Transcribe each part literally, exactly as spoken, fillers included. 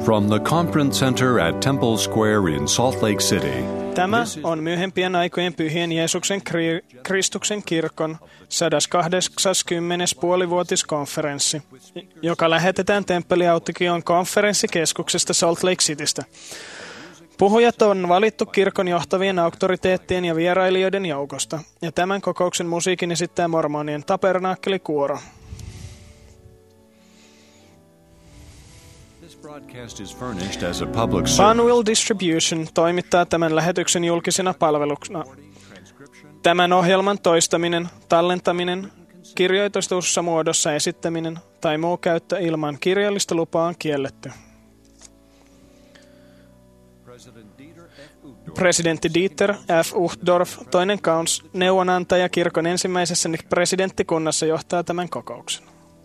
From the Conference Center at Temple Square in Salt Lake City. Tämä on myöhempien aikojen Pyhien Jeesuksen kri- Kristuksen kirkon sata kahdeksankymmentä puolivuotiskonferenssi, joka lähetetään Temppeliautikkion konferenssikeskuksesta Salt Lake Citystä. Puhujat on valittu kirkon johtavien auktoriteettien ja vierailijoiden joukosta, ja tämän kokouksen musiikin esittää mormonien tabernaakelikuoro. Banwell Distribution toimittaa tämän lähetyksen julkisena palveluksena. Tämän ohjelman toistaminen, tallentaminen, kirjoitetussa muodossa esittäminen tai muu käyttö ilman kirjallista lupaa on kielletty. Presidentti Dieter F. Uchtdorf, toinen kauns neuvonantaja kirkon ensimmäisessä presidenttikunnassa, johtaa tämän kokouksen.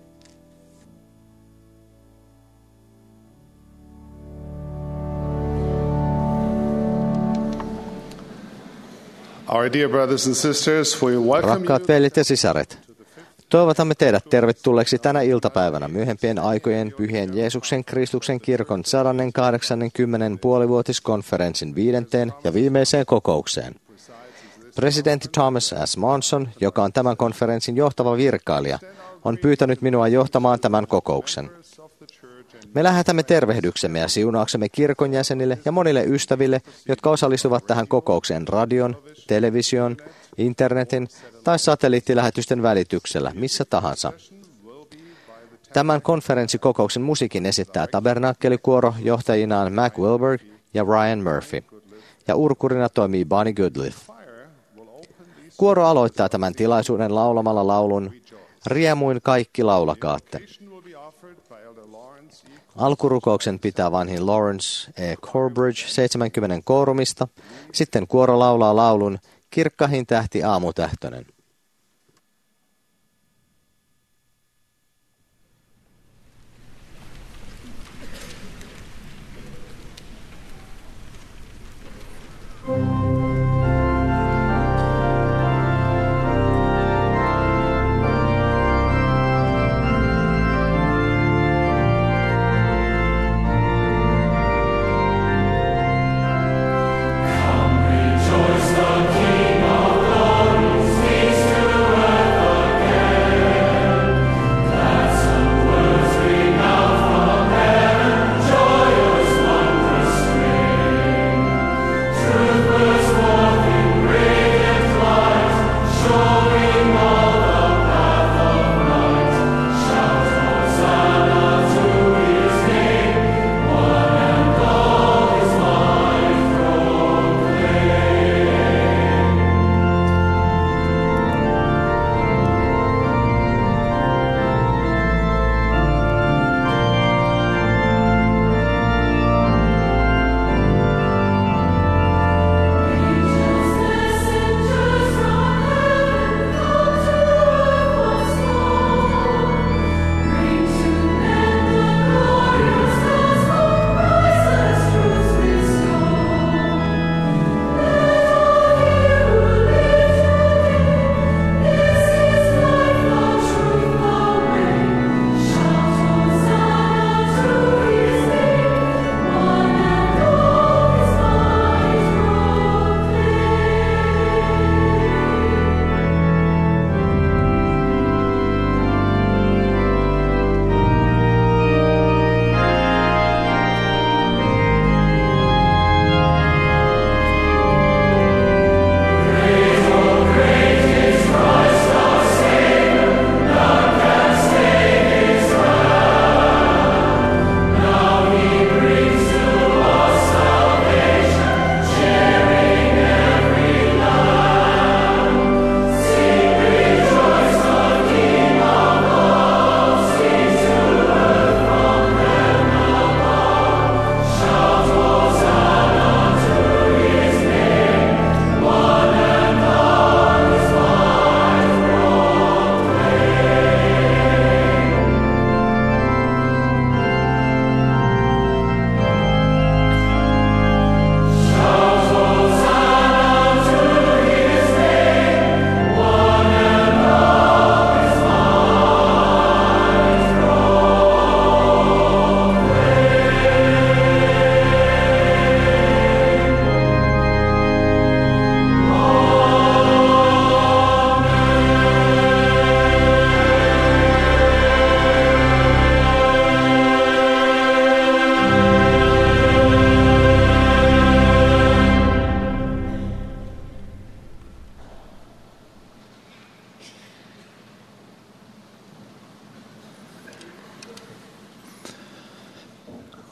Our dear brothers and sisters, we welcome Rakkaat veljet ja sisaret, toivotamme teidät tervetulleeksi tänä iltapäivänä myöhempien aikojen Pyhien Jeesuksen Kristuksen kirkon sata kahdeksankymmentä puolivuotiskonferenssin viidenteen ja viimeiseen kokoukseen. Presidentti Thomas S. Monson, joka on tämän konferenssin johtava virkailija, on pyytänyt minua johtamaan tämän kokouksen. Me lähetämme tervehdyksemme ja siunauksemme kirkon jäsenille ja monille ystäville, jotka osallistuvat tähän kokoukseen radion, television, internetin tai satelliittilähetysten välityksellä, missä tahansa. Tämän konferenssikokouksen musiikin esittää tabernakkelikuoro johtajinaan Mac Wilberg ja Ryan Murphy, ja urkurina toimii Bonnie Goodlith. Kuoro aloittaa tämän tilaisuuden laulamalla laulun "Riemuin kaikki laulakaatte". Alkurukouksen pitää vanhin Lawrence E. Corbridge seitsemänkymmentä koorumista, sitten kuoro laulaa laulun "Kirkkahin tähti aamutähtönen". Rejoice, the King of glory,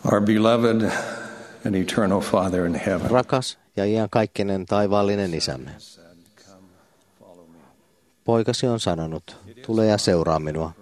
Our beloved and eternal Father in heaven. Rakas ja iankaikkinen taivaallinen Isämme. Poikasi on sanonut, tule ja seuraa minua.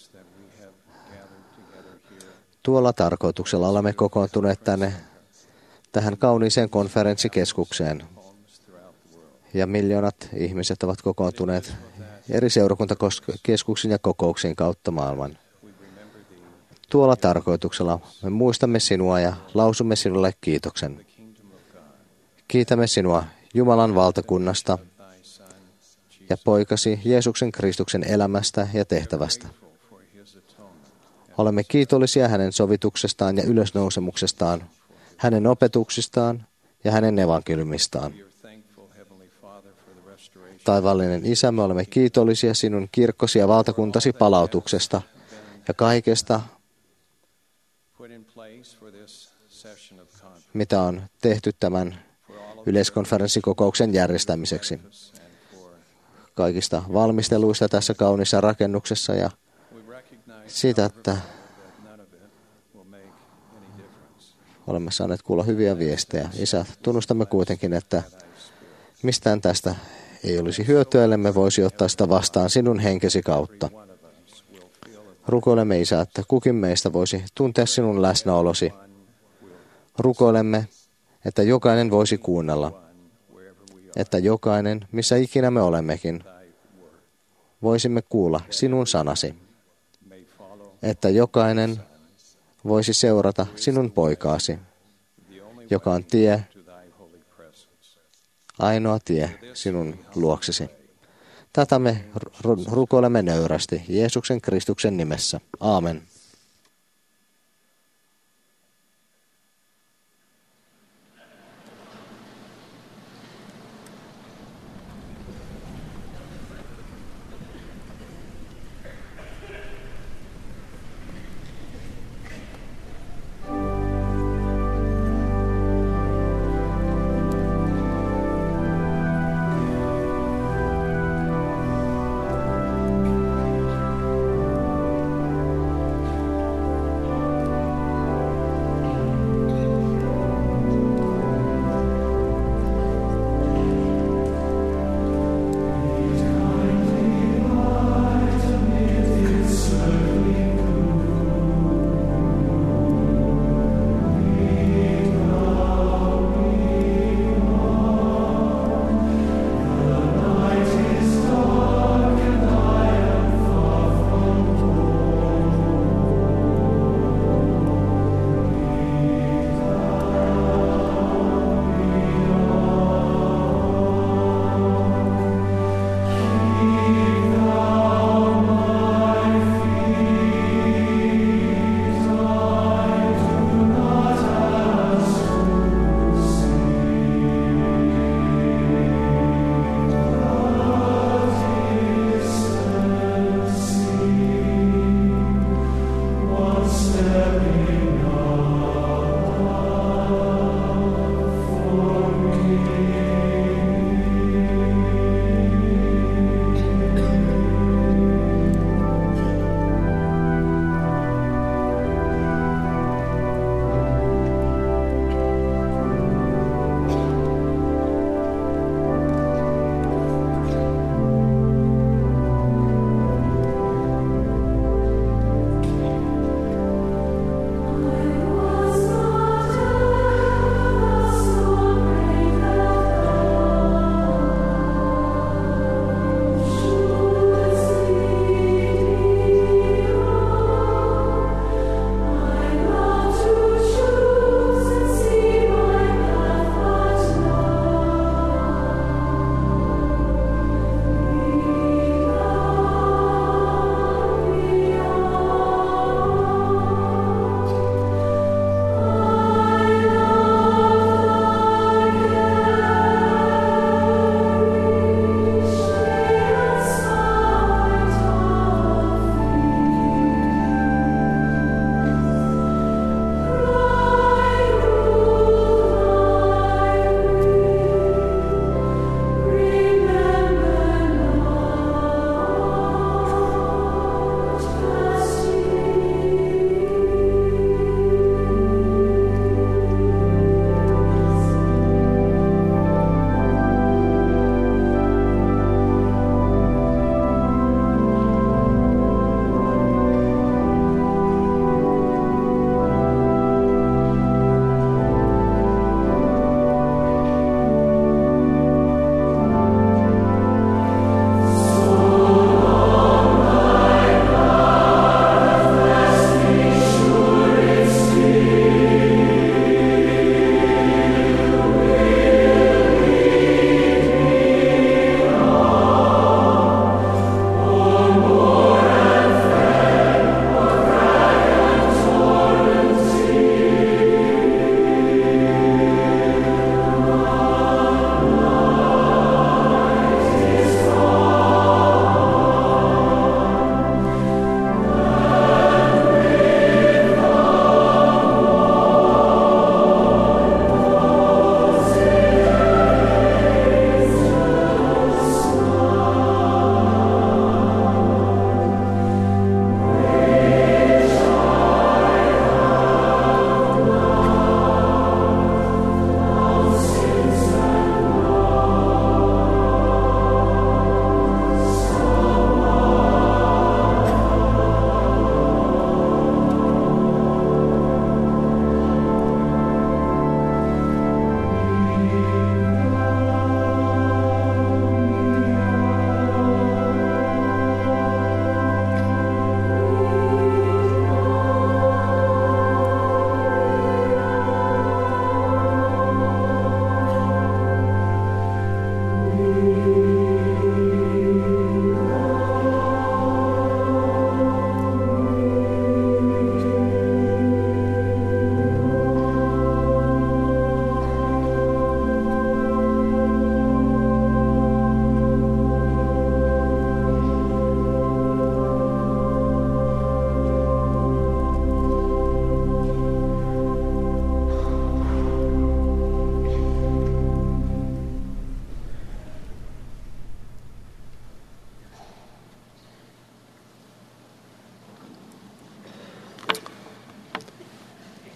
Tuolla tarkoituksella olemme kokoontuneet tänne tähän kauniiseen konferenssikeskukseen. Ja miljoonat ihmiset ovat kokoontuneet eri seurakuntakeskuksiin ja kokouksiin kautta maailman. Tuolla tarkoituksella me muistamme sinua ja lausumme sinulle kiitoksen. Kiitämme sinua Jumalan valtakunnasta ja poikasi Jeesuksen Kristuksen elämästä ja tehtävästä. Olemme kiitollisia hänen sovituksestaan ja ylösnousemuksestaan, hänen opetuksistaan ja hänen evankeliumistaan. Taivaallinen Isä, me olemme kiitollisia sinun kirkkosi ja valtakuntasi palautuksesta ja kaikesta, mitä on tehty tämän yleiskonferenssikokouksen järjestämiseksi. Kaikista valmisteluista tässä kaunissa rakennuksessa ja siitä, että olemme saaneet kuulla hyviä viestejä. Isä, tunnustamme kuitenkin, että mistään tästä ei olisi hyötyä, ellemme voisi ottaa sitä vastaan sinun henkesi kautta. Rukoilemme, Isä, että kukin meistä voisi tuntea sinun läsnäolosi. Rukoilemme, että jokainen voisi kuunnella. Että jokainen, missä ikinä me olemmekin, voisimme kuulla sinun sanasi. Että jokainen voisi seurata sinun poikaasi, joka on tie, ainoa tie sinun luoksesi. Tätä me rukoilemme nöyrästi Jeesuksen Kristuksen nimessä. Aamen.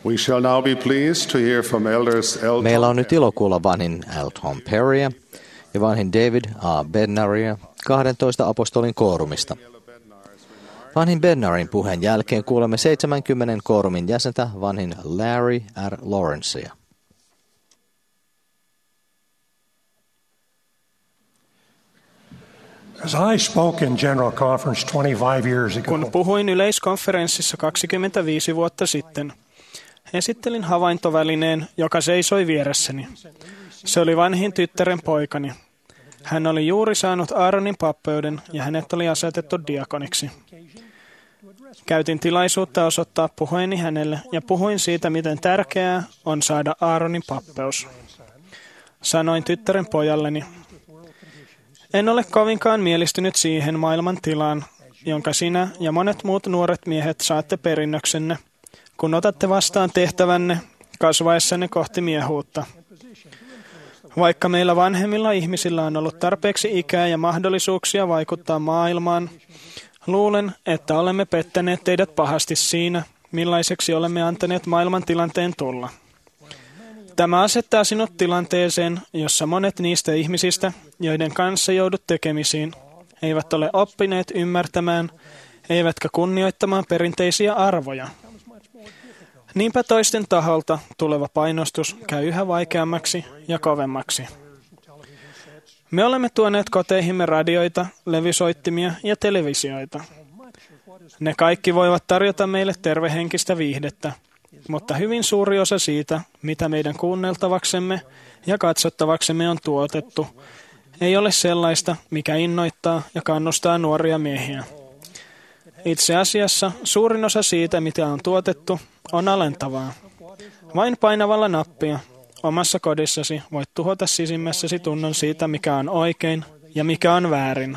We shall now be pleased to hear from elders L. Meillä on nyt ilo kuulla vanhin L. Tom Perryä ja vanhin David A. Bednaria kahdentoista apostolin koorumista. Vanhin Bednarin puheen jälkeen kuulemme seitsemänkymmenen koorumin jäsentä vanhin Larry R. Lawrencea. As I spoke in General Conference twenty-five years ago, Kun puhuin yleiskonferenssissa kaksikymmentäviisi vuotta sitten, esittelin havaintovälineen, joka seisoi vieressäni. Se oli vanhin tyttären poikani. Hän oli juuri saanut Aaronin pappeuden ja hänet oli asetettu diakoniksi. Käytin tilaisuutta osoittaa puheeni hänelle ja puhuin siitä, miten tärkeää on saada Aaronin pappeus. Sanoin tyttären pojalleni, en ole kovinkaan mielistynyt siihen maailman tilaan, jonka sinä ja monet muut nuoret miehet saatte perinnöksenne, kun otatte vastaan tehtävänne kasvaessanne kohti miehuutta. Vaikka meillä vanhemmilla ihmisillä on ollut tarpeeksi ikää ja mahdollisuuksia vaikuttaa maailmaan, luulen, että olemme pettäneet teidät pahasti siinä, millaiseksi olemme antaneet maailman tilanteen tulla. Tämä asettaa sinut tilanteeseen, jossa monet niistä ihmisistä, joiden kanssa joudut tekemisiin, eivät ole oppineet ymmärtämään, eivätkä kunnioittamaan perinteisiä arvoja. Niinpä toisten taholta tuleva painostus käy yhä vaikeammaksi ja kovemmaksi. Me olemme tuoneet koteihimme radioita, levysoittimia ja televisioita. Ne kaikki voivat tarjota meille tervehenkistä viihdettä, mutta hyvin suuri osa siitä, mitä meidän kuunneltavaksemme ja katsottavaksemme on tuotettu, ei ole sellaista, mikä innoittaa ja kannustaa nuoria miehiä. Itse asiassa suurin osa siitä, mitä on tuotettu, on alentavaa. Vain painavalla nappia omassa kodissasi voit tuhota sisimmässäsi tunnon siitä, mikä on oikein ja mikä on väärin.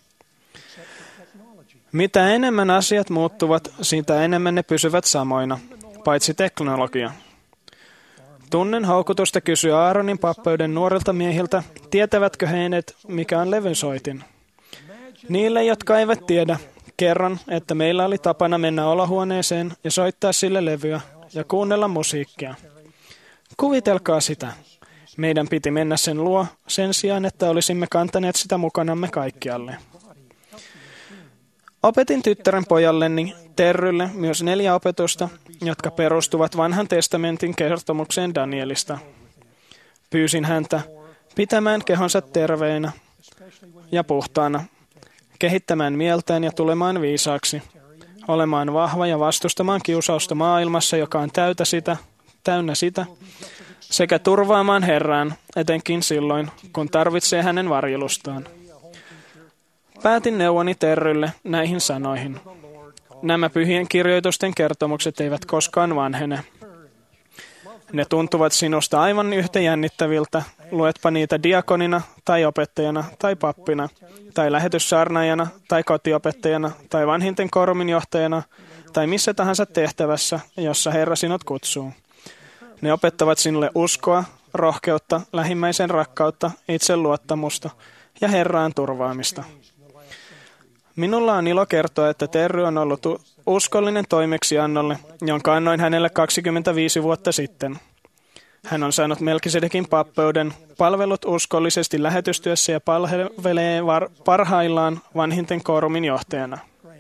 Mitä enemmän asiat muuttuvat, sitä enemmän ne pysyvät samoina, paitsi teknologia. Tunnen houkutusta kysyä Aaronin pappeuden nuorilta miehiltä, tietävätkö he edes, mikä on levysoitin. Niille, jotka eivät tiedä, kerron, että meillä oli tapana mennä olohuoneeseen ja soittaa sille levyä ja kuunnella musiikkia. Kuvitelkaa sitä. Meidän piti mennä sen luo sen sijaan, että olisimme kantaneet sitä mukanamme kaikkialle. Opetin tyttären pojalleni Terrylle myös neljä opetusta, jotka perustuvat vanhan testamentin kertomukseen Danielista. Pyysin häntä pitämään kehonsa terveenä ja puhtaana, kehittämään mieltään ja tulemaan viisaaksi, olemaan vahva ja vastustamaan kiusausta maailmassa, joka on täytä sitä, täynnä sitä, sekä turvaamaan Herraan, etenkin silloin, kun tarvitsee hänen varjelustaan. Päätin neuvoni Terrylle näihin sanoihin. Nämä pyhien kirjoitusten kertomukset eivät koskaan vanhene. Ne tuntuvat sinusta aivan yhtä jännittäviltä, luetpa niitä diakonina tai opettajana tai pappina, tai lähetyssaarnaajana tai kotiopettajana tai vanhinten kooruminjohtajana tai missä tahansa tehtävässä, jossa Herra sinut kutsuu. Ne opettavat sinulle uskoa, rohkeutta, lähimmäisen rakkautta, itseluottamusta ja Herraan turvaamista. Minulla on ilo kertoa, että Terry on ollut uskollinen toimeksiannolle, jonka annoin hänelle kaksikymmentäviisi vuotta sitten. Hän on saanut Melkisedekin pappeuden, palvellut uskollisesti lähetystyössä ja palvelee parhaillaan vanhinten koorumin johtajana.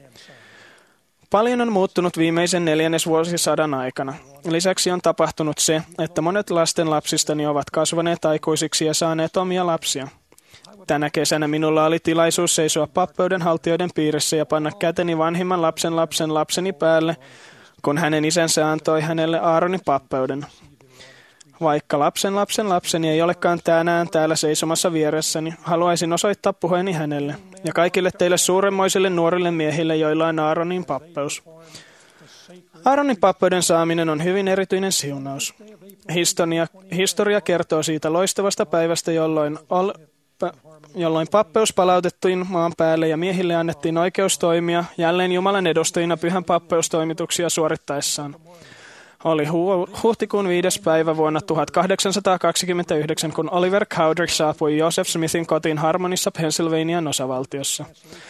Paljon on muuttunut viimeisen neljännesvuosisadan aikana. Lisäksi on tapahtunut se, että monet lasten lapsistani ovat kasvaneet aikuisiksi ja saaneet omia lapsia. Tänä kesänä minulla oli tilaisuus seisoa pappeuden haltijoiden piirissä ja panna käteni vanhimman lapsen lapsen lapseni päälle, kun hänen isänsä antoi hänelle Aaronin pappeuden. Vaikka lapsen lapsen lapseni ei olekaan tänään täällä seisomassa vieressäni, haluaisin osoittaa puheeni hänelle ja kaikille teille suuremmoisille nuorille miehille, joilla on Aaronin pappeus. Aaronin pappeuden saaminen on hyvin erityinen siunaus. Historia, historia kertoo siitä loistavasta päivästä, jolloin, ol, jolloin pappeus palautettiin maan päälle ja miehille annettiin oikeus toimia jälleen Jumalan edustajina pyhän pappeustoimituksia suorittaessaan. Oli hu- huhtikuun viides päivä vuonna tuhatkahdeksansataakaksikymmentäyhdeksän, kun Oliver Cowdery saapui Joseph Smithin kotiin Harmonissa, Pennsylvanian osavaltiossa.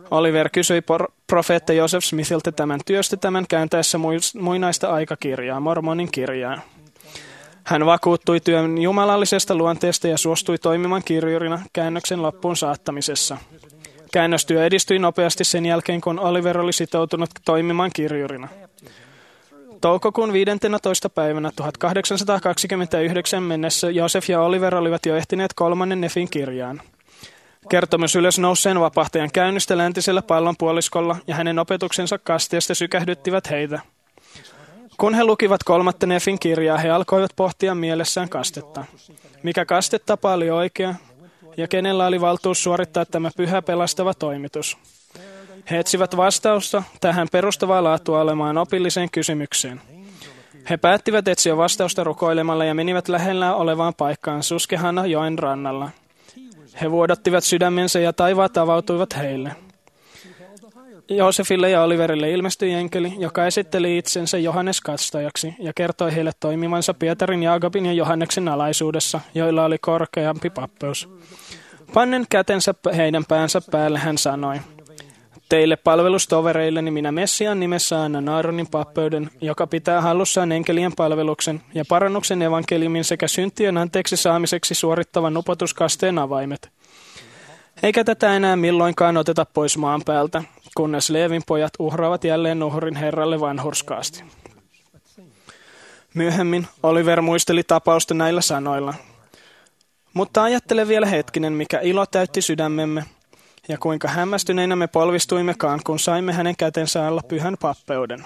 Oliver kysyi por- profeetta Joseph Smithiltä tämän työstä tämän kääntäessä muinaista aikakirjaa, Mormonin kirjaa. Hän vakuuttui työn jumalallisesta luonteesta ja suostui toimimaan kirjurina käännöksen loppuun saattamisessa. Käännöstyö edistyi nopeasti sen jälkeen, kun Oliver oli sitoutunut toimimaan kirjurina. Toukokuun viidentenätoista päivänä tuhatkahdeksansataakaksikymmentäyhdeksän mennessä Joseph ja Oliver olivat jo ehtineet kolmannen Nefin kirjaan. Kertomus ylösnouseen vapahtajan käynnistä läntisellä pallonpuoliskolla ja hänen opetuksensa kasteesta sykähdyttivät heitä. Kun he lukivat kolmatta Nefin kirjaa, he alkoivat pohtia mielessään kastetta. Mikä kastetapa oli oikea ja kenellä oli valtuus suorittaa tämä pyhä pelastava toimitus? He etsivät vastausta tähän perustavaa laatua olemaan opilliseen kysymykseen. He päättivät etsiä vastausta rukoilemalla ja menivät lähellä olevaan paikkaan Susquehanna joen rannalla. He vuodattivat sydämensä ja taivaat avautuivat heille. Joosefille ja Oliverille ilmestyi enkeli, joka esitteli itsensä Johannes kastajaksi ja kertoi heille toimivansa Pietarin, Jaakobin ja Johanneksen alaisuudessa, joilla oli korkeampi pappeus. Pannen kätensä heidän päänsä päälle hän sanoi: teille palvelustovereilleni minä Messiaan nimessä annan Aaronin pappeuden, joka pitää hallussaan enkelien palveluksen ja parannuksen evankeliumin sekä syntien anteeksi saamiseksi suorittavan nupotuskasteen avaimet. Eikä tätä enää milloinkaan oteta pois maan päältä, kunnes Leevin pojat uhraavat jälleen uhrin Herralle vanhurskaasti. Myöhemmin Oliver muisteli tapausta näillä sanoilla. Mutta ajattele vielä hetkinen, mikä ilo täytti sydämemme, ja kuinka hämmästyneinä me polvistuimmekaan, kun saimme hänen kätensä alla pyhän pappeuden.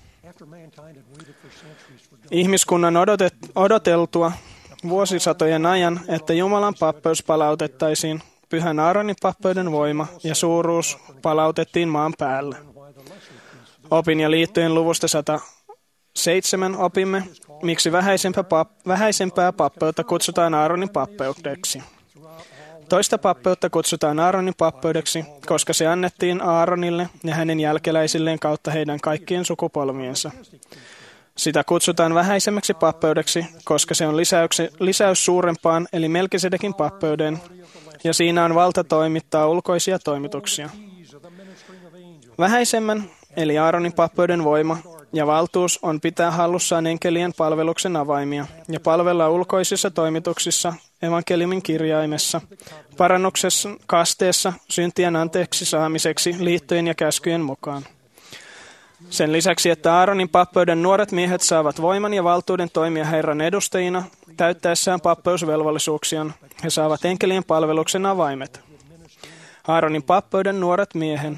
Ihmiskunnan odotet, odoteltua vuosisatojen ajan, että Jumalan pappeus palautettaisiin, pyhän Aaronin pappeuden voima ja suuruus palautettiin maan päälle. Opin ja liittojen luvusta sata seitsemän opimme, miksi vähäisempää, pap- vähäisempää pappeutta kutsutaan Aaronin pappeudeksi. Toista pappeutta kutsutaan Aaronin pappeudeksi, koska se annettiin Aaronille ja hänen jälkeläisilleen kautta heidän kaikkien sukupolmiensa. Sitä kutsutaan vähäisemmäksi pappeudeksi, koska se on lisäyksi, lisäys suurempaan, eli Melkisedekin pappeuden, ja siinä on valta toimittaa ulkoisia toimituksia. Vähäisemmän, eli Aaronin pappeuden voima ja valtuus on pitää hallussaan enkelien palveluksen avaimia ja palvella ulkoisissa toimituksissa, evankeliumin kirjaimessa, parannuksessa, kasteessa, syntien anteeksi saamiseksi liittojen ja käskyjen mukaan. Sen lisäksi, että Aaronin pappeuden nuoret miehet saavat voiman ja valtuuden toimia Herran edustajina, täyttäessään pappeusvelvollisuuksiaan, he saavat enkelien palveluksen avaimet. Aaronin pappeuden nuoret miehen.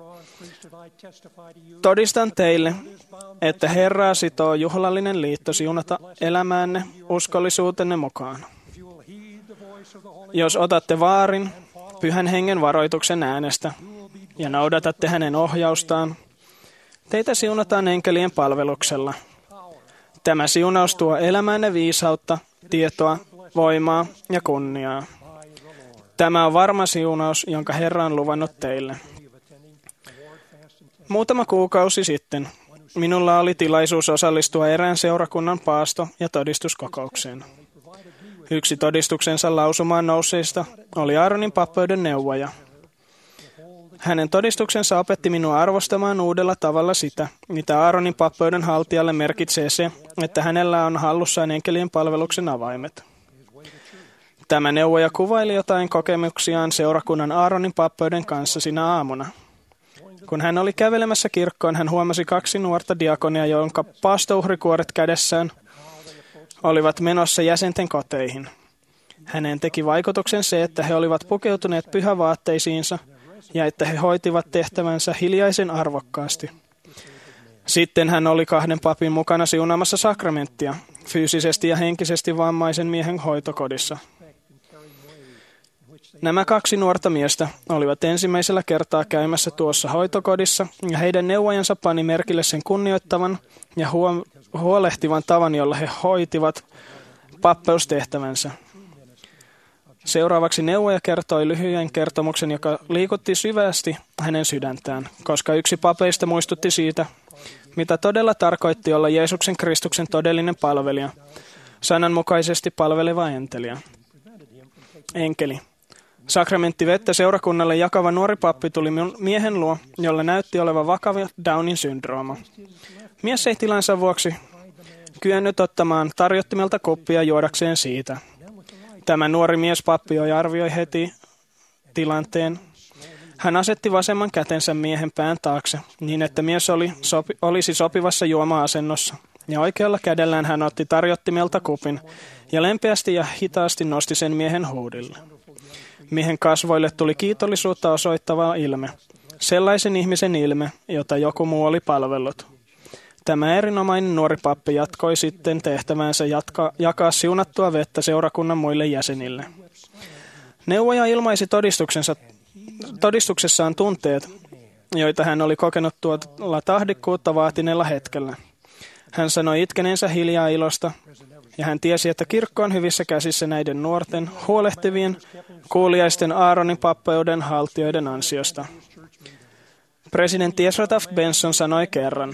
Todistan teille, että Herraa sitoo juhlallinen liitto siunata elämäänne uskollisuutenne mukaan. Jos otatte vaarin pyhän hengen varoituksen äänestä ja noudatatte hänen ohjaustaan, teitä siunataan enkelien palveluksella. Tämä siunaus tuo elämäänne viisautta, tietoa, voimaa ja kunniaa. Tämä on varma siunaus, jonka Herra on luvannut teille. Muutama kuukausi sitten minulla oli tilaisuus osallistua erään seurakunnan paasto- ja todistuskokoukseen. Yksi todistuksensa lausumaan nousseista oli Aaronin pappeuden neuvoja. Hänen todistuksensa opetti minua arvostamaan uudella tavalla sitä, mitä Aaronin pappeuden haltijalle merkitsee se, että hänellä on hallussaan enkelien palveluksen avaimet. Tämä neuvoja kuvaili jotain kokemuksiaan seurakunnan Aaronin pappeuden kanssa sinä aamuna. Kun hän oli kävelemässä kirkkoon, hän huomasi kaksi nuorta diakonia, jonka paastouhrikuoret kädessään olivat menossa jäsenten koteihin. Hänen teki vaikutuksen se, että he olivat pukeutuneet pyhävaatteisiinsa ja että he hoitivat tehtävänsä hiljaisen arvokkaasti. Sitten hän oli kahden papin mukana siunaamassa sakramenttia, fyysisesti ja henkisesti vammaisen miehen hoitokodissa. Nämä kaksi nuorta miestä olivat ensimmäisellä kertaa käymässä tuossa hoitokodissa, ja heidän neuvojansa pani merkille sen kunnioittavan ja huolehtivan tavan, jolla he hoitivat pappeustehtävänsä. Seuraavaksi neuvoja kertoi lyhyen kertomuksen, joka liikutti syvästi hänen sydäntään, koska yksi papeista muistutti siitä, mitä todella tarkoitti olla Jeesuksen Kristuksen todellinen palvelija, sananmukaisesti palveleva enkeli. Enkeli. Sakramenttivettä seurakunnalle jakava nuori pappi tuli miehen luo, jolla näytti olevan vakava Downin syndrooma. Mies ei tilansa vuoksi kyennyt ottamaan tarjottimelta koppia juodakseen siitä. Tämä nuori mies pappi arvioi heti tilanteen. Hän asetti vasemman kätensä miehen pään taakse, niin että mies oli, sopi, olisi sopivassa juoma-asennossa. Ja oikealla kädellään hän otti tarjottimelta kupin ja lempeästi ja hitaasti nosti sen miehen huudille. Miehen kasvoille tuli kiitollisuutta osoittava ilme. Sellaisen ihmisen ilme, jota joku muu oli palvellut. Tämä erinomainen nuori pappi jatkoi sitten tehtävänsä jatka, jakaa siunattua vettä seurakunnan muille jäsenille. Neuvoja ilmaisi todistuksensa, todistuksessaan tunteet, joita hän oli kokenut tuolla tahdikkuutta vaatineella hetkellä. Hän sanoi itkeneensä hiljaa ilosta, ja hän tiesi, että kirkko on hyvissä käsissä näiden nuorten, huolehtivien, kuuliaisten Aaronin pappeuden haltijoiden ansiosta. Presidentti Ezra Taft Benson sanoi kerran,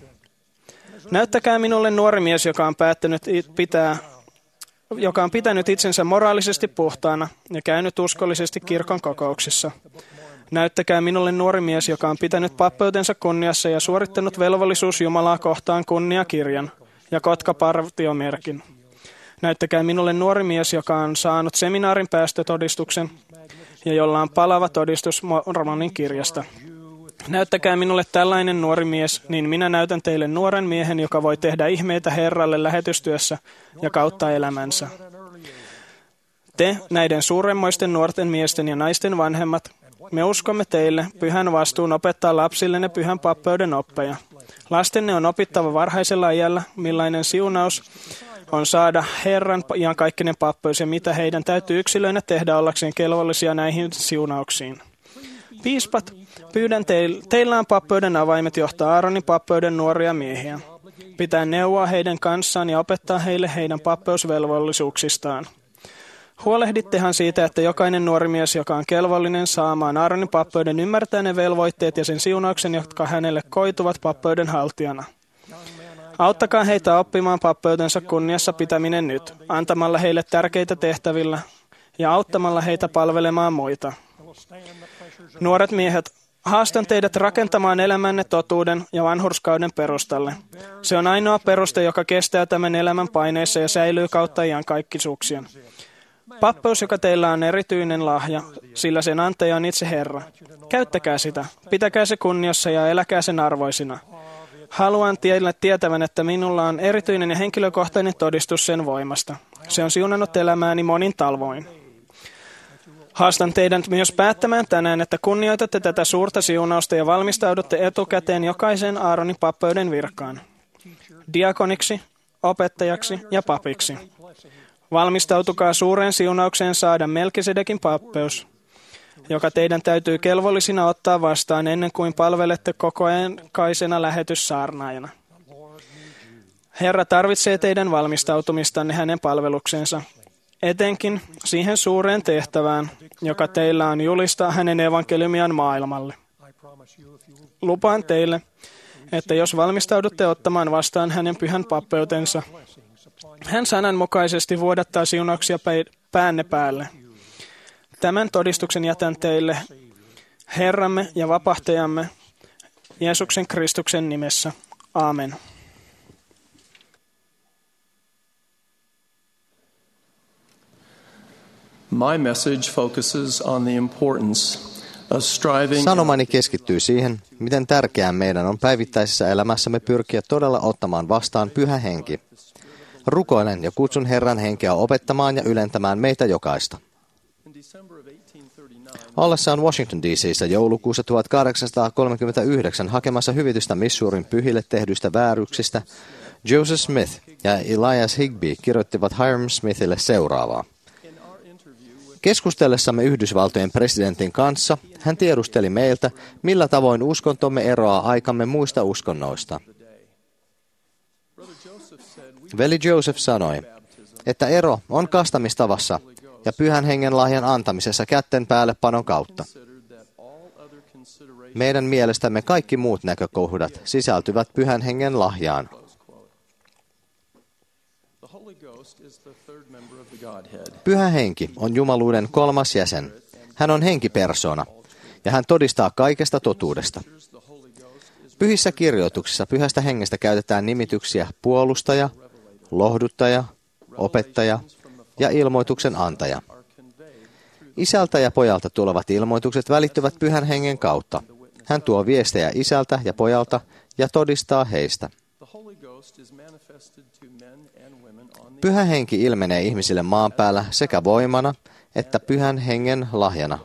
näyttäkää minulle nuori mies, joka on päättänyt pitää, joka on pitänyt itsensä moraalisesti puhtaana ja käynyt uskollisesti kirkon kokouksissa. Näyttäkää minulle nuori mies, joka on pitänyt pappeutensa kunniassa ja suorittanut velvollisuus Jumalaa kohtaan kunniakirjan ja kotkapartiomerkin. Näyttäkää minulle nuori mies, joka on saanut seminaarin päästötodistuksen ja jolla on palava todistus Mormonin kirjasta. Näyttäkää minulle tällainen nuori mies, niin minä näytän teille nuoren miehen, joka voi tehdä ihmeitä Herralle lähetystyössä ja kautta elämänsä. Te, näiden suuremmoisten nuorten miesten ja naisten vanhemmat, me uskomme teille pyhän vastuun opettaa lapsillenne pyhän pappeuden oppeja. Lastenne on opittava varhaisella iällä, millainen siunaus on saada Herran iankaikkinen pappeus ja mitä heidän täytyy yksilöinä tehdä ollakseen kelvollisia näihin siunauksiin. Piispat, pyydän teille, teillä on pappeuden avaimet johtaa Aaronin pappeuden nuoria miehiä. Pitää neuvoa heidän kanssaan ja opettaa heille heidän pappeusvelvollisuuksistaan. Huolehdittehan siitä, että jokainen nuori mies, joka on kelvollinen saamaan Aaronin pappeuden, ymmärtää ne velvoitteet ja sen siunauksen, jotka hänelle koituvat pappeuden haltijana. Auttakaa heitä oppimaan pappeutensa kunniassa pitäminen nyt, antamalla heille tärkeitä tehtävillä ja auttamalla heitä palvelemaan muita. Nuoret miehet, haastan teidät rakentamaan elämänne totuuden ja vanhurskauden perustalle. Se on ainoa peruste, joka kestää tämän elämän paineissa ja säilyy kautta iankaikkisuuksien. Pappeus, joka teillä on erityinen lahja, sillä sen antaja on itse Herra. Käyttäkää sitä, pitäkää se kunniassa ja eläkää sen arvoisina. Haluan teille tietävän, että minulla on erityinen ja henkilökohtainen todistus sen voimasta. Se on siunannut elämääni monin talvoin. Haastan teidät myös päättämään tänään, että kunnioitatte tätä suurta siunausta ja valmistaudutte etukäteen jokaisen Aaronin pappeuden virkaan. Diakoniksi, opettajaksi ja papiksi. Valmistautukaa suureen siunaukseen saada Melkisedekin pappeus, joka teidän täytyy kelvollisina ottaa vastaan ennen kuin palvelette kokoaikaisena lähetyssaarnaajana. Herra tarvitsee teidän valmistautumistanne hänen palveluksensa, etenkin siihen suureen tehtävään, joka teillä on julistaa hänen evankeliumiaan maailmalle. Lupaan teille, että jos valmistaudutte ottamaan vastaan hänen pyhän pappeutensa, hän sananmukaisesti vuodattaa siunauksia päänne päälle. Tämän todistuksen jätän teille Herramme ja vapahtajamme Jeesuksen Kristuksen nimessä. Aamen. My message focuses on the importance of striving. Sanomani keskittyy siihen, miten tärkeää meidän on päivittäisessä elämässämme pyrkiä todella ottamaan vastaan Pyhä Henki. Rukoilen ja kutsun Herran henkeä opettamaan ja ylentämään meitä jokaista. Ollessaan Washington D C:ssä joulukuussa tuhatkahdeksansataakolmekymmentäyhdeksän hakemassa hyvitystä Missourin pyhille tehdyistä vääryksistä, Joseph Smith ja Elias Higbee kirjoittivat Hiram Smithille seuraavaa. Keskustellessamme Yhdysvaltojen presidentin kanssa, hän tiedusteli meiltä, millä tavoin uskontomme eroaa aikamme muista uskonnoista. Veli Joseph sanoi, että ero on kastamistavassa ja Pyhän Hengen lahjan antamisessa kätten päälle panon kautta. Meidän mielestämme kaikki muut näkökohdat sisältyvät Pyhän Hengen lahjaan. Pyhä Henki on jumaluuden kolmas jäsen, Hän on henkipersona, ja hän todistaa kaikesta totuudesta. Pyhissä kirjoituksissa pyhästä hengestä käytetään nimityksiä puolustaja, lohduttaja, opettaja ja ilmoituksen antaja. Isältä ja pojalta tulevat ilmoitukset välittyvät pyhän hengen kautta. Hän tuo viestejä isältä ja pojalta ja todistaa heistä. Pyhä henki ilmenee ihmisille maan päällä sekä voimana että pyhän hengen lahjana.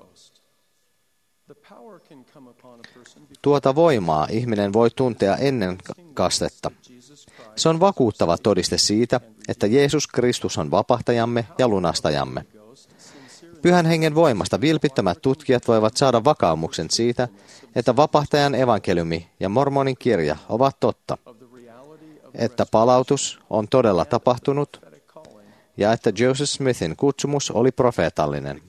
Tuota voimaa ihminen voi tuntea ennen kastetta. Se on vakuuttava todiste siitä, että Jeesus Kristus on vapahtajamme ja lunastajamme. Pyhän hengen voimasta vilpittömät tutkijat voivat saada vakaumuksen siitä, että vapahtajan evankeliumi ja mormonin kirja ovat totta, että palautus on todella tapahtunut ja että Joseph Smithin kutsumus oli profeetallinen.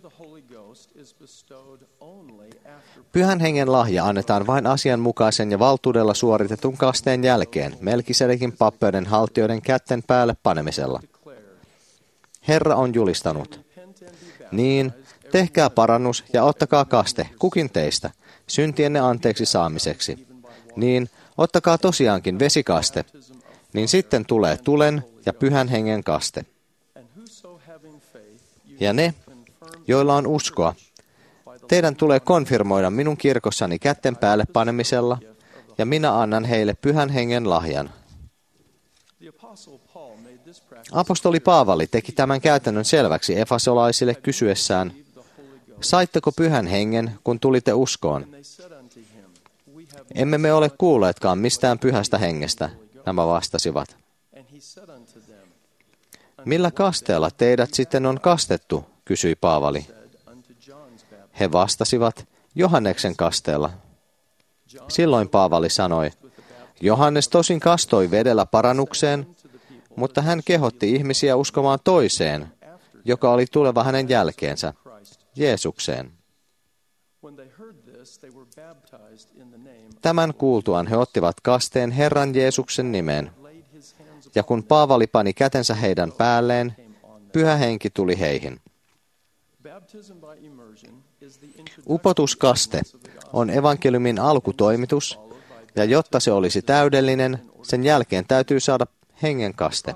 Pyhän hengen lahja annetaan vain asianmukaisen ja valtuudella suoritetun kasteen jälkeen Melkisedekin pappeuden haltijoiden kätten päälle panemisella. Herra on julistanut: niin, tehkää parannus ja ottakaa kaste, kukin teistä, syntienne anteeksi saamiseksi. Niin, ottakaa tosiaankin vesikaste, niin sitten tulee tulen ja pyhän hengen kaste. Ja ne, joilla on uskoa, teidän tulee konfirmoida minun kirkossani kätten päälle panemisella, ja minä annan heille pyhän hengen lahjan. Apostoli Paavali teki tämän käytännön selväksi efesolaisille kysyessään: saitteko pyhän hengen, kun tulitte uskoon? Emme me ole kuulleetkaan mistään pyhästä hengestä, nämä vastasivat. Millä kasteella teidät sitten on kastettu, kysyi Paavali. He vastasivat: Johanneksen kasteella. Silloin Paavali sanoi: Johannes tosin kastoi vedellä parannukseen, mutta hän kehotti ihmisiä uskomaan toiseen, joka oli tuleva hänen jälkeensä, Jeesukseen. Tämän kuultuaan he ottivat kasteen Herran Jeesuksen nimeen, ja kun Paavali pani kätensä heidän päälleen, Pyhä Henki tuli heihin. Upotuskaste on evankeliumin alkutoimitus, ja jotta se olisi täydellinen, sen jälkeen täytyy saada hengen kaste.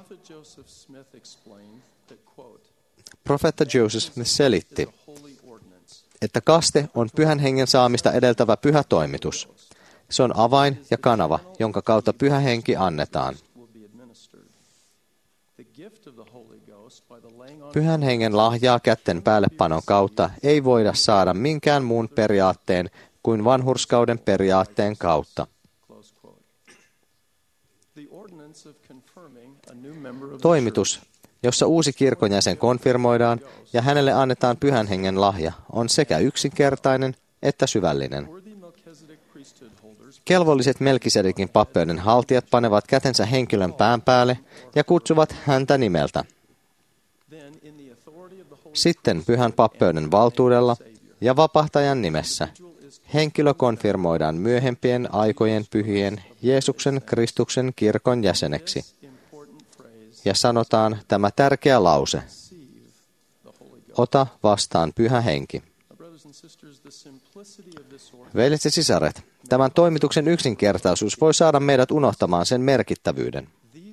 Profeetta Joseph Smith selitti, että kaste on pyhän hengen saamista edeltävä pyhä toimitus. Se on avain ja kanava, jonka kautta pyhä henki annetaan. Pyhän hengen lahjaa kätten päällepanon kautta ei voida saada minkään muun periaatteen kuin vanhurskauden periaatteen kautta. Toimitus, jossa uusi kirkon jäsen konfirmoidaan ja hänelle annetaan pyhän hengen lahja, on sekä yksinkertainen että syvällinen. Kelvolliset Melkisedekin pappeuden haltijat panevat kätensä henkilön pään päälle ja kutsuvat häntä nimeltä. Sitten pyhän pappeuden valtuudella ja vapahtajan nimessä henkilö konfirmoidaan myöhempien aikojen pyhien Jeesuksen Kristuksen kirkon jäseneksi. Ja sanotaan tämä tärkeä lause: ota vastaan pyhä henki. Veljet ja sisaret, tämän toimituksen yksinkertaisuus voi saada meidät unohtamaan sen merkittävyyden.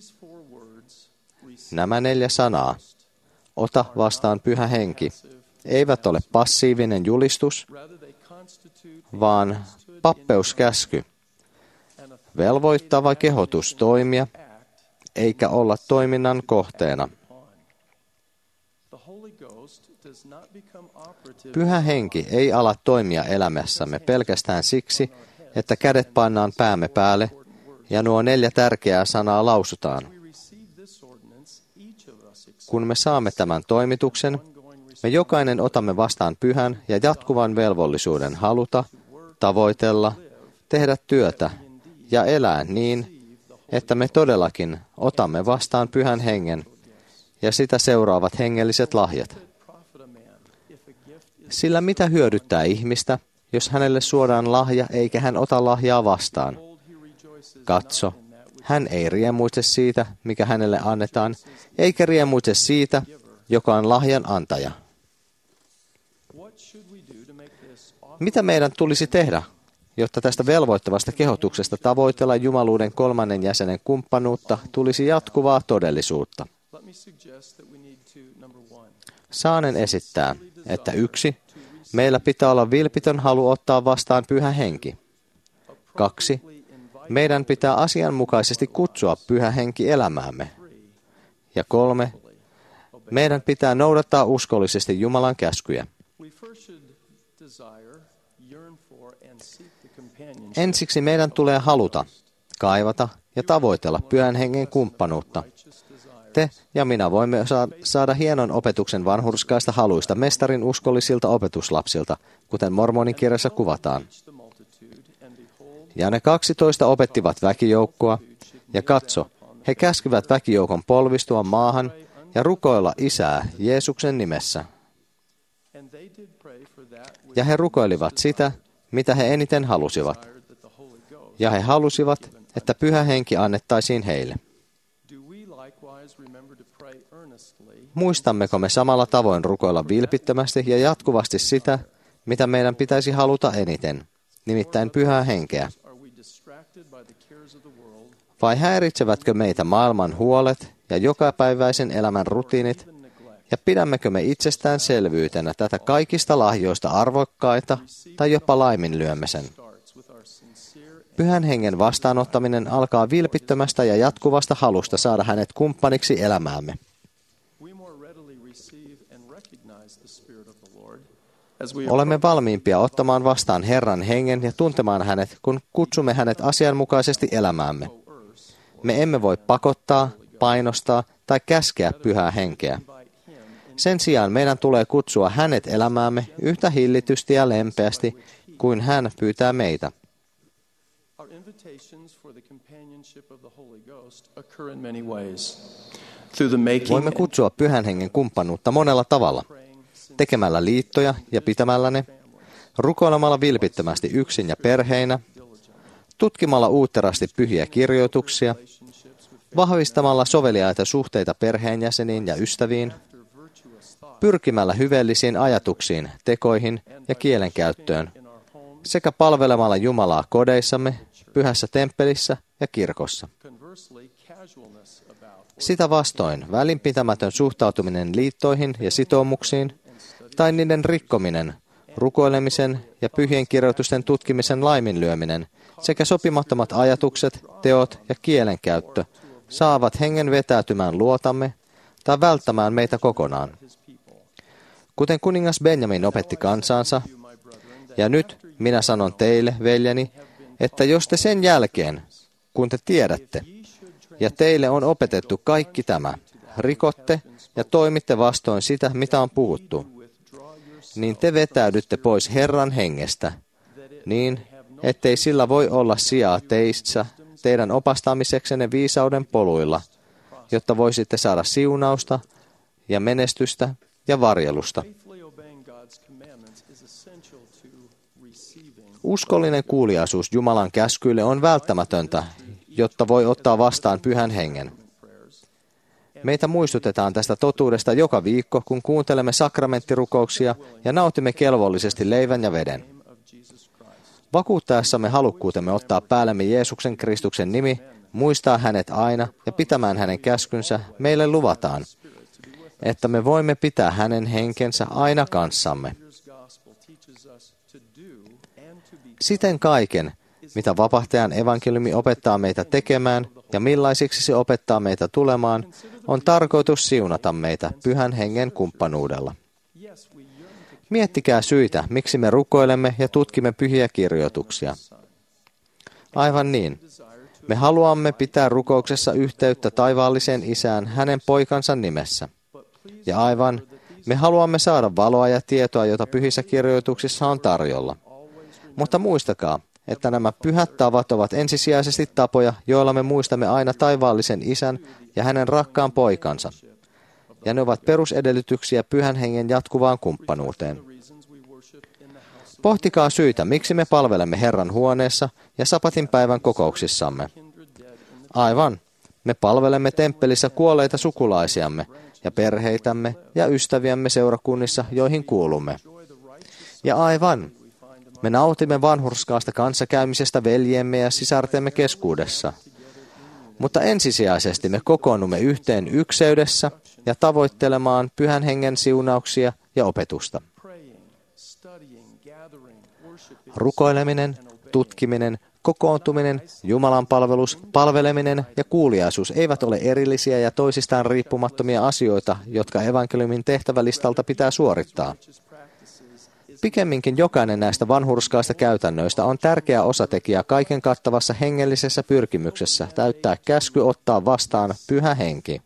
Nämä neljä sanaa, ota vastaan pyhä henki, eivät ole passiivinen julistus, vaan pappeuskäsky, velvoittava kehotus toimia, eikä olla toiminnan kohteena. Pyhä henki ei ala toimia elämässämme pelkästään siksi, että kädet pannaan päämme päälle ja nuo neljä tärkeää sanaa lausutaan. Kun me saamme tämän toimituksen, me jokainen otamme vastaan pyhän ja jatkuvan velvollisuuden haluta, tavoitella, tehdä työtä ja elää niin, että me todellakin otamme vastaan pyhän hengen ja sitä seuraavat hengelliset lahjat. Sillä mitä hyödyttää ihmistä, jos hänelle suodaan lahja eikä hän ota lahjaa vastaan? Katso, hän ei riemuitse siitä, mikä hänelle annetaan, eikä riemuitse siitä, joka on lahjan antaja. Mitä meidän tulisi tehdä, jotta tästä velvoittavasta kehotuksesta tavoitella jumaluuden kolmannen jäsenen kumppanuutta tulisi jatkuvaa todellisuutta? Saanen esittää, että yksi, meillä pitää olla vilpitön halu ottaa vastaan Pyhä Henki. Kaksi, meidän pitää asianmukaisesti kutsua Pyhä Henki elämäämme. Ja kolme, meidän pitää noudattaa uskollisesti Jumalan käskyjä. Ensiksi meidän tulee haluta, kaivata ja tavoitella Pyhän Hengen kumppanuutta. Te ja minä voimme saada hienon opetuksen vanhurskaista haluista mestarin uskollisilta opetuslapsilta, kuten Mormonin kirjassa kuvataan. Ja ne kaksitoista opettivat väkijoukkoa, ja katso, he käskivät väkijoukon polvistua maahan ja rukoilla Isää Jeesuksen nimessä. Ja he rukoilivat sitä, mitä he eniten halusivat. Ja he halusivat, että Pyhä Henki annettaisiin heille. Muistammeko me samalla tavoin rukoilla vilpittömästi ja jatkuvasti sitä, mitä meidän pitäisi haluta eniten, nimittäin Pyhää Henkeä? Vai häiritsevätkö meitä maailman huolet ja jokapäiväisen elämän rutiinit, ja pidämmekö me itsestäänselvyytenä tätä kaikista lahjoista arvokkaita tai jopa laiminlyömme sen? Pyhän Hengen vastaanottaminen alkaa vilpittömästä ja jatkuvasta halusta saada hänet kumppaniksi elämäämme. Olemme valmiimpia ottamaan vastaan Herran Hengen ja tuntemaan hänet, kun kutsumme hänet asianmukaisesti elämäämme. Me emme voi pakottaa, painostaa tai käskeä Pyhää Henkeä. Sen sijaan meidän tulee kutsua hänet elämäämme yhtä hillitysti ja lempeästi kuin hän pyytää meitä. Voimme kutsua Pyhän Hengen kumppanuutta monella tavalla. Tekemällä liittoja ja pitämällä ne, rukoilemalla vilpittömästi yksin ja perheinä, tutkimalla uutterasti pyhiä kirjoituksia, vahvistamalla soveliaita suhteita perheenjäseniin ja ystäviin, pyrkimällä hyveellisiin ajatuksiin, tekoihin ja kielenkäyttöön, sekä palvelemalla Jumalaa kodeissamme, pyhässä temppelissä ja kirkossa. Sitä vastoin välinpitämätön suhtautuminen liittoihin ja sitoumuksiin, tai niiden rikkominen, rukoilemisen ja pyhien kirjoitusten tutkimisen laiminlyöminen sekä sopimattomat ajatukset, teot ja kielenkäyttö saavat hengen vetäytymään luotamme tai välttämään meitä kokonaan. Kuten kuningas Benjamin opetti kansaansa, ja nyt minä sanon teille, veljeni, että jos te sen jälkeen, kun te tiedätte, ja teille on opetettu kaikki tämä, rikotte ja toimitte vastoin sitä, mitä on puhuttu, niin te vetäydytte pois Herran hengestä, niin ettei sillä voi olla sijaa teissä teidän opastamiseksenne viisauden poluilla, jotta voisitte saada siunausta ja menestystä ja varjelusta. Uskollinen kuuliaisuus Jumalan käskyille on välttämätöntä, jotta voi ottaa vastaan Pyhän Hengen. Meitä muistutetaan tästä totuudesta joka viikko, kun kuuntelemme sakramenttirukouksia ja nautimme kelvollisesti leivän ja veden. Vakuuttaessamme halukkuutemme ottaa päällemme Jeesuksen Kristuksen nimi, muistaa hänet aina ja pitämään hänen käskynsä, meille luvataan, että me voimme pitää hänen henkensä aina kanssamme. Siten kaiken, mitä vapahtajan evankeliumi opettaa meitä tekemään ja millaisiksi se opettaa meitä tulemaan, on tarkoitus siunata meitä Pyhän Hengen kumppanuudella. Miettikää syitä, miksi me rukoilemme ja tutkimme pyhiä kirjoituksia. Aivan niin. Me haluamme pitää rukouksessa yhteyttä taivaalliseen Isään hänen poikansa nimessä. Ja aivan, me haluamme saada valoa ja tietoa, jota pyhissä kirjoituksissa on tarjolla. Mutta muistakaa, että nämä pyhät tavat ovat ensisijaisesti tapoja, joilla me muistamme aina taivaallisen Isän ja hänen rakkaan poikansa. Ja ne ovat perusedellytyksiä Pyhän Hengen jatkuvaan kumppanuuteen. Pohtikaa syitä, miksi me palvelemme Herran huoneessa ja sapatin päivän kokouksissamme. Aivan, me palvelemme temppelissä kuolleita sukulaisiamme ja perheitämme ja ystäviämme seurakunnissa, joihin kuulumme. Ja aivan, Me nautimme vanhurskaasta kanssakäymisestä veljemme ja sisartemme keskuudessa. Mutta ensisijaisesti me kokoonnumme yhteen ykseydessä ja tavoittelemaan Pyhän Hengen siunauksia ja opetusta. Rukoileminen, tutkiminen, kokoontuminen, Jumalan palvelus, palveleminen ja kuuliaisuus eivät ole erillisiä ja toisistaan riippumattomia asioita, jotka evankeliumin tehtävälistalta pitää suorittaa. Pikemminkin jokainen näistä vanhurskaista käytännöistä on tärkeä osatekijä kaiken kattavassa hengellisessä pyrkimyksessä täyttää käsky ottaa vastaan Pyhä Henki.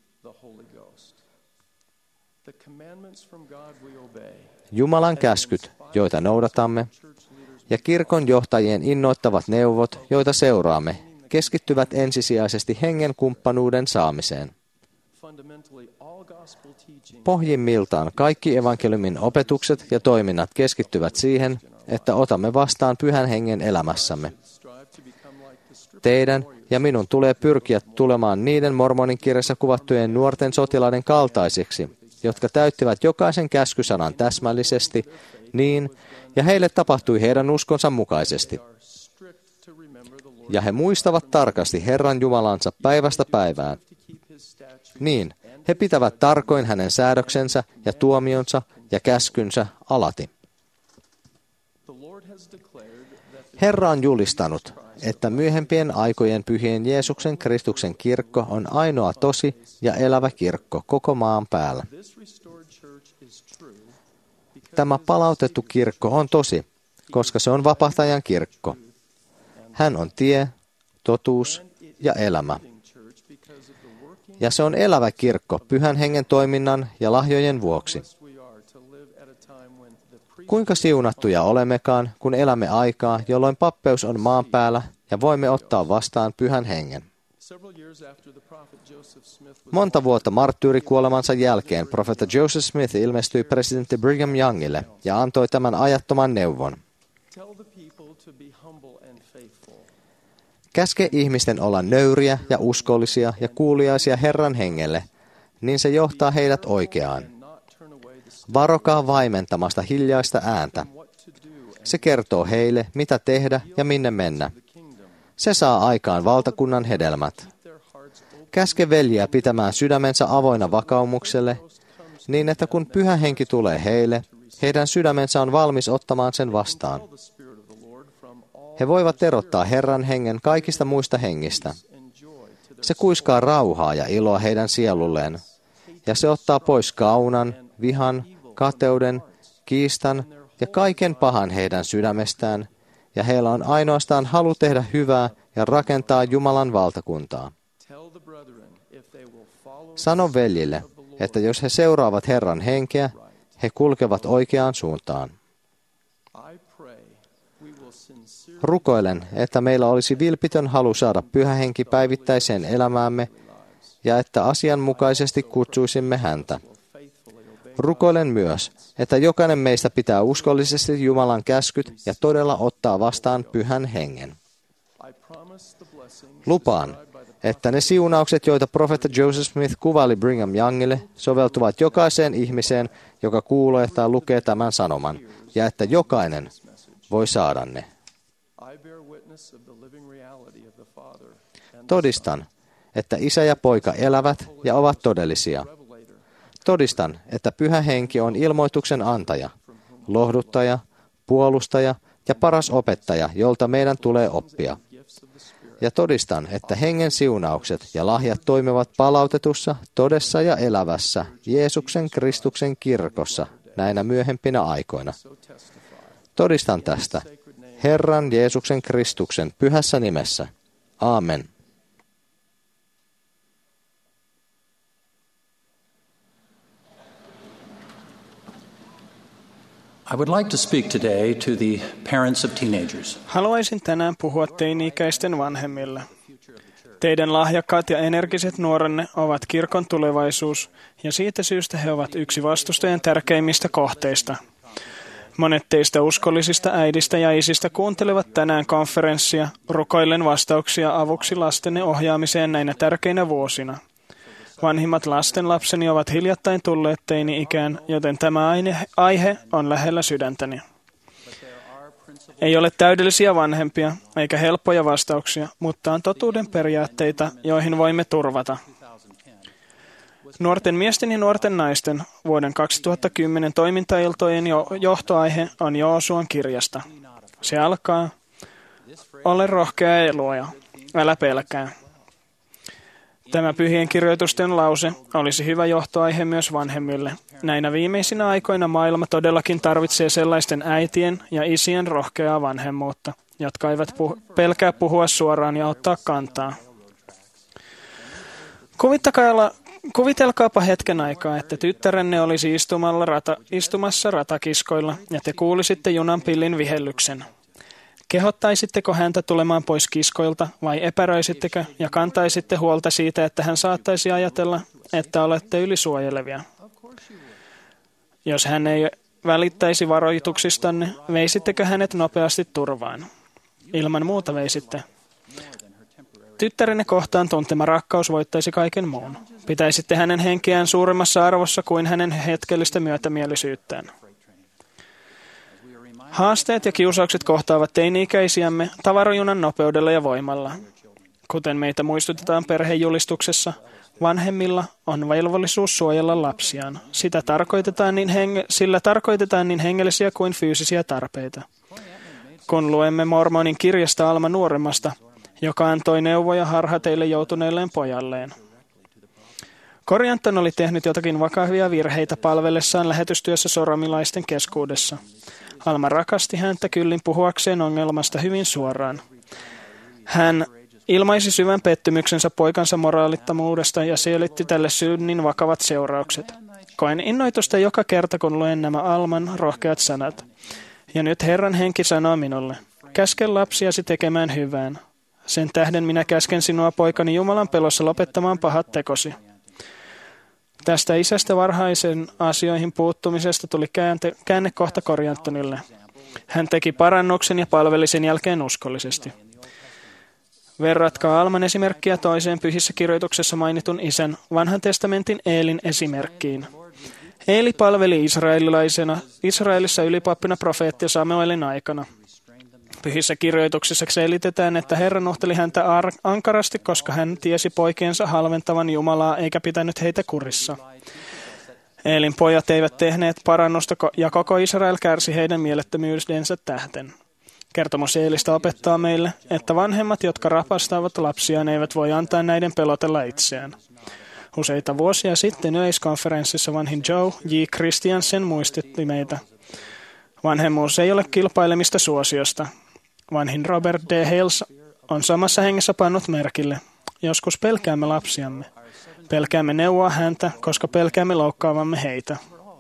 Jumalan käskyt, joita noudatamme, ja kirkon johtajien innoittavat neuvot, joita seuraamme, keskittyvät ensisijaisesti hengen kumppanuuden saamiseen. Pohjimmiltaan kaikki evankeliumin opetukset ja toiminnat keskittyvät siihen, että otamme vastaan Pyhän Hengen elämässämme. Teidän ja minun tulee pyrkiä tulemaan niiden Mormonin kirjassa kuvattujen nuorten sotilaiden kaltaisiksi, jotka täyttivät jokaisen käskysanan täsmällisesti niin, ja heille tapahtui heidän uskonsa mukaisesti. Ja he muistavat tarkasti Herran Jumalansa päivästä päivään. Niin, he pitävät tarkoin hänen säädöksensä ja tuomionsa ja käskynsä alati. Herra on julistanut, että myöhempien aikojen pyhien Jeesuksen Kristuksen kirkko on ainoa tosi ja elävä kirkko koko maan päällä. Tämä palautettu kirkko on tosi, koska se on vapahtajan kirkko. Hän on tie, totuus ja elämä. Ja se on elävä kirkko Pyhän Hengen toiminnan ja lahjojen vuoksi. Kuinka siunattuja olemmekaan, kun elämme aikaa, jolloin pappeus on maan päällä ja voimme ottaa vastaan Pyhän Hengen. Monta vuotta marttyyrikuolemansa jälkeen profeetta Joseph Smith ilmestyi presidentti Brigham Youngille ja antoi tämän ajattoman neuvon. Käske ihmisten olla nöyriä ja uskollisia ja kuuliaisia Herran hengelle, niin se johtaa heidät oikeaan. Varokaa vaimentamasta hiljaista ääntä. Se kertoo heille, mitä tehdä ja minne mennä. Se saa aikaan valtakunnan hedelmät. Käske veljiä pitämään sydämensä avoinna vakaumukselle, niin että kun Pyhä Henki tulee heille, heidän sydämensä on valmis ottamaan sen vastaan. He voivat erottaa Herran hengen kaikista muista hengistä. Se kuiskaa rauhaa ja iloa heidän sielulleen, ja se ottaa pois kaunan, vihan, kateuden, kiistan ja kaiken pahan heidän sydämestään, ja heillä on ainoastaan halu tehdä hyvää ja rakentaa Jumalan valtakuntaa. Sano veljille, että jos he seuraavat Herran henkeä, he kulkevat oikeaan suuntaan. Rukoilen, että meillä olisi vilpitön halu saada Pyhä Henki päivittäiseen elämäämme ja että asianmukaisesti kutsuisimme häntä. Rukoilen myös, että jokainen meistä pitää uskollisesti Jumalan käskyt ja todella ottaa vastaan Pyhän Hengen. Lupaan, että ne siunaukset, joita profeetta Joseph Smith kuvaili Brigham Youngille, soveltuvat jokaiseen ihmiseen, joka kuulee tai lukee tämän sanoman, ja että jokainen voi saada ne. Todistan, että isä ja poika elävät ja ovat todellisia. Todistan, että Pyhä Henki on ilmoituksen antaja, lohduttaja, puolustaja ja paras opettaja, jolta meidän tulee oppia. Ja todistan, että hengen siunaukset ja lahjat toimivat palautetussa, todessa ja elävässä Jeesuksen Kristuksen kirkossa näinä myöhempinä aikoina. Todistan tästä Herran Jeesuksen Kristuksen pyhässä nimessä. Aamen. I would like to speak today to the parents of teenagers. Haluaisin tänään puhua teini-ikäisten vanhemmille. Teidän lahjakkaat ja energiset nuorenne ovat kirkon tulevaisuus, ja siitä syystä he ovat yksi vastustajan tärkeimmistä kohteista. Monet teistä uskollisista äidistä ja isistä kuuntelevat tänään konferenssia, rukoillen vastauksia avuksi lastenne ohjaamiseen näinä tärkeinä vuosina. Vanhimmat lastenlapseni ovat hiljattain tulleet teini-ikään, joten tämä aihe on lähellä sydäntäni. Ei ole täydellisiä vanhempia eikä helppoja vastauksia, mutta on totuuden periaatteita, joihin voimme turvata. Nuorten miesten ja nuorten naisten vuoden kaksituhattakymmenen toimintailtojen johtoaihe on Joosuan kirjasta. Se alkaa: ole rohkea ja luoja, älä pelkää. Tämä pyhien kirjoitusten lause olisi hyvä johtoaihe myös vanhemmille. Näinä viimeisinä aikoina maailma todellakin tarvitsee sellaisten äitien ja isien rohkeaa vanhemmuutta, jotka eivät puh- pelkää puhua suoraan ja ottaa kantaa. Kuvitakailla Kuvitelkaapa hetken aikaa, että tyttärenne olisi istumalla rata, istumassa ratakiskoilla ja te kuulisitte junan pillin vihellyksen. Kehottaisitteko häntä tulemaan pois kiskoilta vai epäröisittekö ja kantaisitte huolta siitä, että hän saattaisi ajatella, että olette ylisuojelevia? Jos hän ei välittäisi varoituksistanne, veisittekö hänet nopeasti turvaan? Ilman muuta veisitte. Tyttärenne kohtaan tuntema rakkaus voittaisi kaiken muun. Pitäisitte hänen henkeään suuremmassa arvossa kuin hänen hetkellistä myötämielisyyttään. Haasteet ja kiusaukset kohtaavat teini-ikäisiämme tavarajunan nopeudella ja voimalla. Kuten meitä muistutetaan perhejulistuksessa, vanhemmilla on velvollisuus suojella lapsiaan. Sitä tarkoitetaan niin henge- sillä tarkoitetaan niin hengellisiä kuin fyysisiä tarpeita. Kun luemme Mormonin kirjasta Alma nuoremmasta, joka antoi neuvoja harhateille joutuneelleen pojalleen. Corianton oli tehnyt jotakin vakavia virheitä palvellessaan lähetystyössä soramilaisten keskuudessa. Alma rakasti häntä kyllin puhuakseen ongelmasta hyvin suoraan. Hän ilmaisi syvän pettymyksensä poikansa moraalittomuudesta ja selitti tälle synnin vakavat seuraukset. Koen innoitusta joka kerta, kun luen nämä Alman rohkeat sanat. Ja nyt Herran henki sanoo minulle, käske lapsiasi tekemään hyvään. Sen tähden minä käsken sinua, poikani, Jumalan pelossa lopettamaan pahat tekosi. Tästä isästä varhaisen asioihin puuttumisesta tuli käänte, käännekohta Coriantonille. Hän teki parannuksen ja palveli sen jälkeen uskollisesti. Verratkaa Alman esimerkkiä toiseen pyhissä kirjoituksessa mainitun isän, vanhan testamentin Eelin esimerkkiin. Eeli palveli israelilaisena, Israelissa ylipappina profeetti Samuelin aikana. Pyhissä kirjoituksissa selitetään, että Herra nuhteli häntä ankarasti, koska hän tiesi poikiensa halventavan Jumalaa eikä pitänyt heitä kurissa. Eelin pojat eivät tehneet parannusta ja koko Israel kärsi heidän mielettömyydensä tähden. Kertomus Eelistä opettaa meille, että vanhemmat, jotka rapastavat lapsiaan, eivät voi antaa näiden pelotella itseään. Useita vuosia sitten yleiskonferenssissa vanhin Joe J. Christiansen muistutti meitä. Vanhemmuus ei ole kilpailemista suosiosta. Vanhin Robert D. Hales on samassa hengessä pannut merkille. Joskus pelkäämme lapsiamme. Pelkäämme neuvoa häntä, koska pelkäämme loukkaavamme heitä.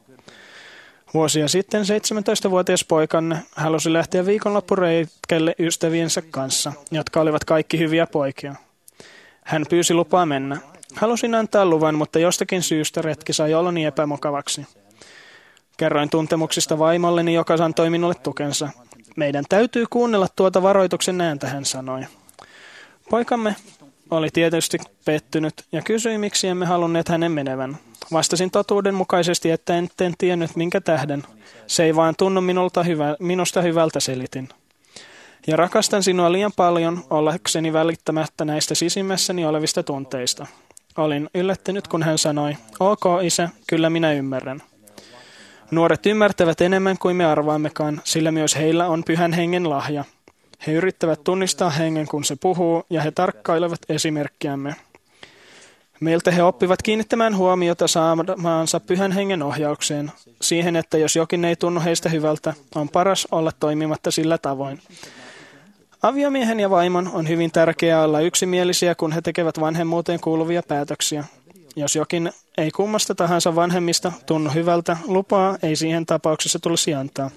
Vuosia sitten seitsemäntoistavuotias poikanne halusi lähteä viikonloppuretkelle ystäviensä kanssa, jotka olivat kaikki hyviä poikia. Hän pyysi lupaa mennä. Halusin antaa luvan, mutta jostakin syystä retki sai oloni epämukavaksi. Kerroin tuntemuksista vaimolleni, joka antoi minulle tukensa. Meidän täytyy kuunnella tuota varoituksen ääntä, hän sanoi. Poikamme oli tietysti pettynyt ja kysyi, miksi emme halunneet hänen menevän. Vastasin totuuden mukaisesti, että en, en tiennyt minkä tähden. Se ei vaan tunnu minulta hyvä, minusta hyvältä, selitin. Ja rakastan sinua liian paljon ollakseni välittämättä näistä sisimmässäni olevista tunteista. Olin yllättynyt, kun hän sanoi, ok isä, kyllä minä ymmärrän. Nuoret ymmärtävät enemmän kuin me arvaammekaan, sillä myös heillä on pyhän hengen lahja. He yrittävät tunnistaa hengen, kun se puhuu, ja he tarkkailevat esimerkkiämme. Meiltä he oppivat kiinnittämään huomiota saamaansa pyhän hengen ohjaukseen, siihen, että jos jokin ei tunnu heistä hyvältä, on paras olla toimimatta sillä tavoin. Aviomiehen ja vaimon on hyvin tärkeää olla yksimielisiä, kun he tekevät vanhemmuuteen kuuluvia päätöksiä. Jos jokin ei kummasta tahansa vanhemmista tunnu hyvältä, lupaa ei siihen tapauksessa tulisi antaa.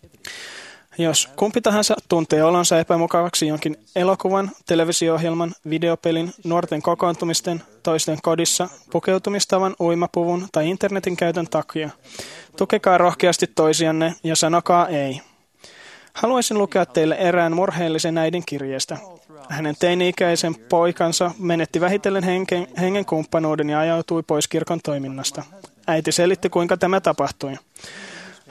Jos kumpi tahansa tuntee olonsa epämukavaksi jonkin elokuvan, televisio-ohjelman, videopelin, nuorten kokoontumisten, toisten kodissa, pukeutumistavan, uimapuvun tai internetin käytön takia, tukekaa rohkeasti toisianne ja sanokaa ei. Haluaisin lukea teille erään murheellisen äidin kirjeestä. Hänen teini-ikäisen poikansa menetti vähitellen hengen, hengen kumppanuuden ja ajautui pois kirkon toiminnasta. Äiti selitti, kuinka tämä tapahtui.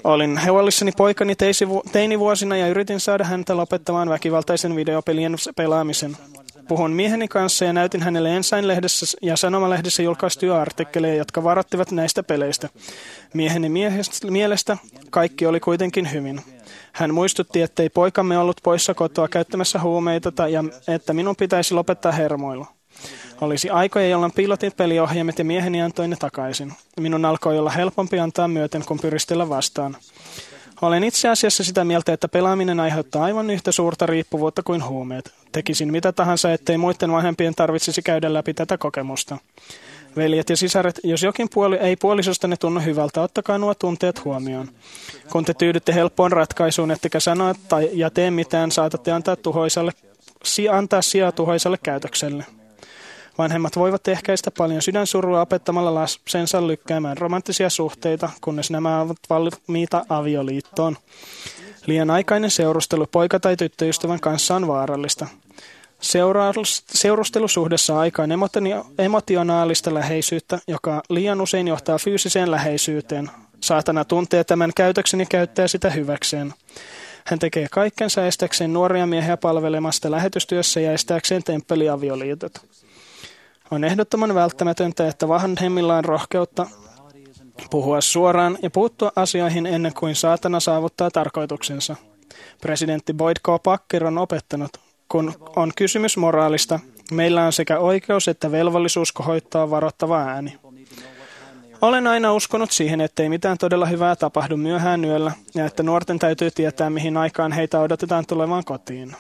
Olin huolissani poikani teinivuosina ja yritin saada häntä lopettamaan väkivaltaisen videopelien pelaamisen. Puhun mieheni kanssa ja näytin hänelle Ensign-lehdessä ja Sanomalehdessä julkaistuja artikkeleja, jotka varoittivat näistä peleistä. Mieheni mielestä kaikki oli kuitenkin hyvin. Hän muistutti, ettei poikamme ollut poissa kotoa käyttämässä huumeita ja että minun pitäisi lopettaa hermoilu. Olisi aikoja, jolloin piilotin peliohjaimet ja mieheni antoi ne takaisin. Minun alkoi olla helpompi antaa myöten, kun pyristellä vastaan. Olen itse asiassa sitä mieltä, että pelaaminen aiheuttaa aivan yhtä suurta riippuvuutta kuin huumeet. Tekisin mitä tahansa, ettei muiden vanhempien tarvitsisi käydä läpi tätä kokemusta. Veljet ja sisaret, jos jokin puoli ei puolisostanne tunnu hyvältä, ottakaa nuo tunteet huomioon. Kun te tyydytte helppoon ratkaisuun, ettekä sanoa tai ja tee mitään, saatatte antaa, tuhoisalle, si, antaa sijaa tuhoisalle käytökselle. Vanhemmat voivat ehkäistä paljon sydänsurua opettamalla lapsensa lykkäämään romanttisia suhteita, kunnes nämä ovat valmiita avioliittoon. Liian aikainen seurustelu poika- tai tyttöystävän kanssa on vaarallista. Seurustelusuhdessa aikaan emotionaalista läheisyyttä, joka liian usein johtaa fyysiseen läheisyyteen. Saatana tuntee tämän käytöksen ja käyttää sitä hyväkseen. Hän tekee kaikkensa estääkseen nuoria miehiä palvelemasta lähetystyössä ja estääkseen temppeliavioliitot. On ehdottoman välttämätöntä, että vanhemmilla on rohkeutta puhua suoraan ja puuttua asioihin ennen kuin saatana saavuttaa tarkoituksensa. Presidentti Boyd K. Packer on opettanut, kun on kysymys moraalista, meillä on sekä oikeus että velvollisuus kohoittaa varoittava ääni. Olen aina uskonut siihen, ettei mitään todella hyvää tapahdu myöhään yöllä ja että nuorten täytyy tietää, mihin aikaan heitä odotetaan tulemaan kotiin.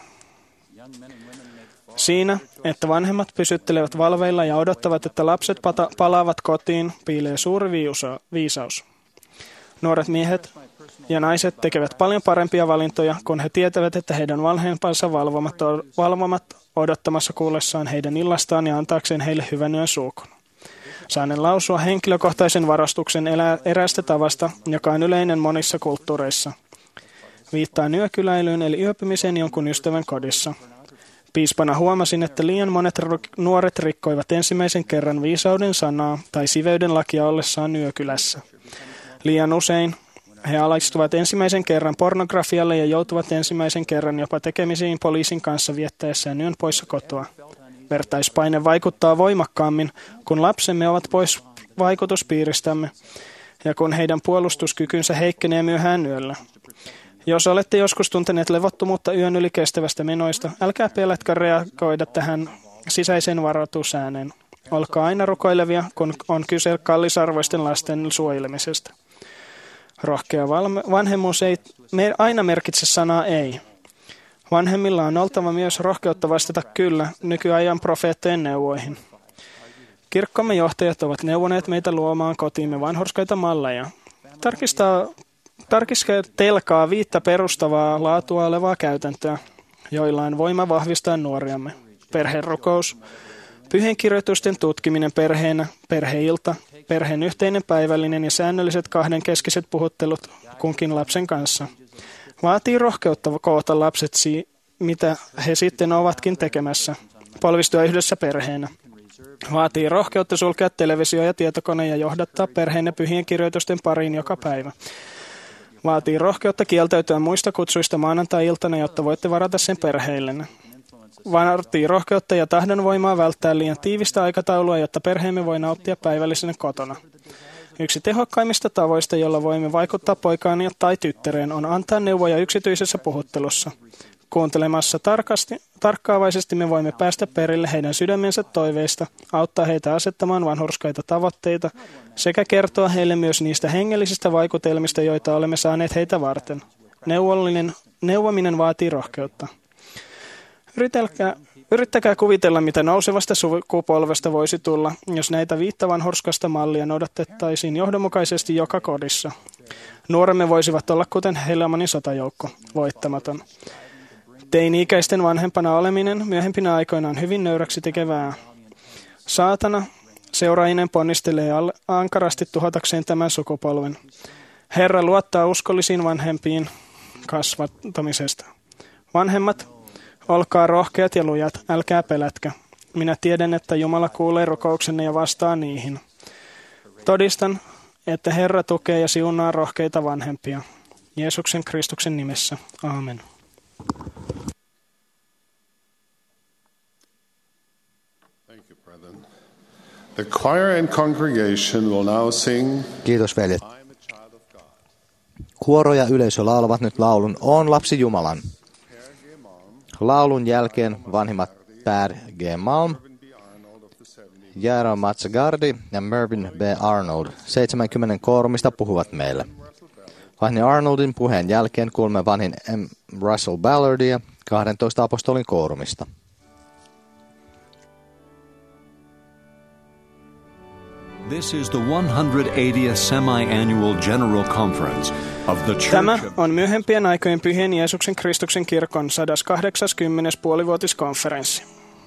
Siinä, että vanhemmat pysyttelevät valveilla ja odottavat, että lapset pata- palaavat kotiin, piilee suuri viusa- viisaus. Nuoret miehet ja naiset tekevät paljon parempia valintoja, kun he tietävät, että heidän vanhempansa valvomat, valvomat odottamassa kuullessaan heidän illastaan ja antaakseen heille hyvän yön suukon. Saanen lausua henkilökohtaisen varastuksen elää eräästä tavasta, joka on yleinen monissa kulttuureissa. Viittaan yökyläilyyn eli yöpymiseen jonkun ystävän kodissa. Piispana huomasin, että liian monet nuoret rikkoivat ensimmäisen kerran viisauden sanaa tai siveyden lakia ollessaan yökylässä. Liian usein he alistuvat ensimmäisen kerran pornografialle ja joutuvat ensimmäisen kerran jopa tekemisiin poliisin kanssa viettäessään yön poissa kotoa. Vertaispaine vaikuttaa voimakkaammin, kun lapsemme ovat pois vaikutuspiiristämme ja kun heidän puolustuskykynsä heikkenee myöhään yöllä. Jos olette joskus tunteneet levottomuutta yön yli kestävästä menoista, älkää pelätkö reagoida tähän sisäiseen varoitusääneen. Olkaa aina rukoilevia, kun on kyse kallisarvoisten lasten suojelemisesta. Rohkea vanhemmuus ei aina merkitse sanaa ei. Vanhemmilla on oltava myös rohkeutta vastata kyllä nykyajan profeettojen neuvoihin. Kirkkomme johtajat ovat neuvoneet meitä luomaan kotiimme vanhurskaita malleja. Tarkistaa Tarkistelkaa viittä perustavaa laatua olevaa käytäntöä, joilla on voima vahvistaa nuoriamme. Perherukous, pyhienkirjoitusten tutkiminen perheenä, perheilta, perheen yhteinen päivällinen ja säännölliset kahdenkeskiset puhuttelut kunkin lapsen kanssa. Vaatii rohkeutta koota lapset si- mitä he sitten ovatkin tekemässä. Polvistua yhdessä perheenä. Vaatii rohkeutta sulkea televisio ja tietokone ja johdattaa perheen ja pyhien kirjoitusten pariin joka päivä. Vaatii rohkeutta kieltäytyä muista kutsuista maanantai-iltana, jotta voitte varata sen perheillenne. Vaatii rohkeutta ja tahdonvoimaa välttää liian tiivistä aikataulua, jotta perheemme voi nauttia päivällisenä kotona. Yksi tehokkaimmista tavoista, jolla voimme vaikuttaa poikaan tai tyttäreen, on antaa neuvoja yksityisessä puhuttelussa. Kuuntelemassa tarkasti, tarkkaavaisesti me voimme päästä perille heidän sydämensä toiveista, auttaa heitä asettamaan vanhurskaita tavoitteita sekä kertoa heille myös niistä hengellisistä vaikutelmista, joita olemme saaneet heitä varten. Neuvollinen, neuvominen vaatii rohkeutta. Yrittäkää, yrittäkää kuvitella, mitä nousevasta sukupolvesta voisi tulla, jos näitä viittä vanhurskasta mallia noudatettaisiin johdonmukaisesti joka kodissa. Nuoremme voisivat olla kuten Helmanin sotajoukko, voittamaton. Teini-ikäisten vanhempana oleminen myöhempinä aikoina on hyvin nöyräksi tekevää. Saatana seuraajinen ponnistelee ankarasti tuhotakseen tämän sukupolven. Herra luottaa uskollisiin vanhempiin kasvattamisesta. Vanhemmat, olkaa rohkeat ja lujat, älkää pelätkä. Minä tiedän, että Jumala kuulee rukouksenne ja vastaa niihin. Todistan, että Herra tukee ja siunaa rohkeita vanhempia. Jeesuksen Kristuksen nimessä. Aamen. The choir and congregation will now sing. Kiitos veljet. Kuoro ja yleisö laulavat nyt laulun Oon lapsi Jumalan. Laulun jälkeen vanhimmat Per G. Malm, Jairo Mazzagardi ja Mervyn B. Arnold seitsemänkymmentä koorumista puhuvat meille. Vanhin Arnoldin puheen jälkeen kuulemme vanhin M. Russell Ballardia kahdentoista apostolin koorumista. This is the one hundred eightieth semi-annual General Conference of the Church. Tämä on myöhempien aikojen Pyhien Jeesuksen Kristuksen kirkon sata kahdeksankymmentä puolivuotiskonferenssi.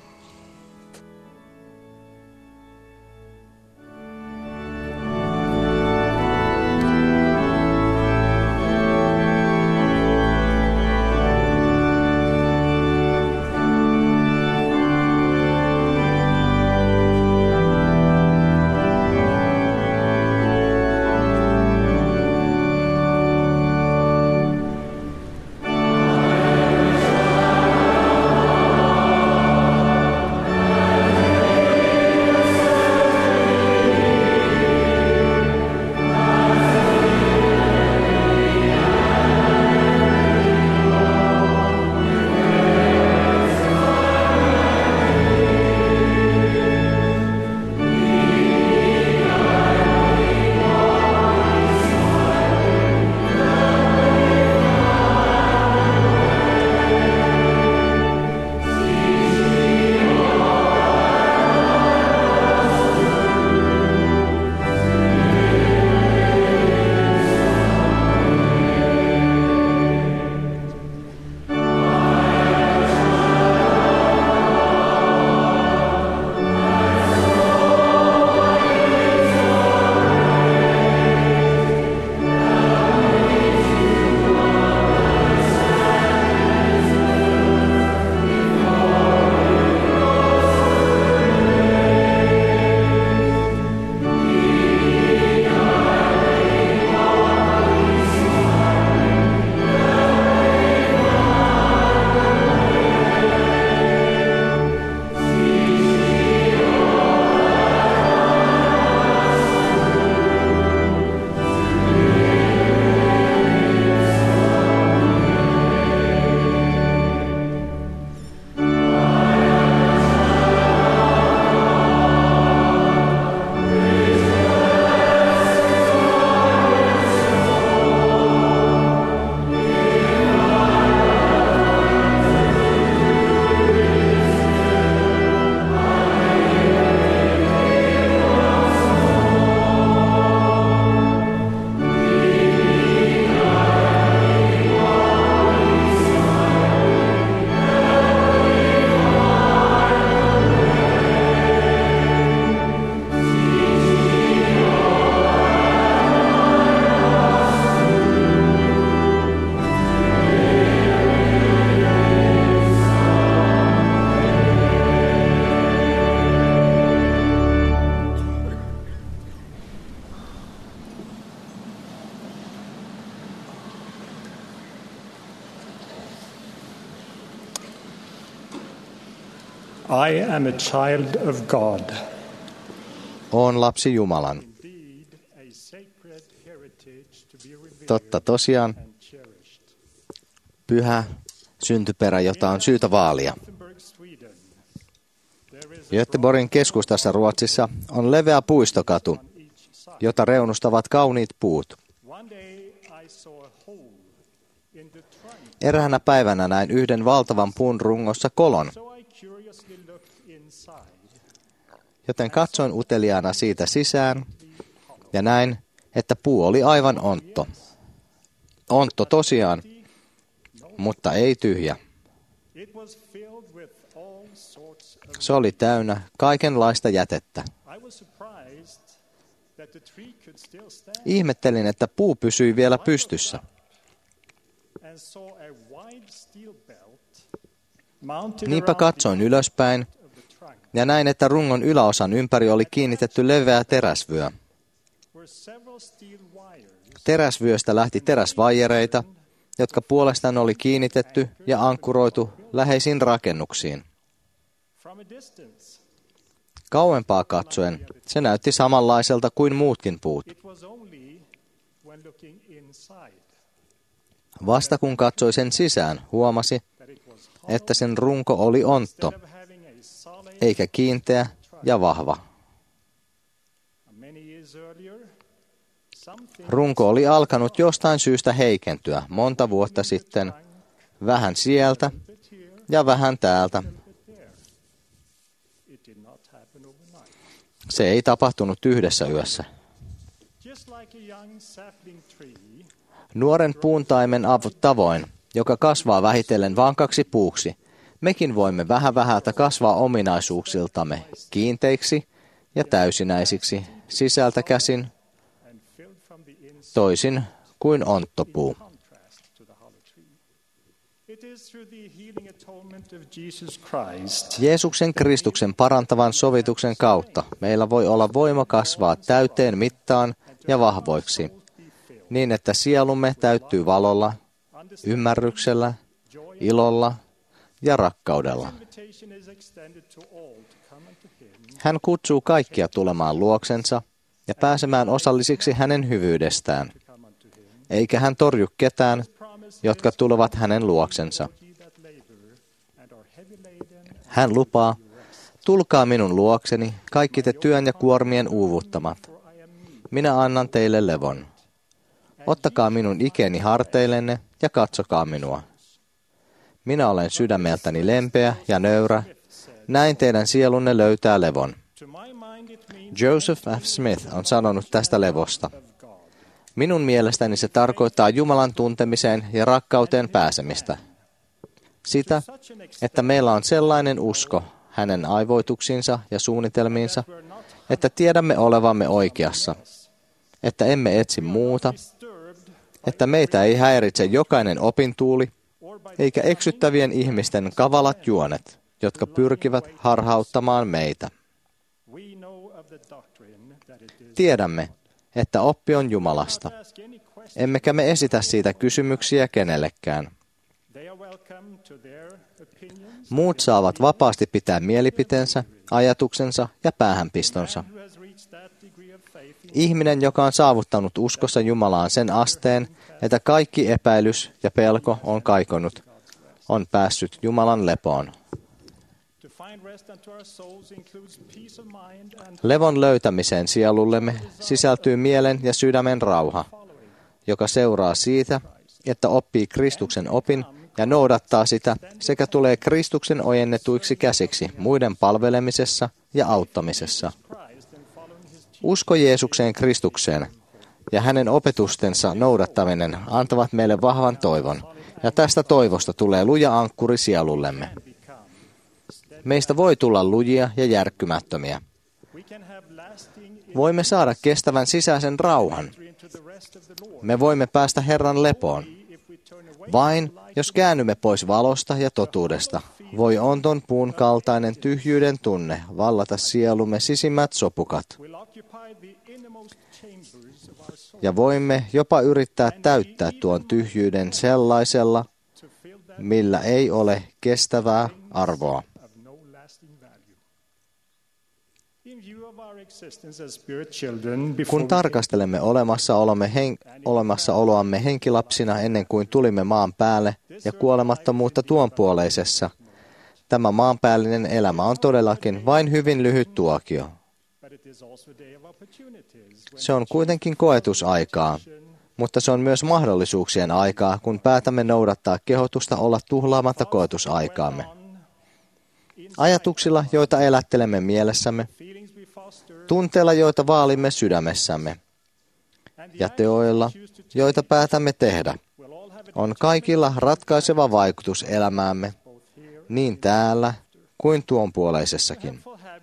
I am a child of God. Oon lapsi Jumalan. Totta tosiaan, pyhä syntyperä, jota on syytä vaalia. Göteborgin keskustassa Ruotsissa on leveä puistokatu, jota reunustavat kauniit puut. Eräänä päivänä näin yhden valtavan puun rungossa kolon, joten katsoin uteliaana siitä sisään ja näin, että puu oli aivan ontto. Ontto tosiaan, mutta ei tyhjä. Se oli täynnä kaikenlaista jätettä. Ihmettelin, että puu pysyi vielä pystyssä. Niinpä katsoin ylöspäin ja näin, että rungon yläosan ympäri oli kiinnitetty leveä teräsvyö. Teräsvyöstä lähti teräsvaijereita, jotka puolestaan oli kiinnitetty ja ankkuroitu läheisiin rakennuksiin. Kauempaa katsoen se näytti samanlaiselta kuin muutkin puut. Vasta kun katsoi sen sisään, huomasi, että sen runko oli ontto, eikä kiinteä ja vahva. Runko oli alkanut jostain syystä heikentyä monta vuotta sitten, vähän sieltä ja vähän täältä. Se ei tapahtunut yhdessä yössä. Nuoren puuntaimen tavoin, joka kasvaa vähitellen vain kaksi puuksi, mekin voimme vähän vähältä kasvaa ominaisuuksiltamme kiinteiksi ja täysinäisiksi sisältä käsin, toisin kuin onttopuu. Jeesuksen Kristuksen parantavan sovituksen kautta meillä voi olla voima kasvaa täyteen mittaan ja vahvoiksi, niin että sielumme täyttyy valolla, ymmärryksellä, ilolla ja rakkaudella. Hän kutsuu kaikkia tulemaan luoksensa ja pääsemään osallisiksi hänen hyvyydestään, eikä hän torju ketään, jotka tulevat hänen luoksensa. Hän lupaa, tulkaa minun luokseni, kaikki te työn ja kuormien uuvuttamat. Minä annan teille levon. Ottakaa minun ikeni harteillenne ja katsokaa minua. Minä olen sydämeltäni lempeä ja nöyrä, näin teidän sielunne löytää levon. Joseph F. Smith on sanonut tästä levosta. Minun mielestäni se tarkoittaa Jumalan tuntemiseen ja rakkauteen pääsemistä. Sitä, että meillä on sellainen usko hänen aivoituksiinsa ja suunnitelmiinsa, että tiedämme olevamme oikeassa, että emme etsi muuta, että meitä ei häiritse jokainen opintuuli, eikä eksyttävien ihmisten kavalat juonet, jotka pyrkivät harhauttamaan meitä. Tiedämme, että oppi on Jumalasta, emmekä me esitä siitä kysymyksiä kenellekään. Muut saavat vapaasti pitää mielipiteensä, ajatuksensa ja päähänpistonsa. Ihminen, joka on saavuttanut uskossa Jumalaan sen asteen, että kaikki epäilys ja pelko on kaikonnut, on päässyt Jumalan lepoon. Levon löytämiseen sielullemme sisältyy mielen ja sydämen rauha, joka seuraa siitä, että oppii Kristuksen opin ja noudattaa sitä sekä tulee Kristuksen ojennetuiksi käsiksi muiden palvelemisessa ja auttamisessa. Usko Jeesukseen Kristukseen ja hänen opetustensa noudattaminen antavat meille vahvan toivon, ja tästä toivosta tulee luja ankkuri sielullemme. Meistä voi tulla lujia ja järkkymättömiä. Voimme saada kestävän sisäisen rauhan. Me voimme päästä Herran lepoon. Vain jos käännymme pois valosta ja totuudesta, voi onton puun kaltainen tyhjyyden tunne vallata sielumme sisimmät sopukat. Ja voimme jopa yrittää täyttää tuon tyhjyyden sellaisella, millä ei ole kestävää arvoa. Kun tarkastelemme olemassaolomme hen, olemassaoloamme henkilapsina ennen kuin tulimme maan päälle ja kuolemattomuutta tuonpuoleisessa, tämä maanpäällinen elämä on todellakin vain hyvin lyhyt tuokio. Se on kuitenkin koetusaikaa, mutta se on myös mahdollisuuksien aikaa, kun päätämme noudattaa kehotusta olla tuhlaamatta koetusaikaamme. Ajatuksilla, joita elättelemme mielessämme, tunteilla, joita vaalimme sydämessämme, ja teoilla, joita päätämme tehdä, on kaikilla ratkaiseva vaikutus elämäämme, niin täällä kuin tuonpuoleisessakin.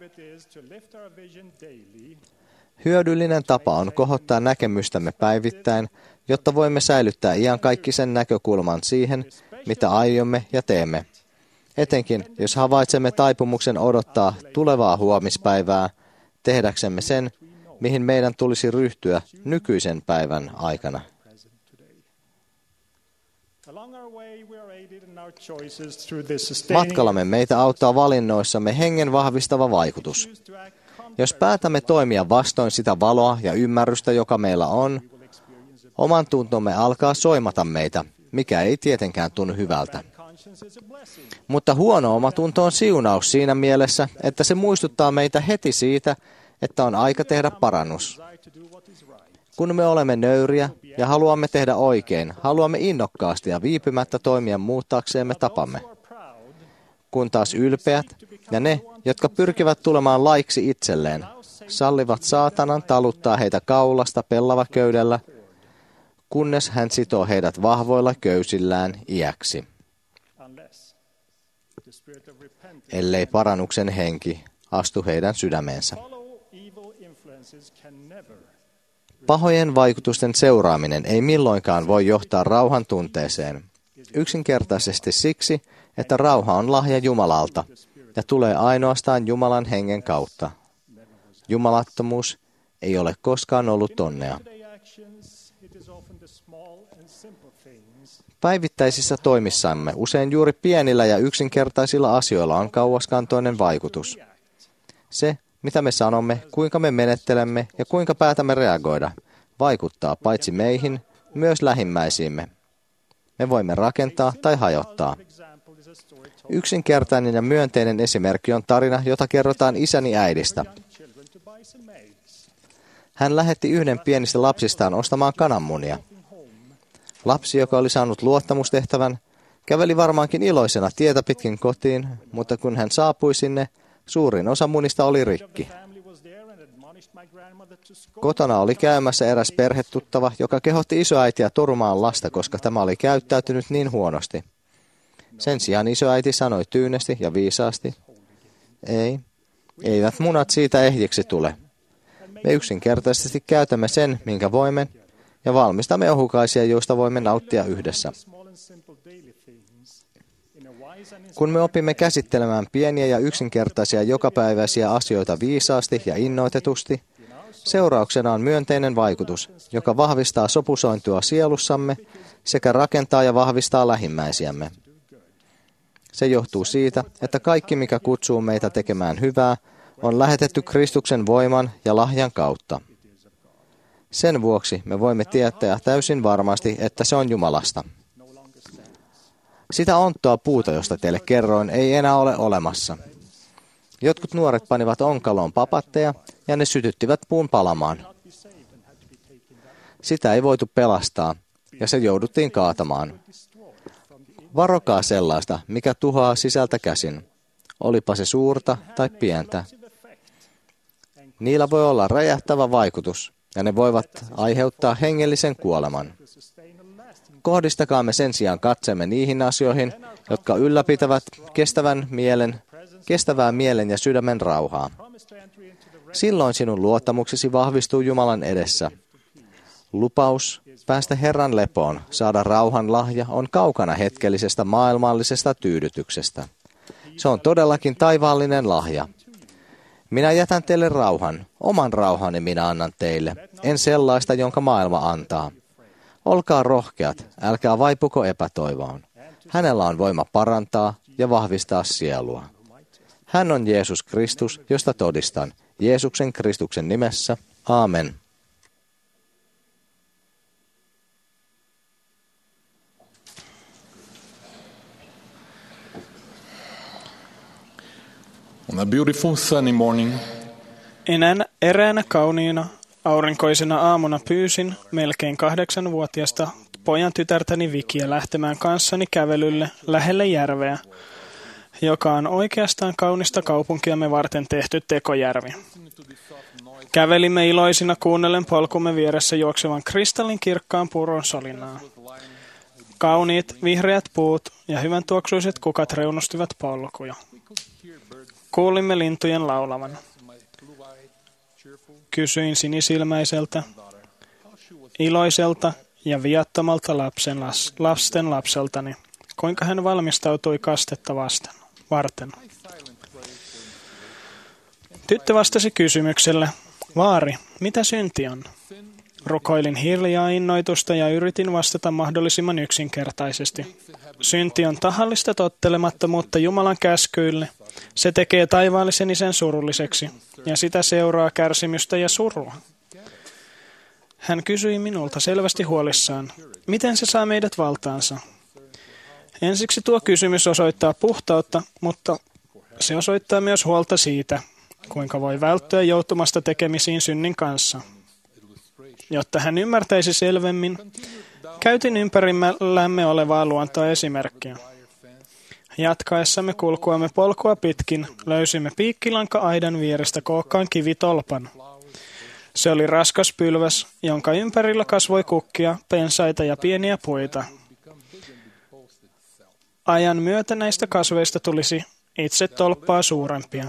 Hyödyllinen tapa on kohottaa näkemystämme päivittäin, jotta voimme säilyttää iankaikkisen näkökulman siihen, mitä aiomme ja teemme. Etenkin, jos havaitsemme taipumuksen odottaa tulevaa huomispäivää, tehdäksemme sen, mihin meidän tulisi ryhtyä nykyisen päivän aikana. Matkallamme meitä auttaa valinnoissamme hengen vahvistava vaikutus. Jos päätämme toimia vastoin sitä valoa ja ymmärrystä, joka meillä on, oman tuntomme alkaa soimata meitä, mikä ei tietenkään tunnu hyvältä. Mutta huono omatunto on siunaus siinä mielessä, että se muistuttaa meitä heti siitä, että on aika tehdä parannus. Kun me olemme nöyriä ja haluamme tehdä oikein, haluamme innokkaasti ja viipymättä toimia muuttaaksemme tapamme. Kun taas ylpeät ja ne, jotka pyrkivät tulemaan laiksi itselleen, sallivat saatanan taluttaa heitä kaulasta pellavaköydellä, kunnes hän sitoo heidät vahvoilla köysillään iäksi. Ellei parannuksen henki astu heidän sydämeensä. Pahojen vaikutusten seuraaminen ei milloinkaan voi johtaa rauhan tunteeseen. Yksinkertaisesti siksi, että rauha on lahja Jumalalta ja tulee ainoastaan Jumalan hengen kautta. Jumalattomuus ei ole koskaan ollut onnea. Päivittäisissä toimissamme usein juuri pienillä ja yksinkertaisilla asioilla on kauaskantoinen vaikutus. Se, mitä me sanomme, kuinka me menettelemme ja kuinka päätämme reagoida, vaikuttaa paitsi meihin, myös lähimmäisiimme. Me voimme rakentaa tai hajottaa. Yksinkertainen ja myönteinen esimerkki on tarina, jota kerrotaan isäni äidistä. Hän lähetti yhden pienistä lapsistaan ostamaan kananmunia. Lapsi, joka oli saanut luottamustehtävän, käveli varmaankin iloisena tietä pitkin kotiin, mutta kun hän saapui sinne, suurin osa munista oli rikki. Kotona oli käymässä eräs perhetuttava, joka kehotti isoäitiä torumaan lasta, koska tämä oli käyttäytynyt niin huonosti. Sen sijaan isoäiti sanoi tyynesti ja viisaasti, ei, eivät munat siitä ehjiksi tule. Me yksinkertaisesti käytämme sen, minkä voimme, ja valmistamme ohukaisia, joista voimme nauttia yhdessä. Kun me opimme käsittelemään pieniä ja yksinkertaisia jokapäiväisiä asioita viisaasti ja innoitetusti, seurauksena on myönteinen vaikutus, joka vahvistaa sopusointua sielussamme sekä rakentaa ja vahvistaa lähimmäisiämme. Se johtuu siitä, että kaikki, mikä kutsuu meitä tekemään hyvää, on lähetetty Kristuksen voiman ja lahjan kautta. Sen vuoksi me voimme tietää täysin varmasti, että se on Jumalasta. Sitä onttoa puuta, josta teille kerroin, ei enää ole olemassa. Jotkut nuoret panivat onkaloon papatteja ja ne sytyttivät puun palamaan. Sitä ei voitu pelastaa ja se jouduttiin kaatamaan. Varokaa sellaista, mikä tuhoaa sisältä käsin. Olipa se suurta tai pientä. Niillä voi olla räjähtävä vaikutus ja ne voivat aiheuttaa hengellisen kuoleman. Kohdistakaamme sen sijaan katseemme niihin asioihin, jotka ylläpitävät kestävän mielen, kestävää mielen ja sydämen rauhaa. Silloin sinun luottamuksesi vahvistuu Jumalan edessä. Lupaus päästä Herran lepoon, saada rauhan lahja, on kaukana hetkellisestä maailmallisesta tyydytyksestä. Se on todellakin taivaallinen lahja. Minä jätän teille rauhan, oman rauhani minä annan teille, en sellaista, jonka maailma antaa. Olkaa rohkeat, älkää vaipuko epätoivoon. Hänellä on voima parantaa ja vahvistaa sielua. Hän on Jeesus Kristus, josta todistan. Jeesuksen Kristuksen nimessä. Aamen. On a beautiful sunny morning, Enää eräänä kauniina aurinkoisena aamuna pyysin melkein kahdeksanvuotiasta pojan tytärtäni Vikiä lähtemään kanssani kävelylle lähelle järveä, joka on oikeastaan kaunista kaupunkiamme varten tehty tekojärvi. Kävelimme iloisina kuunnellen polkumme vieressä juoksevan kristallin kirkkaan puron solinaa. Kauniit vihreät puut ja hyvän tuoksuiset kukat reunustivat polkuja. Kuulimme lintujen laulavan. Kysyin sinisilmäiseltä, iloiselta ja viattomalta lapsen las, lasten lapseltani, kuinka hän valmistautui kastetta vasten, varten. Tyttö vastasi kysymykselle, Vaari, mitä synti on? Rukoilin hiljaa innoitusta ja yritin vastata mahdollisimman yksinkertaisesti. Synti on tahallista tottelemattomuutta Jumalan käskyille. Se tekee taivaallisen isän surulliseksi, ja sitä seuraa kärsimystä ja surua. Hän kysyi minulta selvästi huolissaan, miten se saa meidät valtaansa. Ensiksi tuo kysymys osoittaa puhtautta, mutta se osoittaa myös huolta siitä, kuinka voi välttyä joutumasta tekemisiin synnin kanssa. Jotta hän ymmärtäisi selvemmin, käytin ympärillämme olevaa luontoa esimerkkiä. Jatkaessamme kulkuamme polkua pitkin löysimme piikkilanka-aidan vierestä kookkaan kivitolpan. Se oli raskas pylväs, jonka ympärillä kasvoi kukkia, pensaita ja pieniä puita. Ajan myötä näistä kasveista tulisi itse tolppaa suurempia.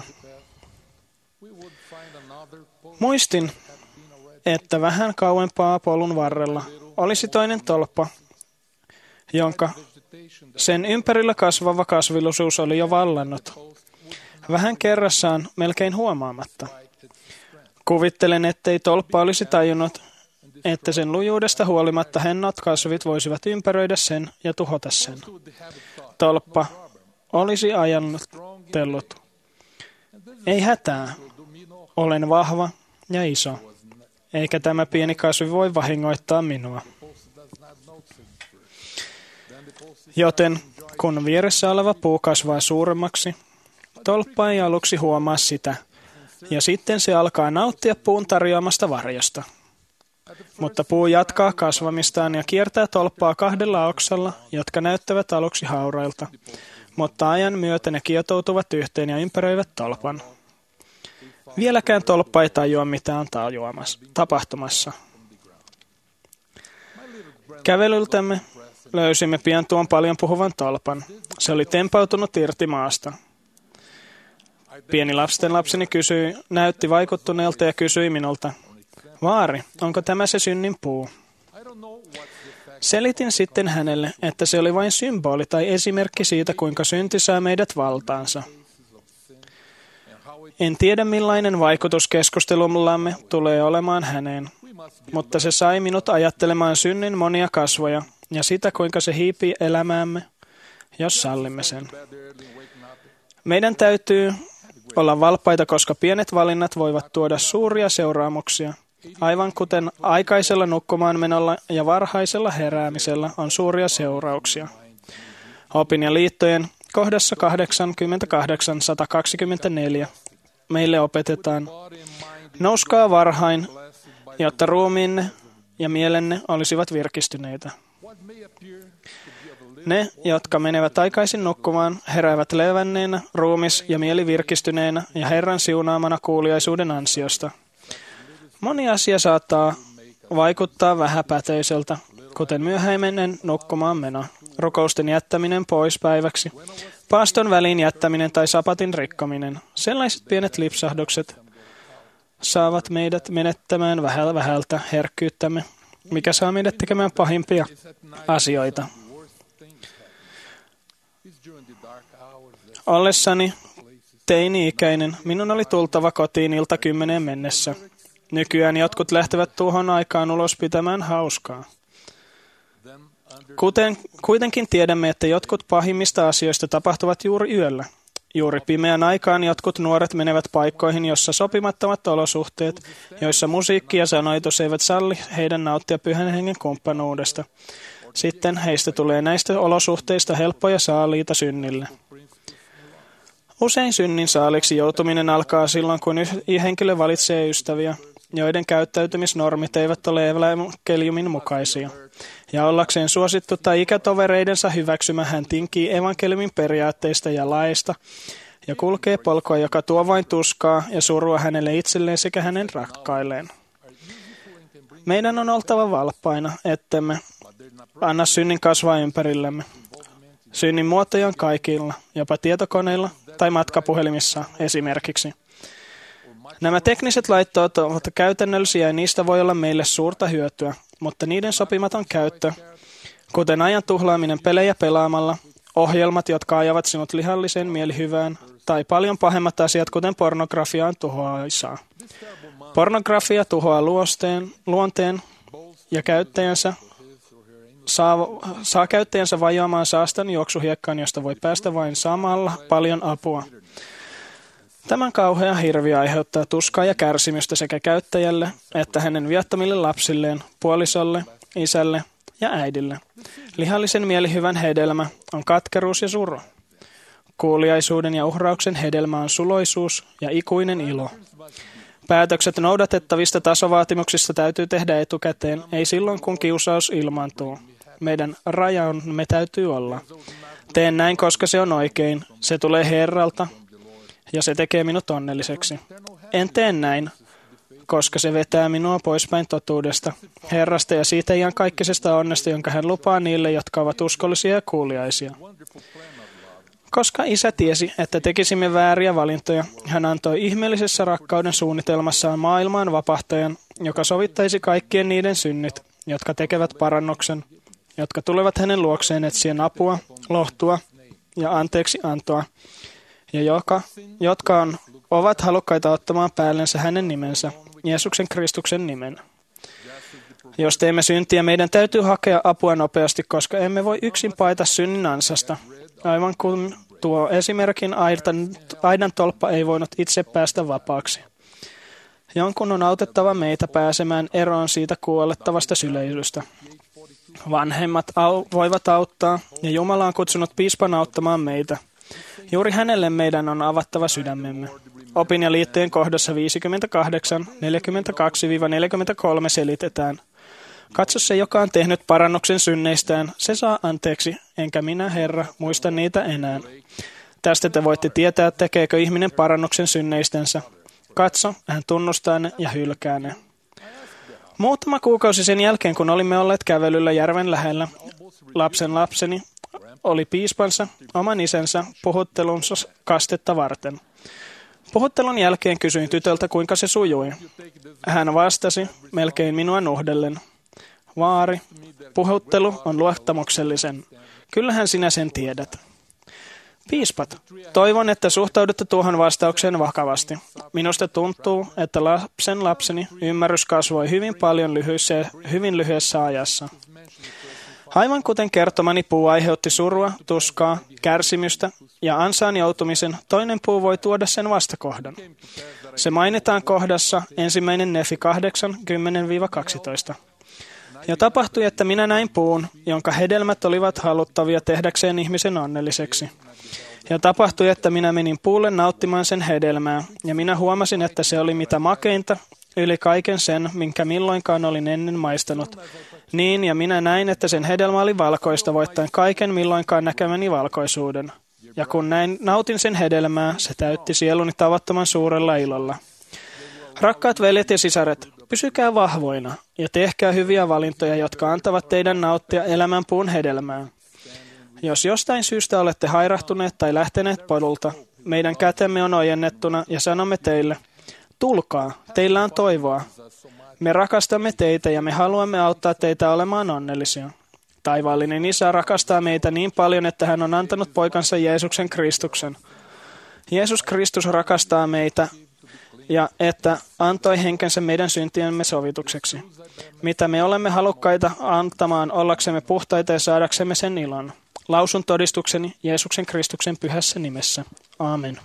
Muistin, että vähän kauempaa polun varrella olisi toinen tolppa, jonka sen ympärillä kasvava kasvillisuus oli jo vallannut. Vähän kerrassaan, melkein huomaamatta. Kuvittelen, ettei tolppa olisi tajunnut, että sen lujuudesta huolimatta hennot kasvit voisivat ympäröidä sen ja tuhota sen. Tolppa olisi ajantellut. Ei hätää. Olen vahva ja iso, eikä tämä pieni kasvi voi vahingoittaa minua. Joten kun vieressä oleva puu kasvaa suuremmaksi, tolppa ei aluksi huomaa sitä, ja sitten se alkaa nauttia puun tarjoamasta varjosta. Mutta puu jatkaa kasvamistaan ja kiertää tolppaa kahdella oksalla, jotka näyttävät aluksi haurailta, mutta ajan myötä ne kietoutuvat yhteen ja ympäröivät tolpan. Vieläkään tolppa ei tajua, mitä on tapahtumassa. Kävelyltämme löysimme pian tuon paljon puhuvan tolpan. Se oli tempautunut irti maasta. Pieni lasten lapseni kysyi, näytti vaikuttuneelta ja kysyi minulta, Vaari, onko tämä se synnin puu? Selitin sitten hänelle, että se oli vain symboli tai esimerkki siitä, kuinka synti saa meidät valtaansa. En tiedä, millainen vaikutus keskustelullamme tulee olemaan häneen, mutta se sai minut ajattelemaan synnin monia kasvoja ja sitä, kuinka se hiipii elämäämme, jos sallimme sen. Meidän täytyy olla valppaita, koska pienet valinnat voivat tuoda suuria seuraamuksia, aivan kuten aikaisella nukkumaan menolla ja varhaisella heräämisellä on suuria seurauksia. Opin ja liittojen kohdassa kahdeksankymmentäkahdeksan sata kaksikymmentäneljä meille opetetaan, nouskaa varhain, jotta ruumiinne ja mielenne olisivat virkistyneitä. Ne, jotka menevät aikaisin nukkumaan, heräävät levänneenä, ruumis ja mieli virkistyneenä ja Herran siunaamana kuuliaisuuden ansiosta. Moni asia saattaa vaikuttaa vähäpätöiseltä, kuten myöhäinen nukkumaan meno, rukousten jättäminen pois päiväksi, paaston väliin jättäminen tai sapatin rikkominen. Sellaiset pienet lipsahdukset saavat meidät menettämään vähältä vähältä herkkyyttämme, mikä saa meidät tekemään pahimpia asioita. Ollessani teini-ikäinen minun oli tultava kotiin ilta kymmeneen mennessä. Nykyään jotkut lähtevät tuohon aikaan ulos pitämään hauskaa. Kuten, kuitenkin tiedämme, että jotkut pahimmista asioista tapahtuvat juuri yöllä. Juuri pimeän aikaan jotkut nuoret menevät paikkoihin, jossa sopimattomat olosuhteet, joissa musiikki ja sanoitus eivät salli heidän nauttia pyhän hengen kumppanuudesta. Sitten heistä tulee näistä olosuhteista helppoja saaliita synnille. Usein synnin saaliksi joutuminen alkaa silloin, kun henkilö valitsee ystäviä, joiden käyttäytymisnormit eivät ole evankeliumin mukaisia. Ja ollakseen suosittu tai ikätovereidensa hyväksymä, hän tinkii evankeliumin periaatteista ja laeista ja kulkee polkua, joka tuo vain tuskaa ja surua hänelle itselleen sekä hänen rakkailleen. Meidän on oltava valppaina, ettemme anna synnin kasvaa ympärillämme. Synnin muotoja on kaikilla, jopa tietokoneilla tai matkapuhelimissa esimerkiksi. Nämä tekniset laitteet ovat käytännöllisiä ja niistä voi olla meille suurta hyötyä, mutta niiden sopimaton käyttö, kuten ajan tuhlaaminen pelejä pelaamalla, ohjelmat, jotka ajavat sinut lihalliseen mielihyvään, tai paljon pahemmat asiat, kuten pornografia on tuhoaisaa. Pornografia tuhoaa luosteen, luonteen ja käyttäjänsä saa, saa käyttäjänsä vajoamaan saastan juoksuhiekkaan, josta voi päästä vain saamalla paljon apua. Tämän kauhea hirviö aiheuttaa tuskaa ja kärsimystä sekä käyttäjälle että hänen viattomille lapsilleen, puolisolle, isälle ja äidille. Lihallisen mielihyvän hedelmä on katkeruus ja suru. Kuuliaisuuden ja uhrauksen hedelmä on suloisuus ja ikuinen ilo. Päätökset noudatettavista tasovaatimuksista täytyy tehdä etukäteen, ei silloin kun kiusaus ilmaantuu. Meidän rajamme täytyy olla. Teen näin, koska se on oikein. Se tulee Herralta ja se tekee minut onnelliseksi. En tee näin, koska se vetää minua poispäin totuudesta, Herrasta ja siitä iankaikkisesta onnesta, jonka hän lupaa niille, jotka ovat uskollisia ja kuuliaisia. Koska Isä tiesi, että tekisimme vääriä valintoja, hän antoi ihmeellisessä rakkauden suunnitelmassaan maailmaan vapahtajan, joka sovittaisi kaikkien niiden synnit, jotka tekevät parannuksen, jotka tulevat hänen luokseen etsien apua, lohtua ja anteeksi antoa, ja joka, jotka on, ovat halukkaita ottamaan päällensä hänen nimensä, Jeesuksen Kristuksen nimen. Jos teemme syntiä, meidän täytyy hakea apua nopeasti, koska emme voi yksin paeta synnin ansasta. Aivan kuin tuo esimerkin aidan, aidan tolppa ei voinut itse päästä vapaaksi. Jonkun on autettava meitä pääsemään eroon siitä kuolettavasta syleilystä. Vanhemmat au, voivat auttaa, ja Jumala on kutsunut piispan auttamaan meitä. Juuri hänelle meidän on avattava sydämemme. Opin ja liitteen kohdassa viisikymmentäkahdeksan, neljäkymmentäkaksi neljäkymmentäkolme selitetään. Katso se, joka on tehnyt parannuksen synneistään, se saa anteeksi, enkä minä, Herra, muista niitä enää. Tästä te voitte tietää, tekeekö ihminen parannuksen synneistänsä. Katso, hän tunnustaa ne ja hylkää ne. Muutama kuukausi sen jälkeen, kun olimme olleet kävelyllä järven lähellä, lapsen lapseni oli piispansa, oman isänsä, puhuttelunsa kastetta varten. Puhuttelun jälkeen kysyin tytöltä, kuinka se sujui. Hän vastasi, melkein minua nuhdellen. Vaari, puhuttelu on luottamuksellisen. Kyllähän sinä sen tiedät. Piispat, toivon, että suhtaudutte tuohon vastaukseen vakavasti. Minusta tuntuu, että lapsen lapseni ymmärrys kasvoi hyvin paljon lyhyessä, hyvin lyhyessä ajassa. Aivan kuten kertomani puu aiheutti surua, tuskaa, kärsimystä ja ansaan joutumisen, toinen puu voi tuoda sen vastakohdan. Se mainitaan kohdassa ensimmäinen Nefi kahdeksan, kymmenen kaksitoista. Ja tapahtui, että minä näin puun, jonka hedelmät olivat haluttavia tehdäkseen ihmisen onnelliseksi. Ja tapahtui, että minä menin puulle nauttimaan sen hedelmää, ja minä huomasin, että se oli mitä makeinta, yli kaiken sen, minkä milloinkaan olin ennen maistanut. Niin, ja minä näin, että sen hedelmä oli valkoista, voittaen kaiken milloinkaan näkemäni valkoisuuden. Ja kun näin nautin sen hedelmää, se täytti sieluni tavattoman suurella ilolla. Rakkaat veljet ja sisaret, pysykää vahvoina ja tehkää hyviä valintoja, jotka antavat teidän nauttia elämän puun hedelmää. Jos jostain syystä olette hairahtuneet tai lähteneet polulta, meidän kätemme on ojennettuna ja sanomme teille, tulkaa, teillä on toivoa. Me rakastamme teitä ja me haluamme auttaa teitä olemaan onnellisia. Taivaallinen Isä rakastaa meitä niin paljon, että hän on antanut poikansa Jeesuksen Kristuksen. Jeesus Kristus rakastaa meitä ja että antoi henkensä meidän syntiemme sovitukseksi. Mitä me olemme halukkaita antamaan ollaksemme puhtaita ja saadaksemme sen ilon. Lausun todistukseni Jeesuksen Kristuksen pyhässä nimessä. Aamen.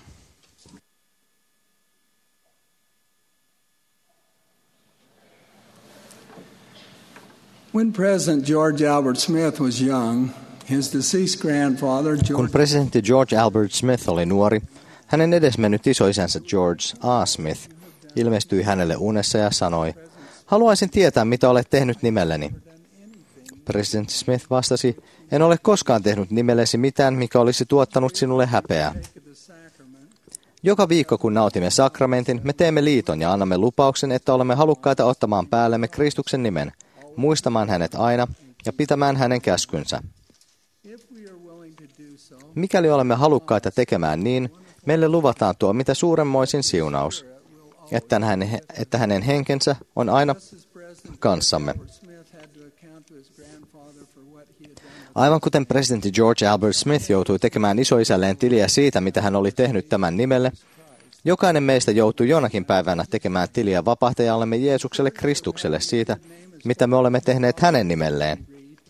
When President George Albert Smith was young, his deceased grandfather George... Kun presidentti George Albert Smith oli nuori, hänen edesmennyt isoisänsä George A. Smith ilmestyi hänelle unessa ja sanoi, haluaisin tietää, mitä olet tehnyt nimelleni. Presidentti Smith vastasi, en ole koskaan tehnyt nimellesi mitään, mikä olisi tuottanut sinulle häpeää. Joka viikko, kun nautimme sakramentin, me teemme liiton ja annamme lupauksen, että olemme halukkaita ottamaan päällemme Kristuksen nimen, muistamaan hänet aina ja pitämään hänen käskynsä. Mikäli olemme halukkaita tekemään niin, meille luvataan tuo mitä suuremmoisin siunaus, että hänen, että hänen henkensä on aina kanssamme. Aivan kuten presidentti George Albert Smith joutui tekemään isoisälleen tiliä siitä, mitä hän oli tehnyt tämän nimelle, jokainen meistä joutuu jonakin päivänä tekemään tiliä vapahtajallemme Jeesukselle Kristukselle siitä, mitä me olemme tehneet hänen nimelleen.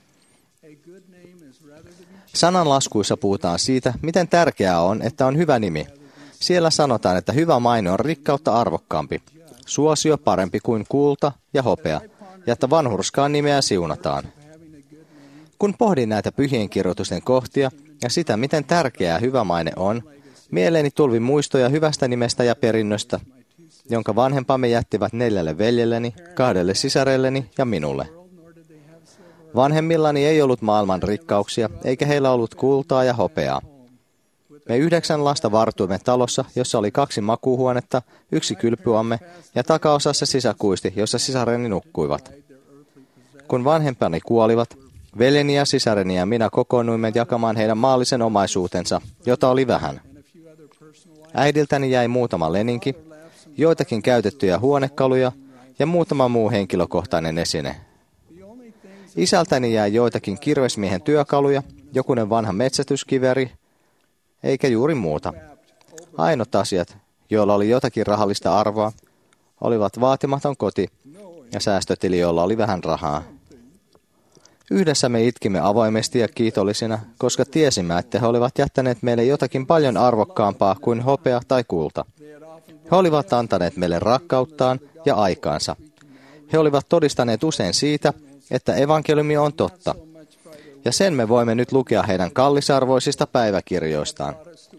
Sananlaskuissa puhutaan siitä, miten tärkeää on, että on hyvä nimi. Siellä sanotaan, että hyvä maine on rikkautta arvokkaampi, suosio parempi kuin kulta ja hopea, ja että vanhurskaan nimeä siunataan. Kun pohdin näitä pyhien kirjoitusten kohtia ja sitä, miten tärkeää hyvä maine on, mieleeni tulvi muistoja hyvästä nimestä ja perinnöstä, jonka vanhempamme jättivät neljälle veljelleni, kahdelle sisarelleni ja minulle. Vanhemmillani ei ollut maailman rikkauksia, eikä heillä ollut kultaa ja hopeaa. Me yhdeksän lasta vartuimme talossa, jossa oli kaksi makuuhuonetta, yksi kylpyamme ja takaosassa sisäkuisti, jossa sisareni nukkuivat. Kun vanhempani kuolivat, veljeni ja sisareni ja minä kokoonnuimme jakamaan heidän maallisen omaisuutensa, jota oli vähän. Äidiltäni jäi muutama leninki, joitakin käytettyjä huonekaluja ja muutama muu henkilökohtainen esine. Isältäni jäi joitakin kirvesmiehen työkaluja, jokunen vanha metsästyskiveri, eikä juuri muuta. Ainut asiat, joilla oli jotakin rahallista arvoa, olivat vaatimaton koti ja säästötili, jolla oli vähän rahaa. Yhdessä me itkimme avoimesti ja kiitollisina, koska tiesimme, että he olivat jättäneet meille jotakin paljon arvokkaampaa kuin hopea tai kulta. He olivat antaneet meille rakkauttaan ja aikaansa. He olivat todistaneet usein siitä, että evankeliumi on totta. Ja sen me voimme nyt lukea heidän kallisarvoisista päiväkirjoistaan.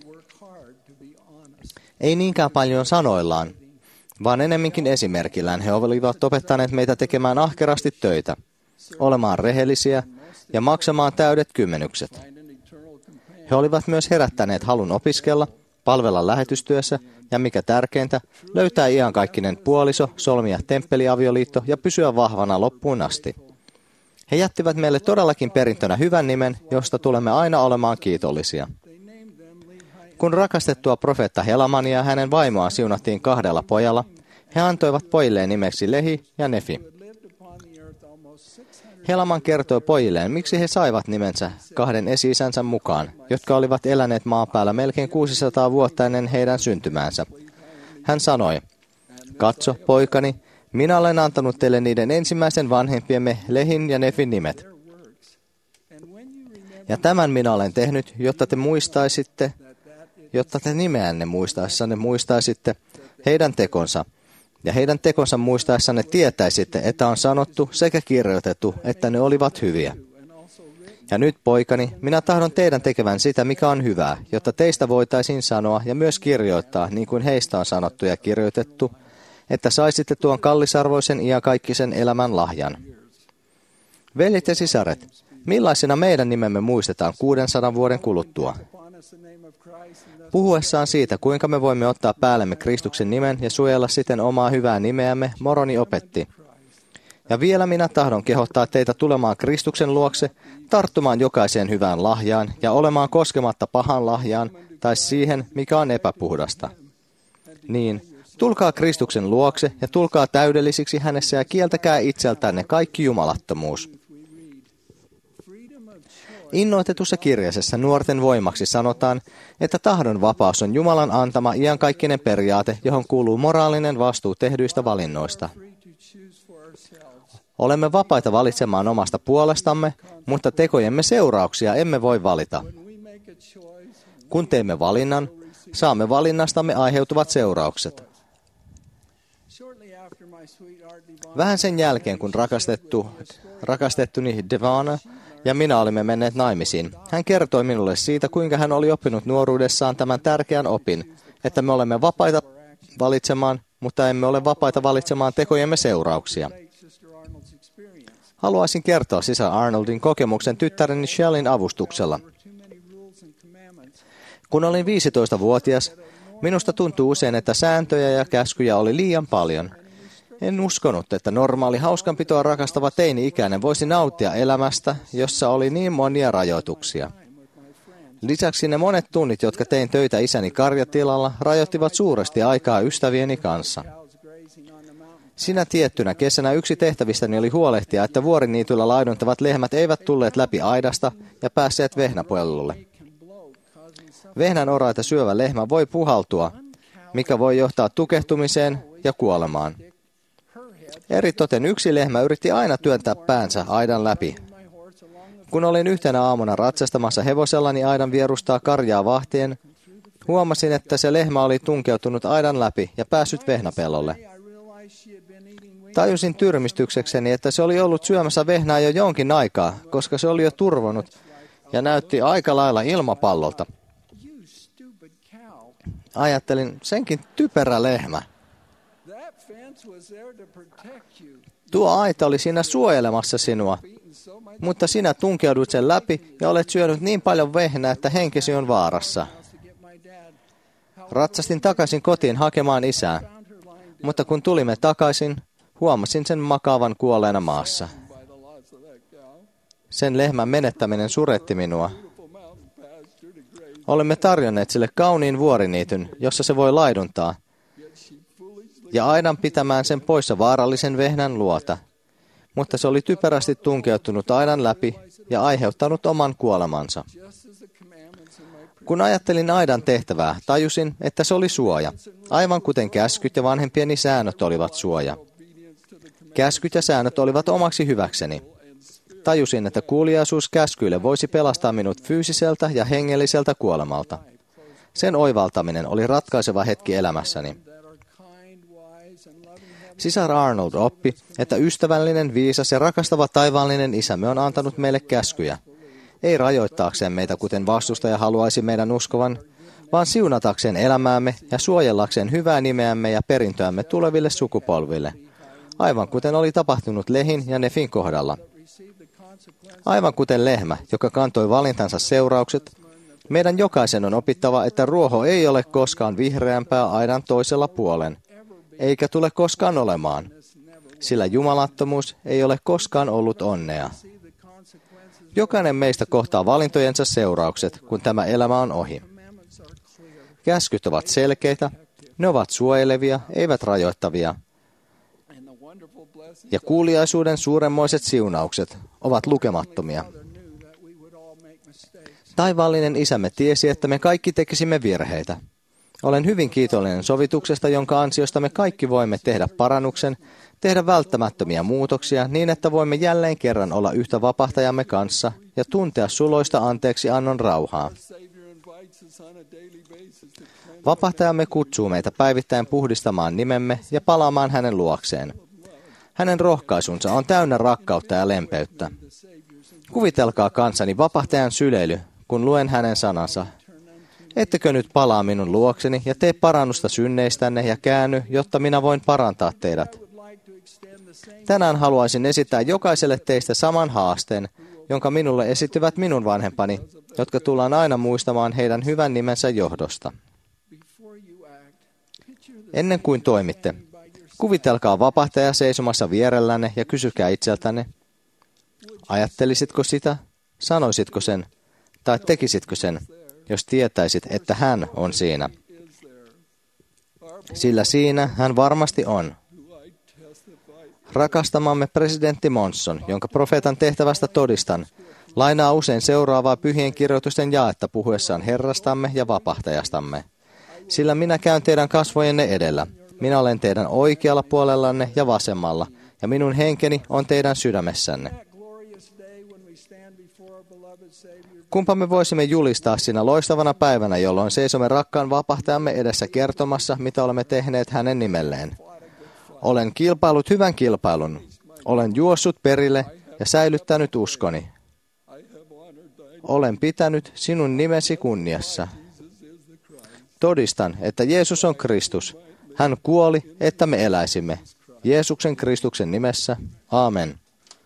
Ei niinkään paljon sanoillaan, vaan enemminkin esimerkillään he olivat opettaneet meitä tekemään ahkerasti töitä, olemaan rehellisiä ja maksamaan täydet kymmenykset. He olivat myös herättäneet halun opiskella, palvella lähetystyössä ja mikä tärkeintä, löytää iankaikkinen puoliso, solmia temppeliavioliitto ja pysyä vahvana loppuun asti. He jättivät meille todellakin perintönä hyvän nimen, josta tulemme aina olemaan kiitollisia. Kun rakastettua profeetta Helamania ja hänen vaimoaan siunattiin kahdella pojalla, he antoivat pojilleen nimeksi Lehi ja Nefi. Helaman kertoi pojilleen, miksi he saivat nimensä kahden esi-isänsä mukaan, jotka olivat eläneet maan päällä melkein kuusisataa vuotta ennen heidän syntymäänsä. Hän sanoi, katso, poikani, minä olen antanut teille niiden ensimmäisen vanhempiemme Lehin ja Nefin nimet. Ja tämän minä olen tehnyt, jotta te muistaisitte, jotta te nimeänne muistaessanne muistaisitte heidän tekonsa. Ja heidän tekonsa muistaessanne tietäisitte, että on sanottu sekä kirjoitettu, että ne olivat hyviä. Ja nyt, poikani, minä tahdon teidän tekevän sitä, mikä on hyvää, jotta teistä voitaisiin sanoa ja myös kirjoittaa, niin kuin heistä on sanottu ja kirjoitettu, että saisitte tuon kallisarvoisen iankaikkisen elämän lahjan. Veljet ja sisaret, millaisena meidän nimemme muistetaan kuudensadan vuoden kuluttua? Puhuessaan siitä, kuinka me voimme ottaa päällemme Kristuksen nimen ja suojella siten omaa hyvää nimeämme, Moroni opetti. Ja vielä minä tahdon kehottaa teitä tulemaan Kristuksen luokse, tarttumaan jokaiseen hyvään lahjaan ja olemaan koskematta pahan lahjaan tai siihen, mikä on epäpuhdasta. Niin, tulkaa Kristuksen luokse ja tulkaa täydellisiksi hänessä ja kieltäkää itseltänne kaikki jumalattomuus. Innoitetussa kirjasessa nuorten voimaksi sanotaan, että tahdon vapaus on Jumalan antama iankaikkinen periaate, johon kuuluu moraalinen vastuu tehdyistä valinnoista. Olemme vapaita valitsemaan omasta puolestamme, mutta tekojemme seurauksia emme voi valita. Kun teemme valinnan, saamme valinnastamme aiheutuvat seuraukset. Vähän sen jälkeen, kun rakastettu, rakastettuni Devana ja minä olimme menneet naimisiin, hän kertoi minulle siitä, kuinka hän oli oppinut nuoruudessaan tämän tärkeän opin, että me olemme vapaita valitsemaan, mutta emme ole vapaita valitsemaan tekojemme seurauksia. Haluaisin kertoa sisar Arnoldin kokemuksen tyttäreni Shellin avustuksella. Kun olin viisitoistavuotias, minusta tuntui usein, että sääntöjä ja käskyjä oli liian paljon. En uskonut, että normaali hauskanpitoa rakastava teini-ikäinen voisi nauttia elämästä, jossa oli niin monia rajoituksia. Lisäksi ne monet tunnit, jotka tein töitä isäni karjatilalla, rajoittivat suuresti aikaa ystävieni kanssa. Sinä tiettynä kesänä yksi tehtävistäni oli huolehtia, että vuoriniityllä laiduntavat lehmät eivät tulleet läpi aidasta ja päässeet vehnäpellolle. Vehnän oraita syövä lehmä voi puhaltua, mikä voi johtaa tukehtumiseen ja kuolemaan. Eritoten yksi lehmä yritti aina työntää päänsä aidan läpi. Kun olin yhtenä aamuna ratsastamassa hevosellani aidan vierustaa karjaa vahtien, huomasin, että se lehmä oli tunkeutunut aidan läpi ja päässyt vehnäpellolle. Tajusin tyrmistyksekseni, että se oli ollut syömässä vehnää jo jonkin aikaa, koska se oli jo turvonnut ja näytti aika lailla ilmapallolta. Ajattelin, senkin typerä lehmä. Tuo aita oli siinä suojelemassa sinua, mutta sinä tunkeudut sen läpi ja olet syönyt niin paljon vehnää, että henkesi on vaarassa. Ratsastin takaisin kotiin hakemaan isää, mutta kun tulimme takaisin, huomasin sen makaavan kuolleena maassa. Sen lehmän menettäminen suretti minua. Olemme tarjonneet sille kauniin vuoriniityn, jossa se voi laiduntaa, ja aidan pitämään sen poissa vaarallisen vehnän luota. Mutta se oli typerästi tunkeutunut aidan läpi ja aiheuttanut oman kuolemansa. Kun ajattelin aidan tehtävää, tajusin, että se oli suoja, aivan kuten käskyt ja vanhempieni säännöt olivat suoja. Käskyt ja säännöt olivat omaksi hyväkseni. Tajusin, että kuuliaisuus käskyille voisi pelastaa minut fyysiseltä ja hengelliseltä kuolemalta. Sen oivaltaminen oli ratkaiseva hetki elämässäni. Sisar Arnold oppi, että ystävällinen, viisas ja rakastava taivaallinen isämme on antanut meille käskyjä. Ei rajoittaakseen meitä, kuten vastustaja haluaisi meidän uskovan, vaan siunatakseen elämäämme ja suojellakseen hyvää nimeämme ja perintöämme tuleville sukupolville. Aivan kuten oli tapahtunut Lehin ja Nefin kohdalla. Aivan kuten lehmä, joka kantoi valintansa seuraukset, meidän jokaisen on opittava, että ruoho ei ole koskaan vihreämpää aidan toisella puolen, eikä tule koskaan olemaan, sillä jumalattomuus ei ole koskaan ollut onnea. Jokainen meistä kohtaa valintojensa seuraukset, kun tämä elämä on ohi. Käskyt ovat selkeitä, ne ovat suojelevia, eivät rajoittavia. Ja kuuliaisuuden suuremmoiset siunaukset ovat lukemattomia. Taivaallinen isämme tiesi, että me kaikki tekisimme virheitä. Olen hyvin kiitollinen sovituksesta, jonka ansiosta me kaikki voimme tehdä parannuksen, tehdä välttämättömiä muutoksia niin, että voimme jälleen kerran olla yhtä vapahtajamme kanssa ja tuntea suloista anteeksi annon rauhaa. Vapahtajamme kutsuu meitä päivittäin puhdistamaan nimemme ja palaamaan hänen luokseen. Hänen rohkaisunsa on täynnä rakkautta ja lempeyttä. Kuvitelkaa kanssani vapahtajan syleily, kun luen hänen sanansa. Ettekö nyt palaa minun luokseni ja tee parannusta synneistänne ja käänny, jotta minä voin parantaa teidät. Tänään haluaisin esittää jokaiselle teistä saman haasteen, jonka minulle esittyvät minun vanhempani, jotka tullaan aina muistamaan heidän hyvän nimensä johdosta. Ennen kuin toimitte, kuvitelkaa vapahtaja seisomassa vierellänne ja kysykää itseltänne, ajattelisitko sitä, sanoisitko sen, tai tekisitkö sen, jos tietäisit, että hän on siinä. Sillä siinä hän varmasti on. Rakastamamme presidentti Monson, jonka profeetan tehtävästä todistan, lainaa usein seuraavaa pyhien kirjoitusten jaetta puhuessaan Herrastamme ja vapahtajastamme. Sillä minä käyn teidän kasvojenne edellä. Minä olen teidän oikealla puolellanne ja vasemmalla, ja minun henkeni on teidän sydämessänne. Kumpa me voisimme julistaa siinä loistavana päivänä, jolloin seisomme rakkaan vapahtajamme edessä kertomassa, mitä olemme tehneet hänen nimelleen. Olen kilpailut hyvän kilpailun. Olen juossut perille ja säilyttänyt uskoni. Olen pitänyt sinun nimesi kunniassa. Todistan, että Jeesus on Kristus. Hän kuoli, että me eläisimme. Jeesuksen Kristuksen nimessä. Aamen.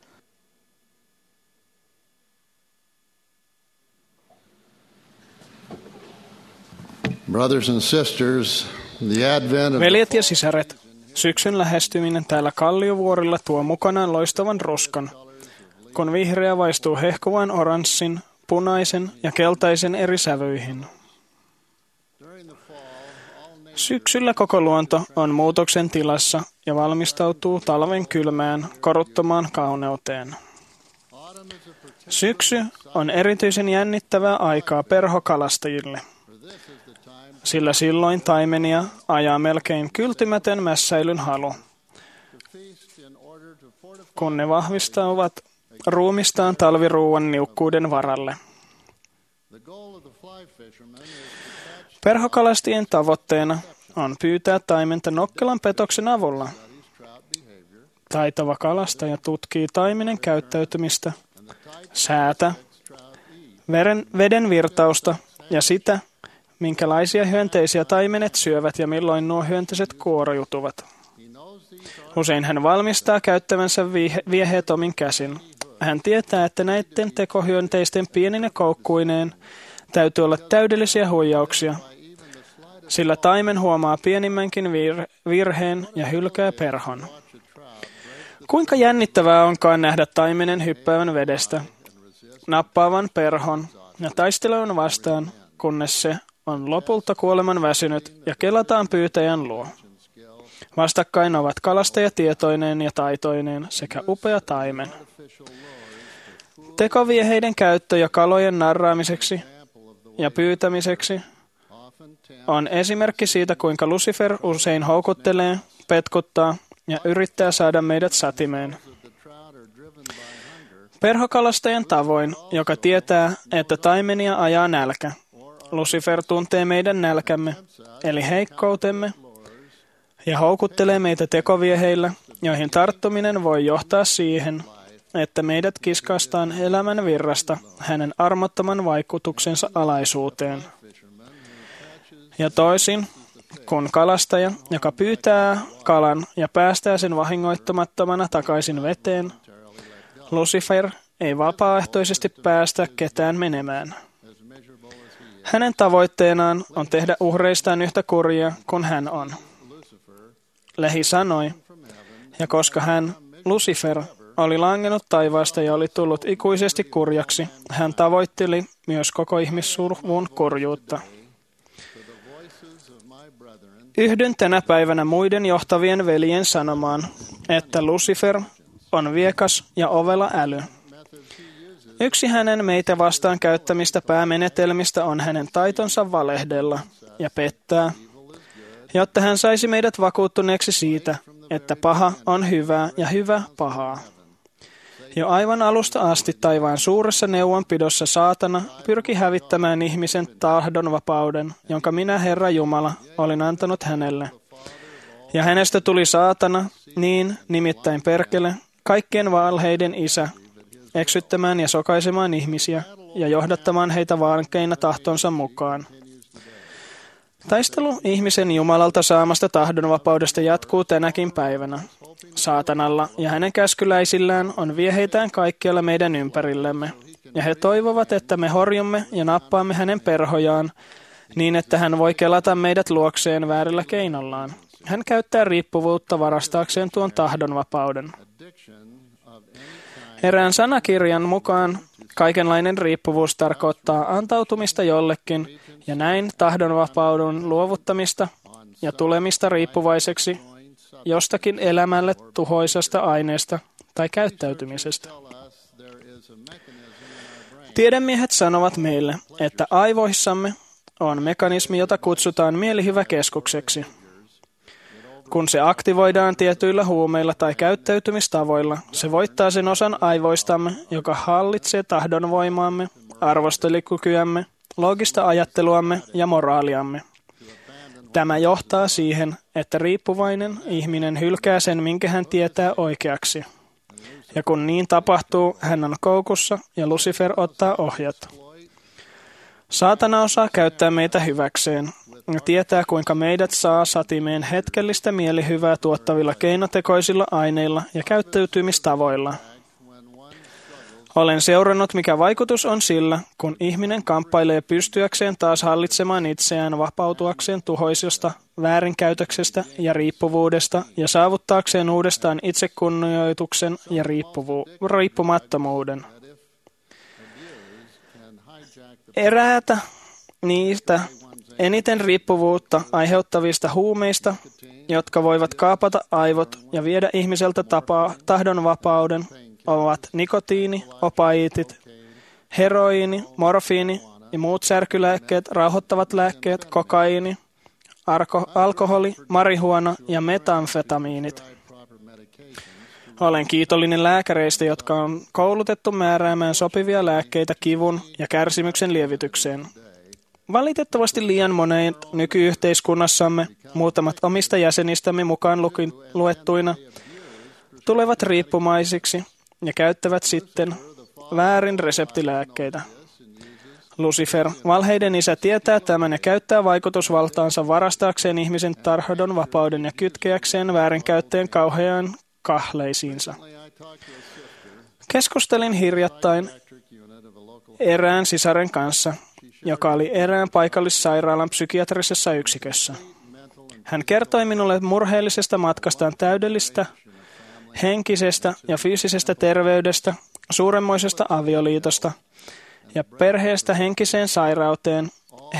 Brothers and sisters, the advent of Veljet ja sisaret, syksyn lähestyminen täällä Kalliovuorilla tuo mukanaan loistavan roskan, kun vihreä vaistuu hehkuvan oranssin, punaisen ja keltaisen eri sävyihin. Syksyllä koko luonto on muutoksen tilassa ja valmistautuu talven kylmään, koruttomaan kauneuteen. Syksy on erityisen jännittävää aikaa perhokalastajille, sillä silloin taimenia ajaa melkein kyltymätön mässäilyn halu, kun ne vahvistavat ruumistaan talviruuan niukkuuden varalle. Perhokalastien tavoitteena on pyytää taimenta nokkelan petoksen avulla. Taitava kalastaja tutkii taimenen käyttäytymistä, säätä, veren, veden virtausta ja sitä, minkälaisia hyönteisiä taimenet syövät ja milloin nuo hyönteiset kuorojutuvat. Usein hän valmistaa käyttävänsä vieheet omin käsin. Hän tietää, että näiden tekohyönteisten pienine koukkuineen täytyy olla täydellisiä huijauksia, sillä taimen huomaa pienimmänkin vir- virheen ja hylkää perhon. Kuinka jännittävää onkaan nähdä taimenen hyppäävän vedestä, nappaavan perhon ja taistelevan vastaan, kunnes se on lopulta kuoleman väsynyt ja kelataan pyytäjän luo. Vastakkain ovat kalastaja tietoineen ja taitoineen sekä upea taimen. Tekovieheiden käyttö ja kalojen narraamiseksi ja pyytämiseksi on esimerkki siitä, kuinka Lucifer usein houkuttelee, petkuttaa ja yrittää saada meidät satimeen. Perhokalastajan tavoin, joka tietää, että taimenia ajaa nälkä, Lucifer tuntee meidän nälkämme, eli heikkoutemme, ja houkuttelee meitä tekovieheillä, joihin tarttuminen voi johtaa siihen, että meidät kiskaistaan elämän virrasta hänen armottoman vaikutuksensa alaisuuteen. Ja toisin, kun kalastaja, joka pyytää kalan ja päästää sen vahingoittamattomana takaisin veteen, Lucifer ei vapaaehtoisesti päästä ketään menemään. Hänen tavoitteenaan on tehdä uhreistaan yhtä kurjia kuin hän on. Lehi sanoi, ja koska hän, Lucifer, oli langennut taivaasta ja oli tullut ikuisesti kurjaksi, hän tavoitteli myös koko ihmissurvun kurjuutta. Yhdyn tänä päivänä muiden johtavien veljen sanomaan, että Lucifer on viekas ja ovela äly. Yksi hänen meitä vastaan käyttämistä päämenetelmistä on hänen taitonsa valehdella ja pettää, jotta hän saisi meidät vakuuttuneeksi siitä, että paha on hyvää ja hyvä pahaa. Jo aivan alusta asti taivaan suuressa neuvonpidossa saatana pyrki hävittämään ihmisen tahdonvapauden, jonka minä, Herra Jumala, olin antanut hänelle. Ja hänestä tuli saatana, niin nimittäin perkele, kaikkien valheiden isä, eksyttämään ja sokaisemaan ihmisiä ja johdattamaan heitä vankeina tahtonsa mukaan. Taistelu ihmisen Jumalalta saamasta tahdonvapaudesta jatkuu tänäkin päivänä. Saatanalla ja hänen käskyläisillään on vieheitään kaikkialla meidän ympärillemme, ja he toivovat, että me horjumme ja nappaamme hänen perhojaan, niin että hän voi kelata meidät luokseen väärillä keinollaan. Hän käyttää riippuvuutta varastaakseen tuon tahdonvapauden. Erään sanakirjan mukaan kaikenlainen riippuvuus tarkoittaa antautumista jollekin ja näin tahdonvapauden luovuttamista ja tulemista riippuvaiseksi jostakin elämälle tuhoisasta aineesta tai käyttäytymisestä. Tiedemiehet sanovat meille, että aivoissamme on mekanismi, jota kutsutaan mielihyväkeskukseksi. Kun se aktivoidaan tietyillä huumeilla tai käyttäytymistavoilla, se voittaa sen osan aivoistamme, joka hallitsee tahdonvoimaamme, arvostelikykyämme, loogista ajatteluamme ja moraaliamme. Tämä johtaa siihen, että riippuvainen ihminen hylkää sen, minkä hän tietää oikeaksi. Ja kun niin tapahtuu, hän on koukussa ja Lucifer ottaa ohjat. Saatana osaa käyttää meitä hyväkseen ja tietää, kuinka meidät saa satimeen hetkellistä mielihyvää tuottavilla keinotekoisilla aineilla ja käyttäytymistavoilla. Olen seurannut, mikä vaikutus on sillä, kun ihminen kamppailee pystyäkseen taas hallitsemaan itseään vapautuakseen tuhoisesta väärinkäytöksestä ja riippuvuudesta ja saavuttaakseen uudestaan itsekunnioituksen ja riippuvu- riippumattomuuden. Eräitä niistä eniten riippuvuutta aiheuttavista huumeista, jotka voivat kaapata aivot ja viedä ihmiseltä tapaa, tahdonvapauden, ovat nikotiini, opaiitit, heroiini, morfiini ja muut särkylääkkeet, rauhoittavat lääkkeet, kokaiini, arko, alkoholi, marihuana ja metamfetamiinit. Olen kiitollinen lääkäreistä, jotka on koulutettu määräämään sopivia lääkkeitä kivun ja kärsimyksen lievitykseen. Valitettavasti liian monet nykyyhteiskunnassamme, muutamat omista jäsenistämme mukaan luettuina, tulevat riippumaisiksi ja käyttävät sitten väärin reseptilääkkeitä. Lucifer, valheiden isä, tietää tämän ja käyttää vaikutusvaltaansa varastaakseen ihmisen tahdon vapauden ja kytkeäkseen väärinkäyttäjän kauheaan kahleisiinsa. Keskustelin hiljattain erään sisaren kanssa, joka oli erään paikallissairaalan psykiatrisessa yksikössä. Hän kertoi minulle murheellisesta matkastaan täydellistä, henkisestä ja fyysisestä terveydestä, suuremmoisesta avioliitosta ja perheestä henkiseen sairauteen,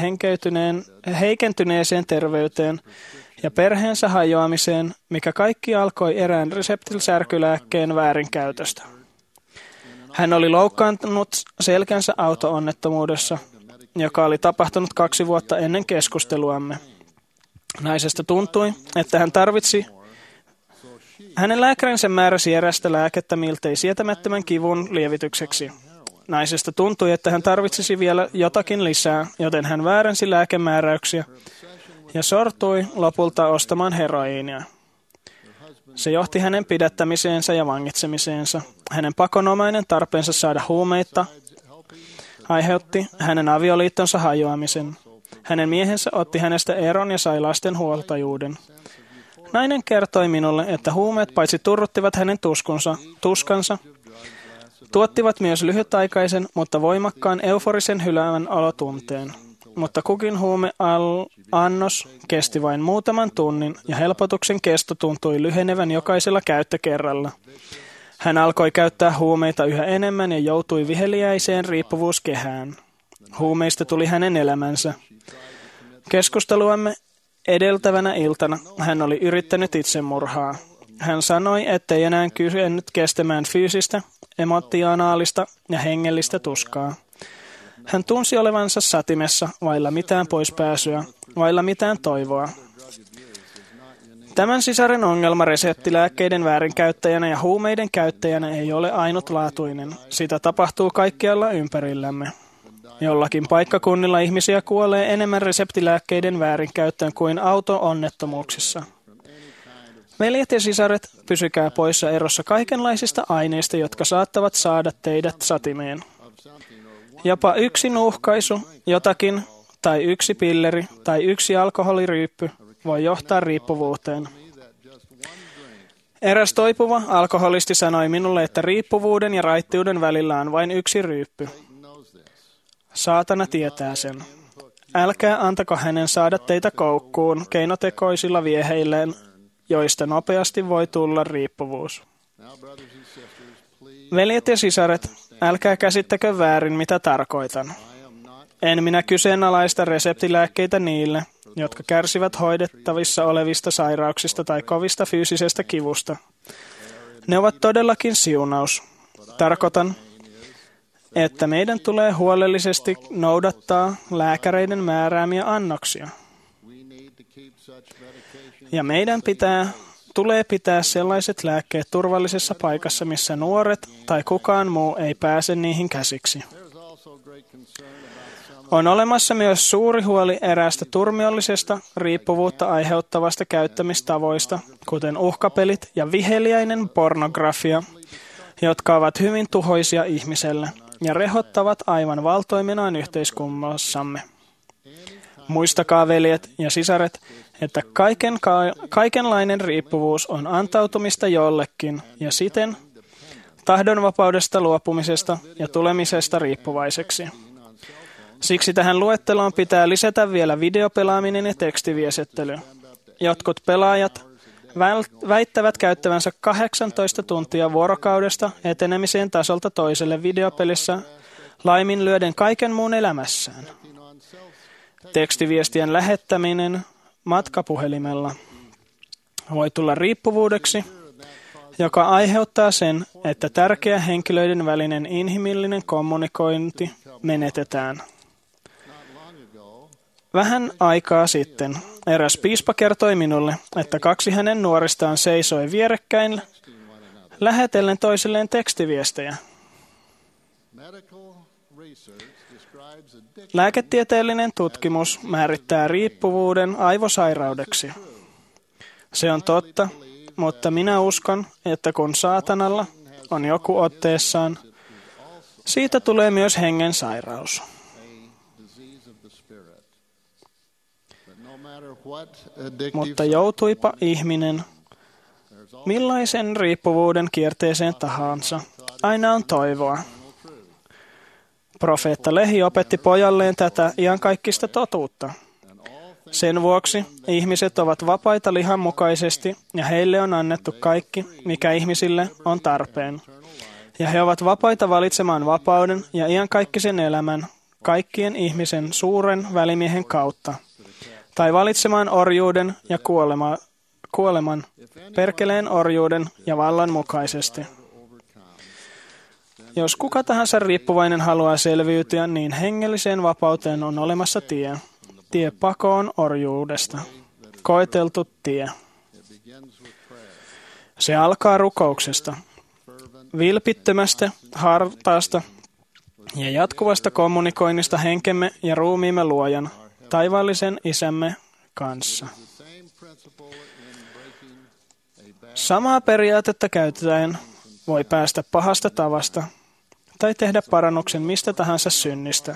heikentyneeseen terveyteen ja perheensä hajoamiseen, mikä kaikki alkoi erään reseptisärkylääkkeen väärinkäytöstä. Hän oli loukkaantunut selkänsä auto-onnettomuudessa, joka oli tapahtunut kaksi vuotta ennen keskusteluamme. Naisesta tuntui, että hän tarvitsi, hänen lääkärinsä määräsi erästä lääkettä miltei sietämättömän kivun lievitykseksi. Naisesta tuntui, että hän tarvitsisi vielä jotakin lisää, joten hän väärensi lääkemääräyksiä ja sortui lopulta ostamaan heroiinia. Se johti hänen pidättämiseensä ja vangitsemiseensa. Hänen pakonomainen tarpeensa saada huumeita aiheutti hänen avioliittonsa hajoamisen. Hänen miehensä otti hänestä eron ja sai lasten huoltajuuden. Nainen kertoi minulle, että huumeet paitsi turruttivat hänen tuskunsa, tuskansa, tuottivat myös lyhytaikaisen, mutta voimakkaan euforisen hyläävän olotunteen. Mutta kukin huumeannos kesti vain muutaman tunnin ja helpotuksen kesto tuntui lyhenevän jokaisella käyttökerralla. Hän alkoi käyttää huumeita yhä enemmän ja joutui viheliäiseen riippuvuuskehään. Huumeista tuli hänen elämänsä. Keskusteluamme edeltävänä iltana hän oli yrittänyt itsemurhaa. Hän sanoi, ettei enää kyennyt kestämään fyysistä, emotionaalista ja hengellistä tuskaa. Hän tunsi olevansa satimessa, vailla mitään poispääsyä, vailla mitään toivoa. Tämän sisaren ongelma reseptilääkkeiden väärinkäyttäjänä ja huumeiden käyttäjänä ei ole ainutlaatuinen. Sitä tapahtuu kaikkialla ympärillämme. Jollakin paikkakunnilla ihmisiä kuolee enemmän reseptilääkkeiden väärinkäyttöön kuin auto-onnettomuuksissa. Veljet ja sisaret, pysykää poissa erossa kaikenlaisista aineista, jotka saattavat saada teidät satimeen. Jopa yksi nuuhkaisu, jotakin, tai yksi pilleri, tai yksi alkoholiryyppy voi johtaa riippuvuuteen. Eräs toipuva alkoholisti sanoi minulle, että riippuvuuden ja raittiuden välillä on vain yksi ryyppy. Saatana tietää sen. Älkää antako hänen saada teitä koukkuun keinotekoisilla vieheilleen, joista nopeasti voi tulla riippuvuus. Veljet ja sisaret, älkää käsittäkö väärin, mitä tarkoitan. En minä kyseenalaista reseptilääkkeitä niille, jotka kärsivät hoidettavissa olevista sairauksista tai kovista fyysisestä kivusta. Ne ovat todellakin siunaus. Tarkoitan, että meidän tulee huolellisesti noudattaa lääkäreiden määräämiä annoksia. Ja meidän pitää, tulee pitää sellaiset lääkkeet turvallisessa paikassa, missä nuoret tai kukaan muu ei pääse niihin käsiksi. On olemassa myös suuri huoli eräästä turmiollisesta, riippuvuutta aiheuttavasta käyttämistavoista, kuten uhkapelit ja viheliäinen pornografia, jotka ovat hyvin tuhoisia ihmiselle ja rehottavat aivan valtoiminaan yhteiskunnassamme. Muistakaa, veljet ja sisaret, että kaiken, kaikenlainen riippuvuus on antautumista jollekin ja siten tahdonvapaudesta luopumisesta ja tulemisesta riippuvaiseksi. Siksi tähän luetteloon pitää lisätä vielä videopelaaminen ja tekstiviestittely. Jotkut pelaajat väittävät käyttävänsä kahdeksantoista tuntia vuorokaudesta etenemiseen tasolta toiselle videopelissä laiminlyöden kaiken muun elämässään. Tekstiviestien lähettäminen matkapuhelimella voi tulla riippuvuudeksi, joka aiheuttaa sen, että tärkeä henkilöiden välinen inhimillinen kommunikointi menetetään. Vähän aikaa sitten eräs piispa kertoi minulle, että kaksi hänen nuoristaan seisoi vierekkäin lähetellen toisilleen tekstiviestejä. Lääketieteellinen tutkimus määrittää riippuvuuden aivosairaudeksi. Se on totta, mutta minä uskon, että kun saatanalla on joku otteessaan, siitä tulee myös hengen sairaus. Mutta joutuipa ihminen millaisen riippuvuuden kierteeseen tahansa, aina on toivoa. Profeetta Lehi opetti pojalleen tätä iankaikkista totuutta. Sen vuoksi ihmiset ovat vapaita lihan mukaisesti ja heille on annettu kaikki, mikä ihmisille on tarpeen. Ja he ovat vapaita valitsemaan vapauden ja iankaikkisen elämän kaikkien ihmisen suuren välimiehen kautta. Tai valitsemaan orjuuden ja kuolema, kuoleman, perkeleen orjuuden ja vallan mukaisesti. Jos kuka tahansa riippuvainen haluaa selviytyä, niin hengelliseen vapauteen on olemassa tie. Tie pakoon orjuudesta. Koeteltu tie. Se alkaa rukouksesta. Vilpittömästä, hartaasta ja jatkuvasta kommunikoinnista henkemme ja ruumiimme luojan, taivaallisen isämme kanssa. Samaa periaatetta käytetään voi päästä pahasta tavasta tai tehdä parannuksen mistä tahansa synnistä.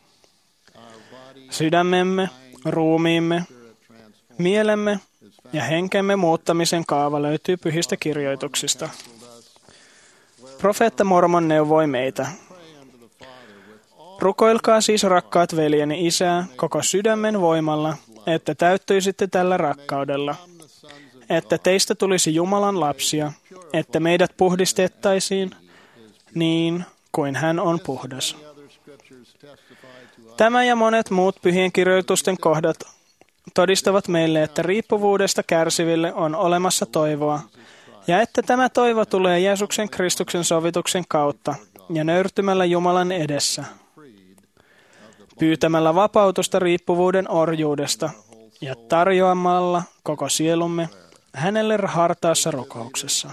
Sydämemme, ruumiimme, mielemme ja henkemme muuttamisen kaava löytyy pyhistä kirjoituksista. Profeetta Mormon neuvoi meitä. Rukoilkaa siis, rakkaat veljeni, Isää koko sydämen voimalla, että täyttyisitte tällä rakkaudella, että teistä tulisi Jumalan lapsia, että meidät puhdistettaisiin niin kuin hän on puhdas. Tämä ja monet muut pyhien kirjoitusten kohdat todistavat meille, että riippuvuudesta kärsiville on olemassa toivoa, ja että tämä toivo tulee Jeesuksen Kristuksen sovituksen kautta ja nöyrtymällä Jumalan edessä, pyytämällä vapautusta riippuvuuden orjuudesta ja tarjoamalla koko sielumme hänelle hartaassa rukouksessa.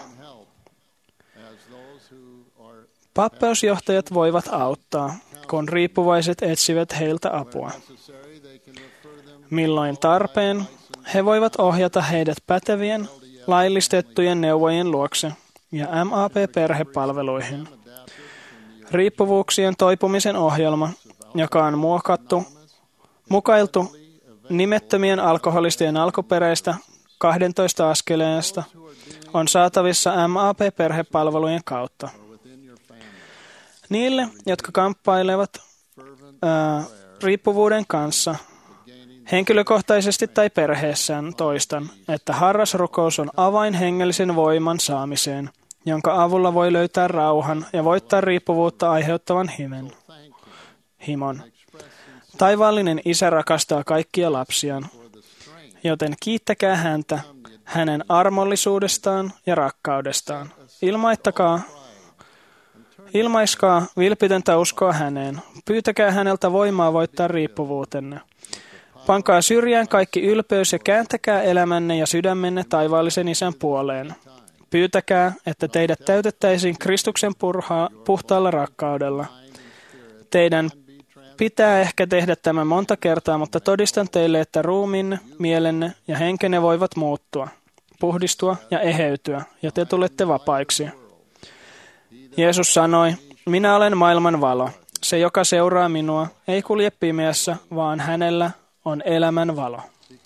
Pappeusjohtajat voivat auttaa, kun riippuvaiset etsivät heiltä apua. Milloin tarpeen, he voivat ohjata heidät pätevien, laillistettujen neuvojen luokse ja M A P-perhepalveluihin. Riippuvuuksien toipumisen ohjelma, joka on muokattu, mukailtu nimettömien alkoholistien alkuperäistä kaksitoista askeleesta, on saatavissa M A P-perhepalvelujen kautta. Niille, jotka kamppailevat ää, riippuvuuden kanssa, henkilökohtaisesti tai perheessään, toistan, että harras rukous on avain hengellisen voiman saamiseen, jonka avulla voi löytää rauhan ja voittaa riippuvuutta aiheuttavan himen. himon. Taivaallinen Isä rakastaa kaikkia lapsiaan, joten kiittäkää häntä hänen armollisuudestaan ja rakkaudestaan. Ilmaittakaa, ilmaiskaa vilpitöntä uskoa häneen. Pyytäkää häneltä voimaa voittaa riippuvuutenne. Pankaa syrjään kaikki ylpeys ja kääntäkää elämänne ja sydämenne taivaallisen Isän puoleen. Pyytäkää, että teidät täytettäisiin Kristuksen purhaa, puhtaalla rakkaudella. Teidän pitää ehkä tehdä tämä monta kertaa, mutta todistan teille, että ruumiinne, mielenne ja henkenne voivat muuttua, puhdistua ja eheytyä, ja te tulette vapaiksi. Jeesus sanoi, minä olen maailman valo. Se, joka seuraa minua, ei kulje pimeässä, vaan hänellä on elämän valo.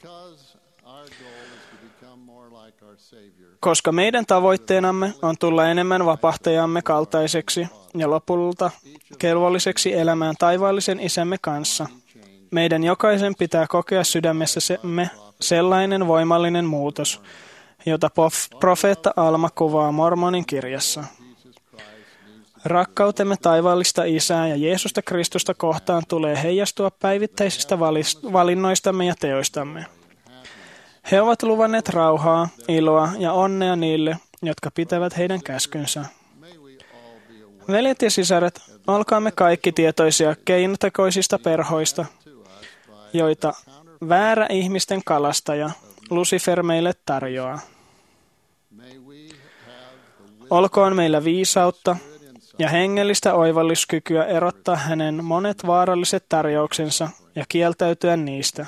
Koska meidän tavoitteenamme on tulla enemmän vapahtajamme kaltaiseksi ja lopulta kelvolliseksi elämään taivaallisen Isämme kanssa, meidän jokaisen pitää kokea sydämessämme sellainen voimallinen muutos, jota profeetta Alma kuvaa Mormonin kirjassa. Rakkautemme taivaallista Isää ja Jeesusta Kristusta kohtaan tulee heijastua päivittäisistä valinnoistamme ja teoistamme. He ovat luvanneet rauhaa, iloa ja onnea niille, jotka pitävät heidän käskynsä. Veljet ja sisaret, olkaamme kaikki tietoisia keinotekoisista perhoista, joita väärä ihmisten kalastaja Lucifer meille tarjoaa. Olkoon meillä viisautta ja hengellistä oivalluskykyä erottaa hänen monet vaaralliset tarjouksensa ja kieltäytyä niistä.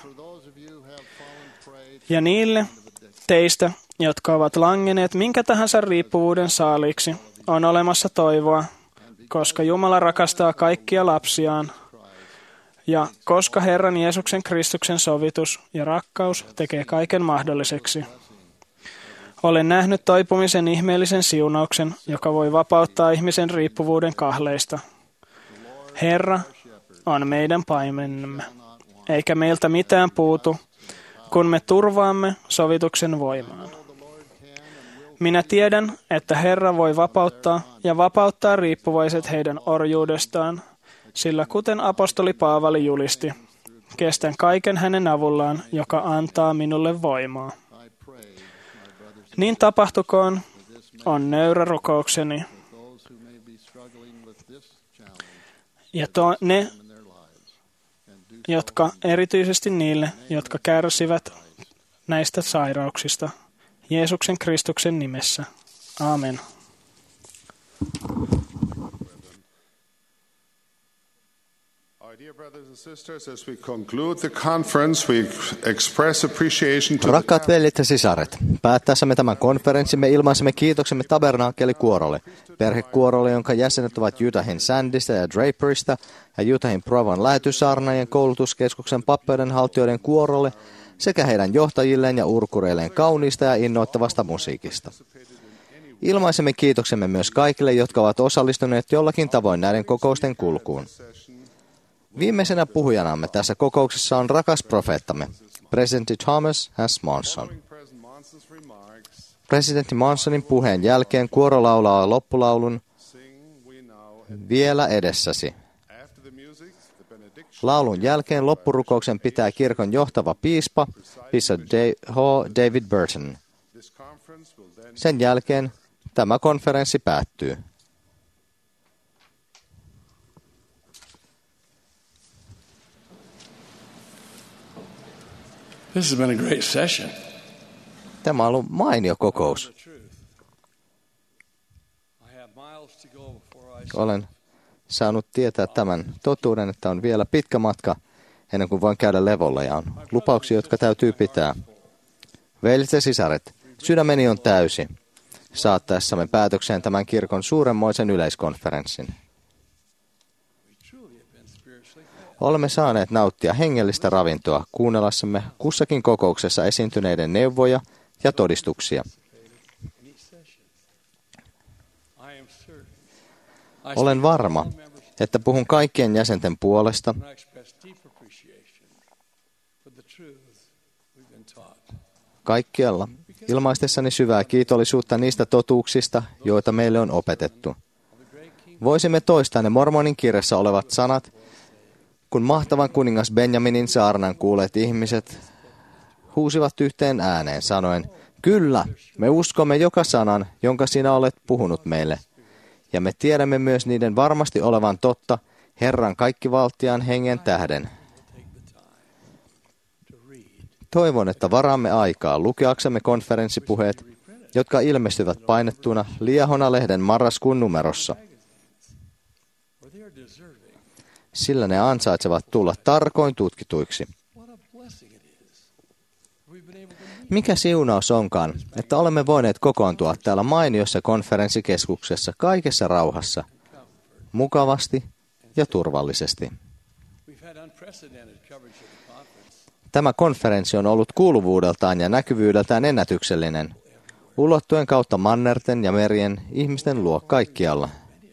Ja niille teistä, jotka ovat langenneet minkä tahansa riippuvuuden saaliiksi, on olemassa toivoa, koska Jumala rakastaa kaikkia lapsiaan, ja koska Herran Jeesuksen Kristuksen sovitus ja rakkaus tekee kaiken mahdolliseksi. Olen nähnyt toipumisen ihmeellisen siunauksen, joka voi vapauttaa ihmisen riippuvuuden kahleista. Herra on meidän paimenemme, eikä meiltä mitään puutu, kun me turvaamme sovituksen voimaan. Minä tiedän, että Herra voi vapauttaa ja vapauttaa riippuvaiset heidän orjuudestaan, sillä kuten apostoli Paavali julisti, kestän kaiken hänen avullaan, joka antaa minulle voimaa. Niin tapahtukoon, on nöyrä rukoukseni. Ja to, ne, jotka erityisesti niille, jotka kärsivät näistä sairauksista, Jeesuksen Kristuksen nimessä. Aamen. Rakkaat veljet ja sisaret, päättäessämme tämän konferenssimme ilmaisemme kiitoksemme Tabernaakelikuorolle, perhekuorolle, jonka jäsenet ovat Utahin Sandista ja Draperista ja Utahin Provan lähetyssaarnaajien koulutuskeskuksen pappeudenhaltijoiden kuorolle sekä heidän johtajilleen ja urkureilleen kauniista ja innoittavasta musiikista. Ilmaisemme kiitoksemme myös kaikille, jotka ovat osallistuneet jollakin tavoin näiden kokousten kulkuun. Viimeisenä puhujanamme tässä kokouksessa on rakas profeettamme, presidentti Thomas S. Monson. Presidentti Monsonin puheen jälkeen kuoro laulaa loppulaulun Vielä edessäsi. Laulun jälkeen loppurukouksen pitää kirkon johtava piispa, Bishop H. David Burton. Sen jälkeen tämä konferenssi päättyy. This has been a great session. Tämä on ollut mainio kokous. Olen saanut tietää tämän totuuden, että on vielä pitkä matka ennen kuin voin käydä levolla ja on lupauksia, jotka täytyy pitää. Veljet ja sisaret, sydämeni on täysi saattaessamme päätökseen tämän kirkon suuremmoisen yleiskonferenssin. Olemme saaneet nauttia hengellistä ravintoa kuunnellassamme kussakin kokouksessa esiintyneiden neuvoja ja todistuksia. Olen varma, että puhun kaikkien jäsenten puolesta, kaikkialla ilmaistessani syvää kiitollisuutta niistä totuuksista, joita meille on opetettu. Voisimme toistaa ne Mormonin kirjassa olevat sanat, kun mahtavan kuningas Benjaminin saarnan kuulleet ihmiset huusivat yhteen ääneen sanoen, kyllä, me uskomme joka sanan, jonka sinä olet puhunut meille, ja me tiedämme myös niiden varmasti olevan totta Herran kaikkivaltiaan hengen tähden. Toivon, että varaamme aikaa lukeaksemme konferenssipuheet, jotka ilmestyvät painettuna Liahona-lehden marraskuun numerossa. Sillä ne ansaitsevat tulla tarkoin tutkituiksi. Mikä siunaus onkaan, että olemme voineet kokoontua täällä mainiossa konferenssikeskuksessa kaikessa rauhassa, mukavasti ja turvallisesti. Tämä konferenssi on ollut kuuluvuudeltaan ja näkyvyydeltään ennätyksellinen, ulottuen kautta mannerten ja merien ihmisten luo kaikkialla.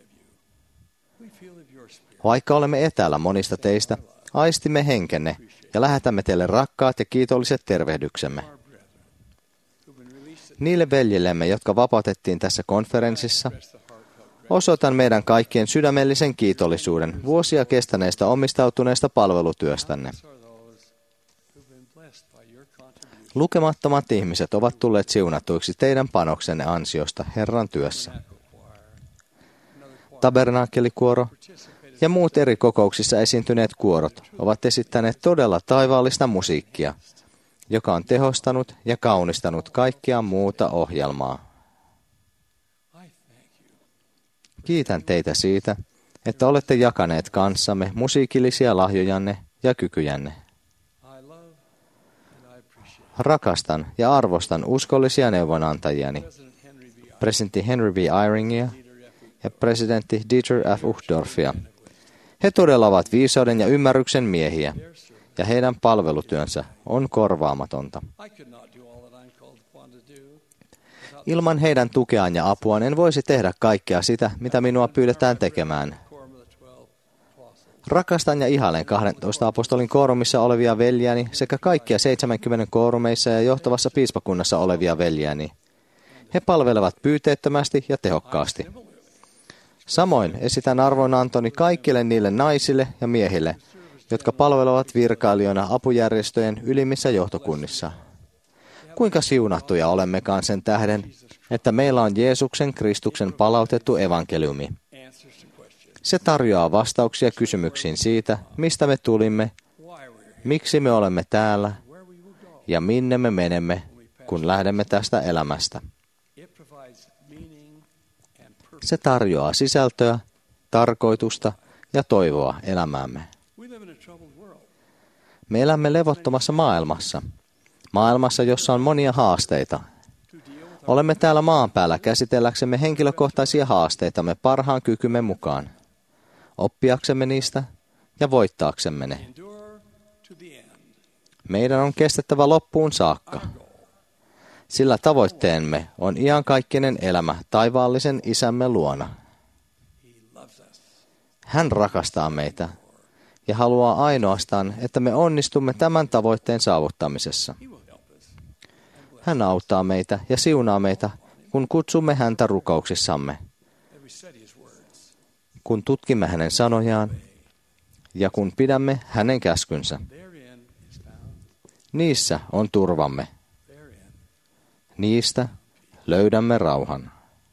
Vaikka olemme etäällä monista teistä, aistimme henkenne ja lähetämme teille rakkaat ja kiitolliset tervehdyksemme. Niille veljillemme, jotka vapautettiin tässä konferenssissa, Osoitan meidän kaikkien sydämellisen kiitollisuuden vuosia kestäneestä omistautuneesta palvelutyöstänne. Lukemattomat ihmiset ovat tulleet siunatuiksi teidän panoksenne ansiosta Herran työssä. Tabernaakelikuoro ja muut eri kokouksissa esiintyneet kuorot ovat esittäneet todella taivaallista musiikkia, joka on tehostanut ja kaunistanut kaikkea muuta ohjelmaa. Kiitän teitä siitä, että olette jakaneet kanssamme musiikillisia lahjojanne ja kykyjänne. Rakastan ja arvostan uskollisia neuvonantajiani, presidentti Henry B. Eyringia ja presidentti Dieter F. Uchtdorfia. He todella ovat viisauden ja ymmärryksen miehiä, ja heidän palvelutyönsä on korvaamatonta. Ilman heidän tukeaan ja apuaan en voisi tehdä kaikkea sitä, mitä minua pyydetään tekemään. Rakastan ja ihailen kahdentoista apostolin koorumissa olevia veljääni sekä kaikkia seitsemänkymmenen koorumeissa ja johtavassa piispakunnassa olevia veljääni. He palvelevat pyyteettömästi ja tehokkaasti. Samoin esitän arvonantoni kaikille niille naisille ja miehille, jotka palvelevat virkailijoina apujärjestöjen ylimmissä johtokunnissa. Kuinka siunattuja olemmekaan sen tähden, että meillä on Jeesuksen Kristuksen palautettu evankeliumi. Se tarjoaa vastauksia kysymyksiin siitä, mistä me tulimme, miksi me olemme täällä ja minne me menemme, kun lähdemme tästä elämästä. Se tarjoaa sisältöä, tarkoitusta ja toivoa elämäämme. Me elämme levottomassa maailmassa. Maailmassa, jossa on monia haasteita. Olemme täällä maan päällä käsitelläksemme henkilökohtaisia haasteitamme parhaan kykymme mukaan. Oppiaksemme niistä ja voittaaksemme ne. Meidän on kestettävä loppuun saakka. Sillä tavoitteemme on iankaikkinen elämä taivaallisen Isämme luona. Hän rakastaa meitä ja haluaa ainoastaan, että me onnistumme tämän tavoitteen saavuttamisessa. Hän auttaa meitä ja siunaa meitä, kun kutsumme häntä rukouksissamme, kun tutkimme hänen sanojaan ja kun pidämme hänen käskynsä. Niissä on turvamme. Niistä löydämme rauhan.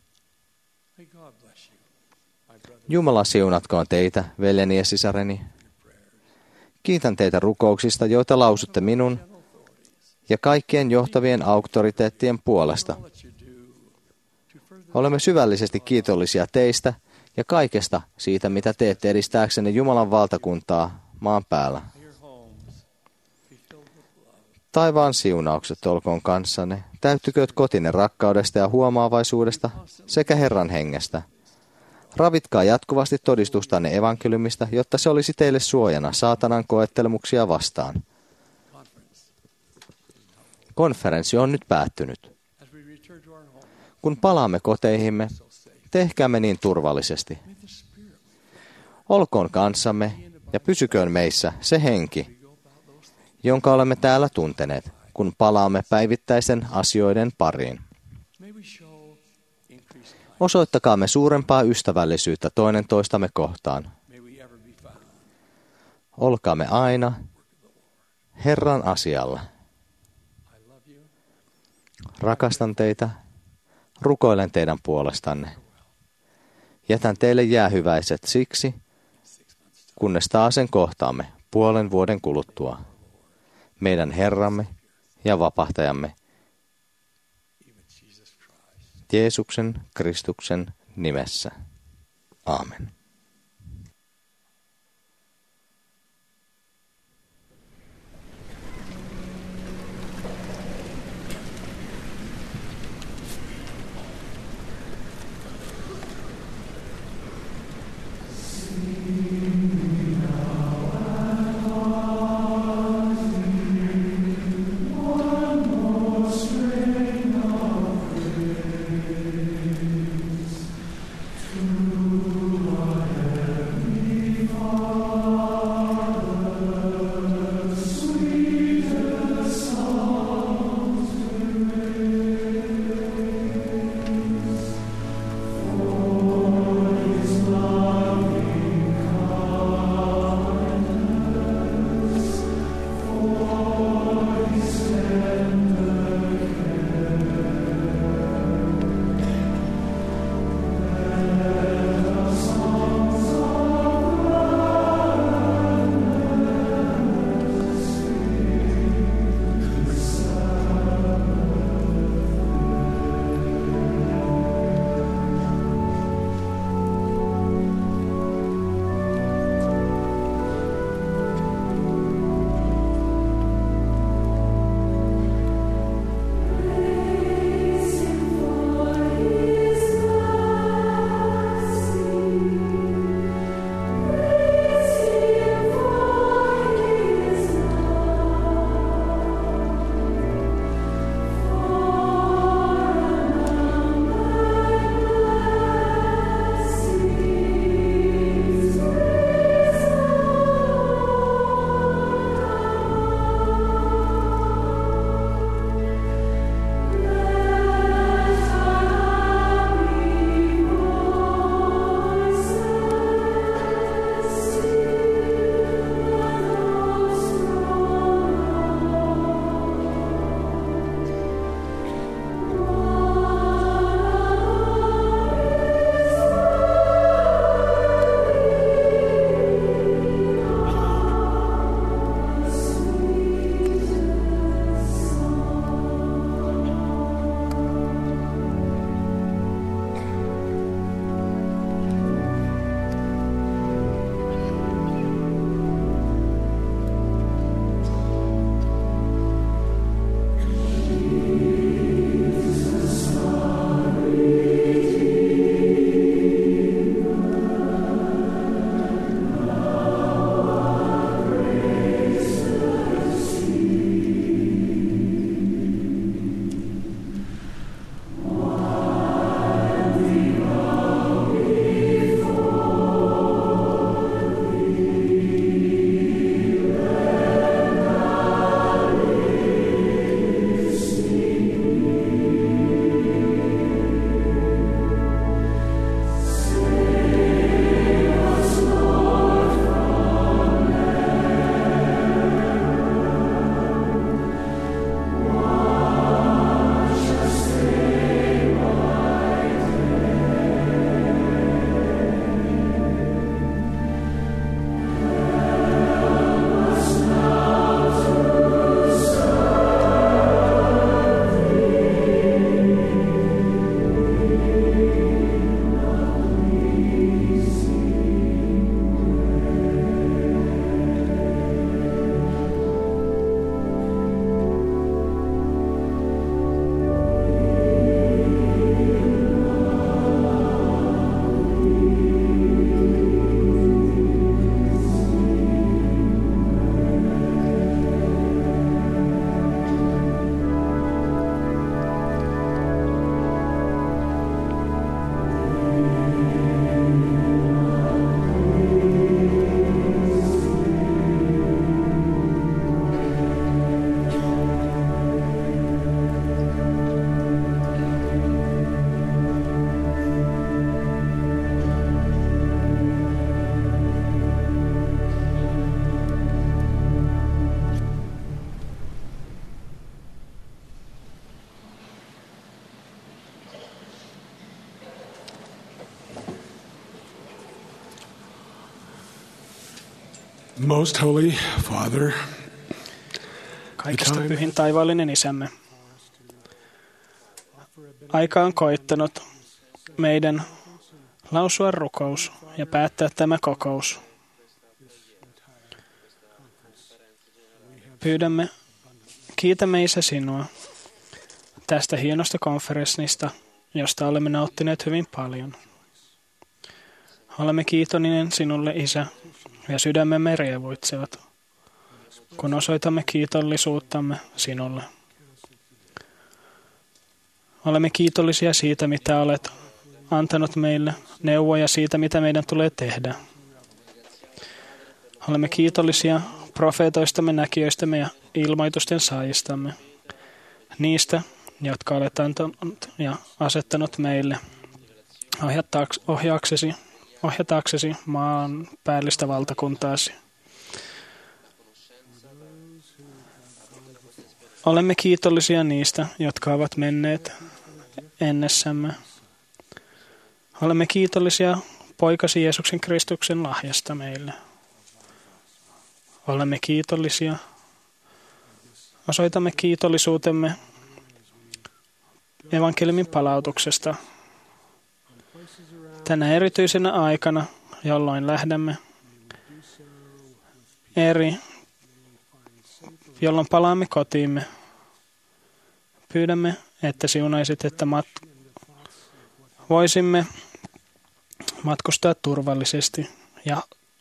Jumala siunatkoon teitä, veljeni ja sisareni. Kiitän teitä rukouksista, joita lausutte minun ja kaikkien johtavien auktoriteettien puolesta. Olemme syvällisesti kiitollisia teistä ja kaikesta siitä, mitä teette edistääksenne Jumalan valtakuntaa maan päällä. Taivaan siunaukset olkoon kanssanne, täyttykööt kotinne rakkaudesta ja huomaavaisuudesta sekä Herran hengestä. Ravitkaa jatkuvasti todistustanne evankeliumista, jotta se olisi teille suojana saatanan koettelemuksia vastaan. Konferenssi on nyt päättynyt. Kun palaamme koteihimme, tehkäämme niin turvallisesti. Olkoon kanssamme ja pysyköön meissä se henki, jonka olemme täällä tunteneet, kun palaamme päivittäisen asioiden pariin. Osoittakaamme suurempaa ystävällisyyttä toinen toistamme kohtaan. Olkaamme aina Herran asialla. Rakastan teitä, rukoilen teidän puolestanne. Jätän teille jäähyväiset siksi, kunnes taasen kohtaamme puolen vuoden kuluttua. Meidän Herramme ja Vapahtajamme, Jeesuksen Kristuksen nimessä. Aamen. Lord. Most Holy Father, Kaikista pyhin taivaallinen Isämme, aika on koittanut meidän lausua rukous ja päättää tämä kokous. Pyydämme, kiitämme Isä sinua tästä hienosta konferenssista, josta olemme nauttineet hyvin paljon. Olemme kiitollinen sinulle, Isä, ja sydämemme rievuitsevat, kun osoitamme kiitollisuuttamme sinulle. Olemme kiitollisia siitä, mitä olet antanut meille, neuvoja siitä, mitä meidän tulee tehdä. Olemme kiitollisia profeetoistamme, näkijöistämme ja ilmoitusten saajistamme, niistä, jotka olet antanut ja asettanut meille ohjaaksesi, ohjataaksesi maan päällistä valtakuntaasi. Olemme kiitollisia niistä, jotka ovat menneet ennessämme. Olemme kiitollisia poikasi Jeesuksen Kristuksen lahjasta meille. Olemme kiitollisia. Osoitamme kiitollisuutemme evankeliumin palautuksesta tänä erityisenä aikana, jolloin lähdemme eri, jolloin palaamme kotiimme. Pyydämme, että siunaisit, että mat- voisimme matkustaa turvallisesti ja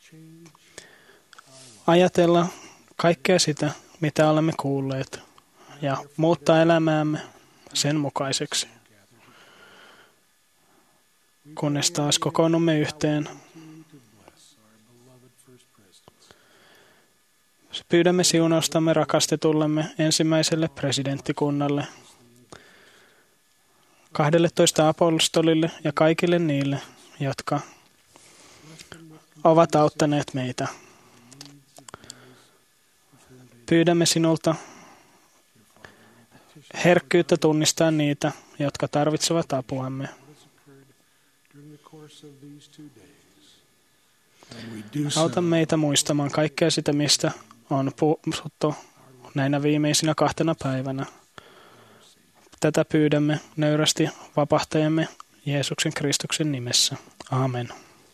ajatella kaikkea sitä, mitä olemme kuulleet, ja muuttaa elämäämme sen mukaiseksi. Kunnes taas kokoonnumme yhteen, pyydämme siunaustamme rakastetullemme ensimmäiselle presidenttikunnalle, kahdelletoista apostolille ja kaikille niille, jotka ovat auttaneet meitä. Pyydämme sinulta herkkyyttä tunnistaa niitä, jotka tarvitsevat apuamme. Auta meitä muistamaan kaikkea sitä, mistä on puhuttu näinä viimeisinä kahtena päivänä. Tätä pyydämme nöyrästi vapahtajamme Jeesuksen Kristuksen nimessä. Amen.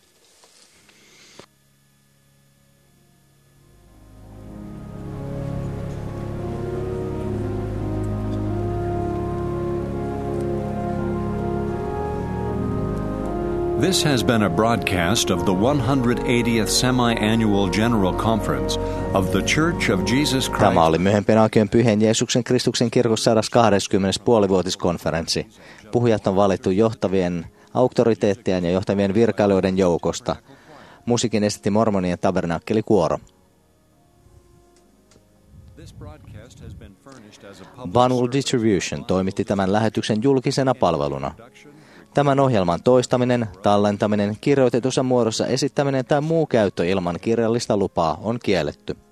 This has been a broadcast of the one hundred eightieth Semi-Annual General Conference of The Church of Jesus Christ. Tämä oli myöhempien aikojen pyhien Jeesuksen Kristuksen kirkon sata kaksikymmentä puolivuotiskonferenssi. Puhujat on valittu johtavien auktoriteettien ja johtavien virkailijoiden joukosta. Musiikin esitti Mormonien tabernakkelikuoro. Banwell Distribution toimitti tämän lähetyksen julkisena palveluna. Tämän ohjelman toistaminen, tallentaminen, kirjoitetussa muodossa esittäminen tai muu käyttö ilman kirjallista lupaa on kielletty.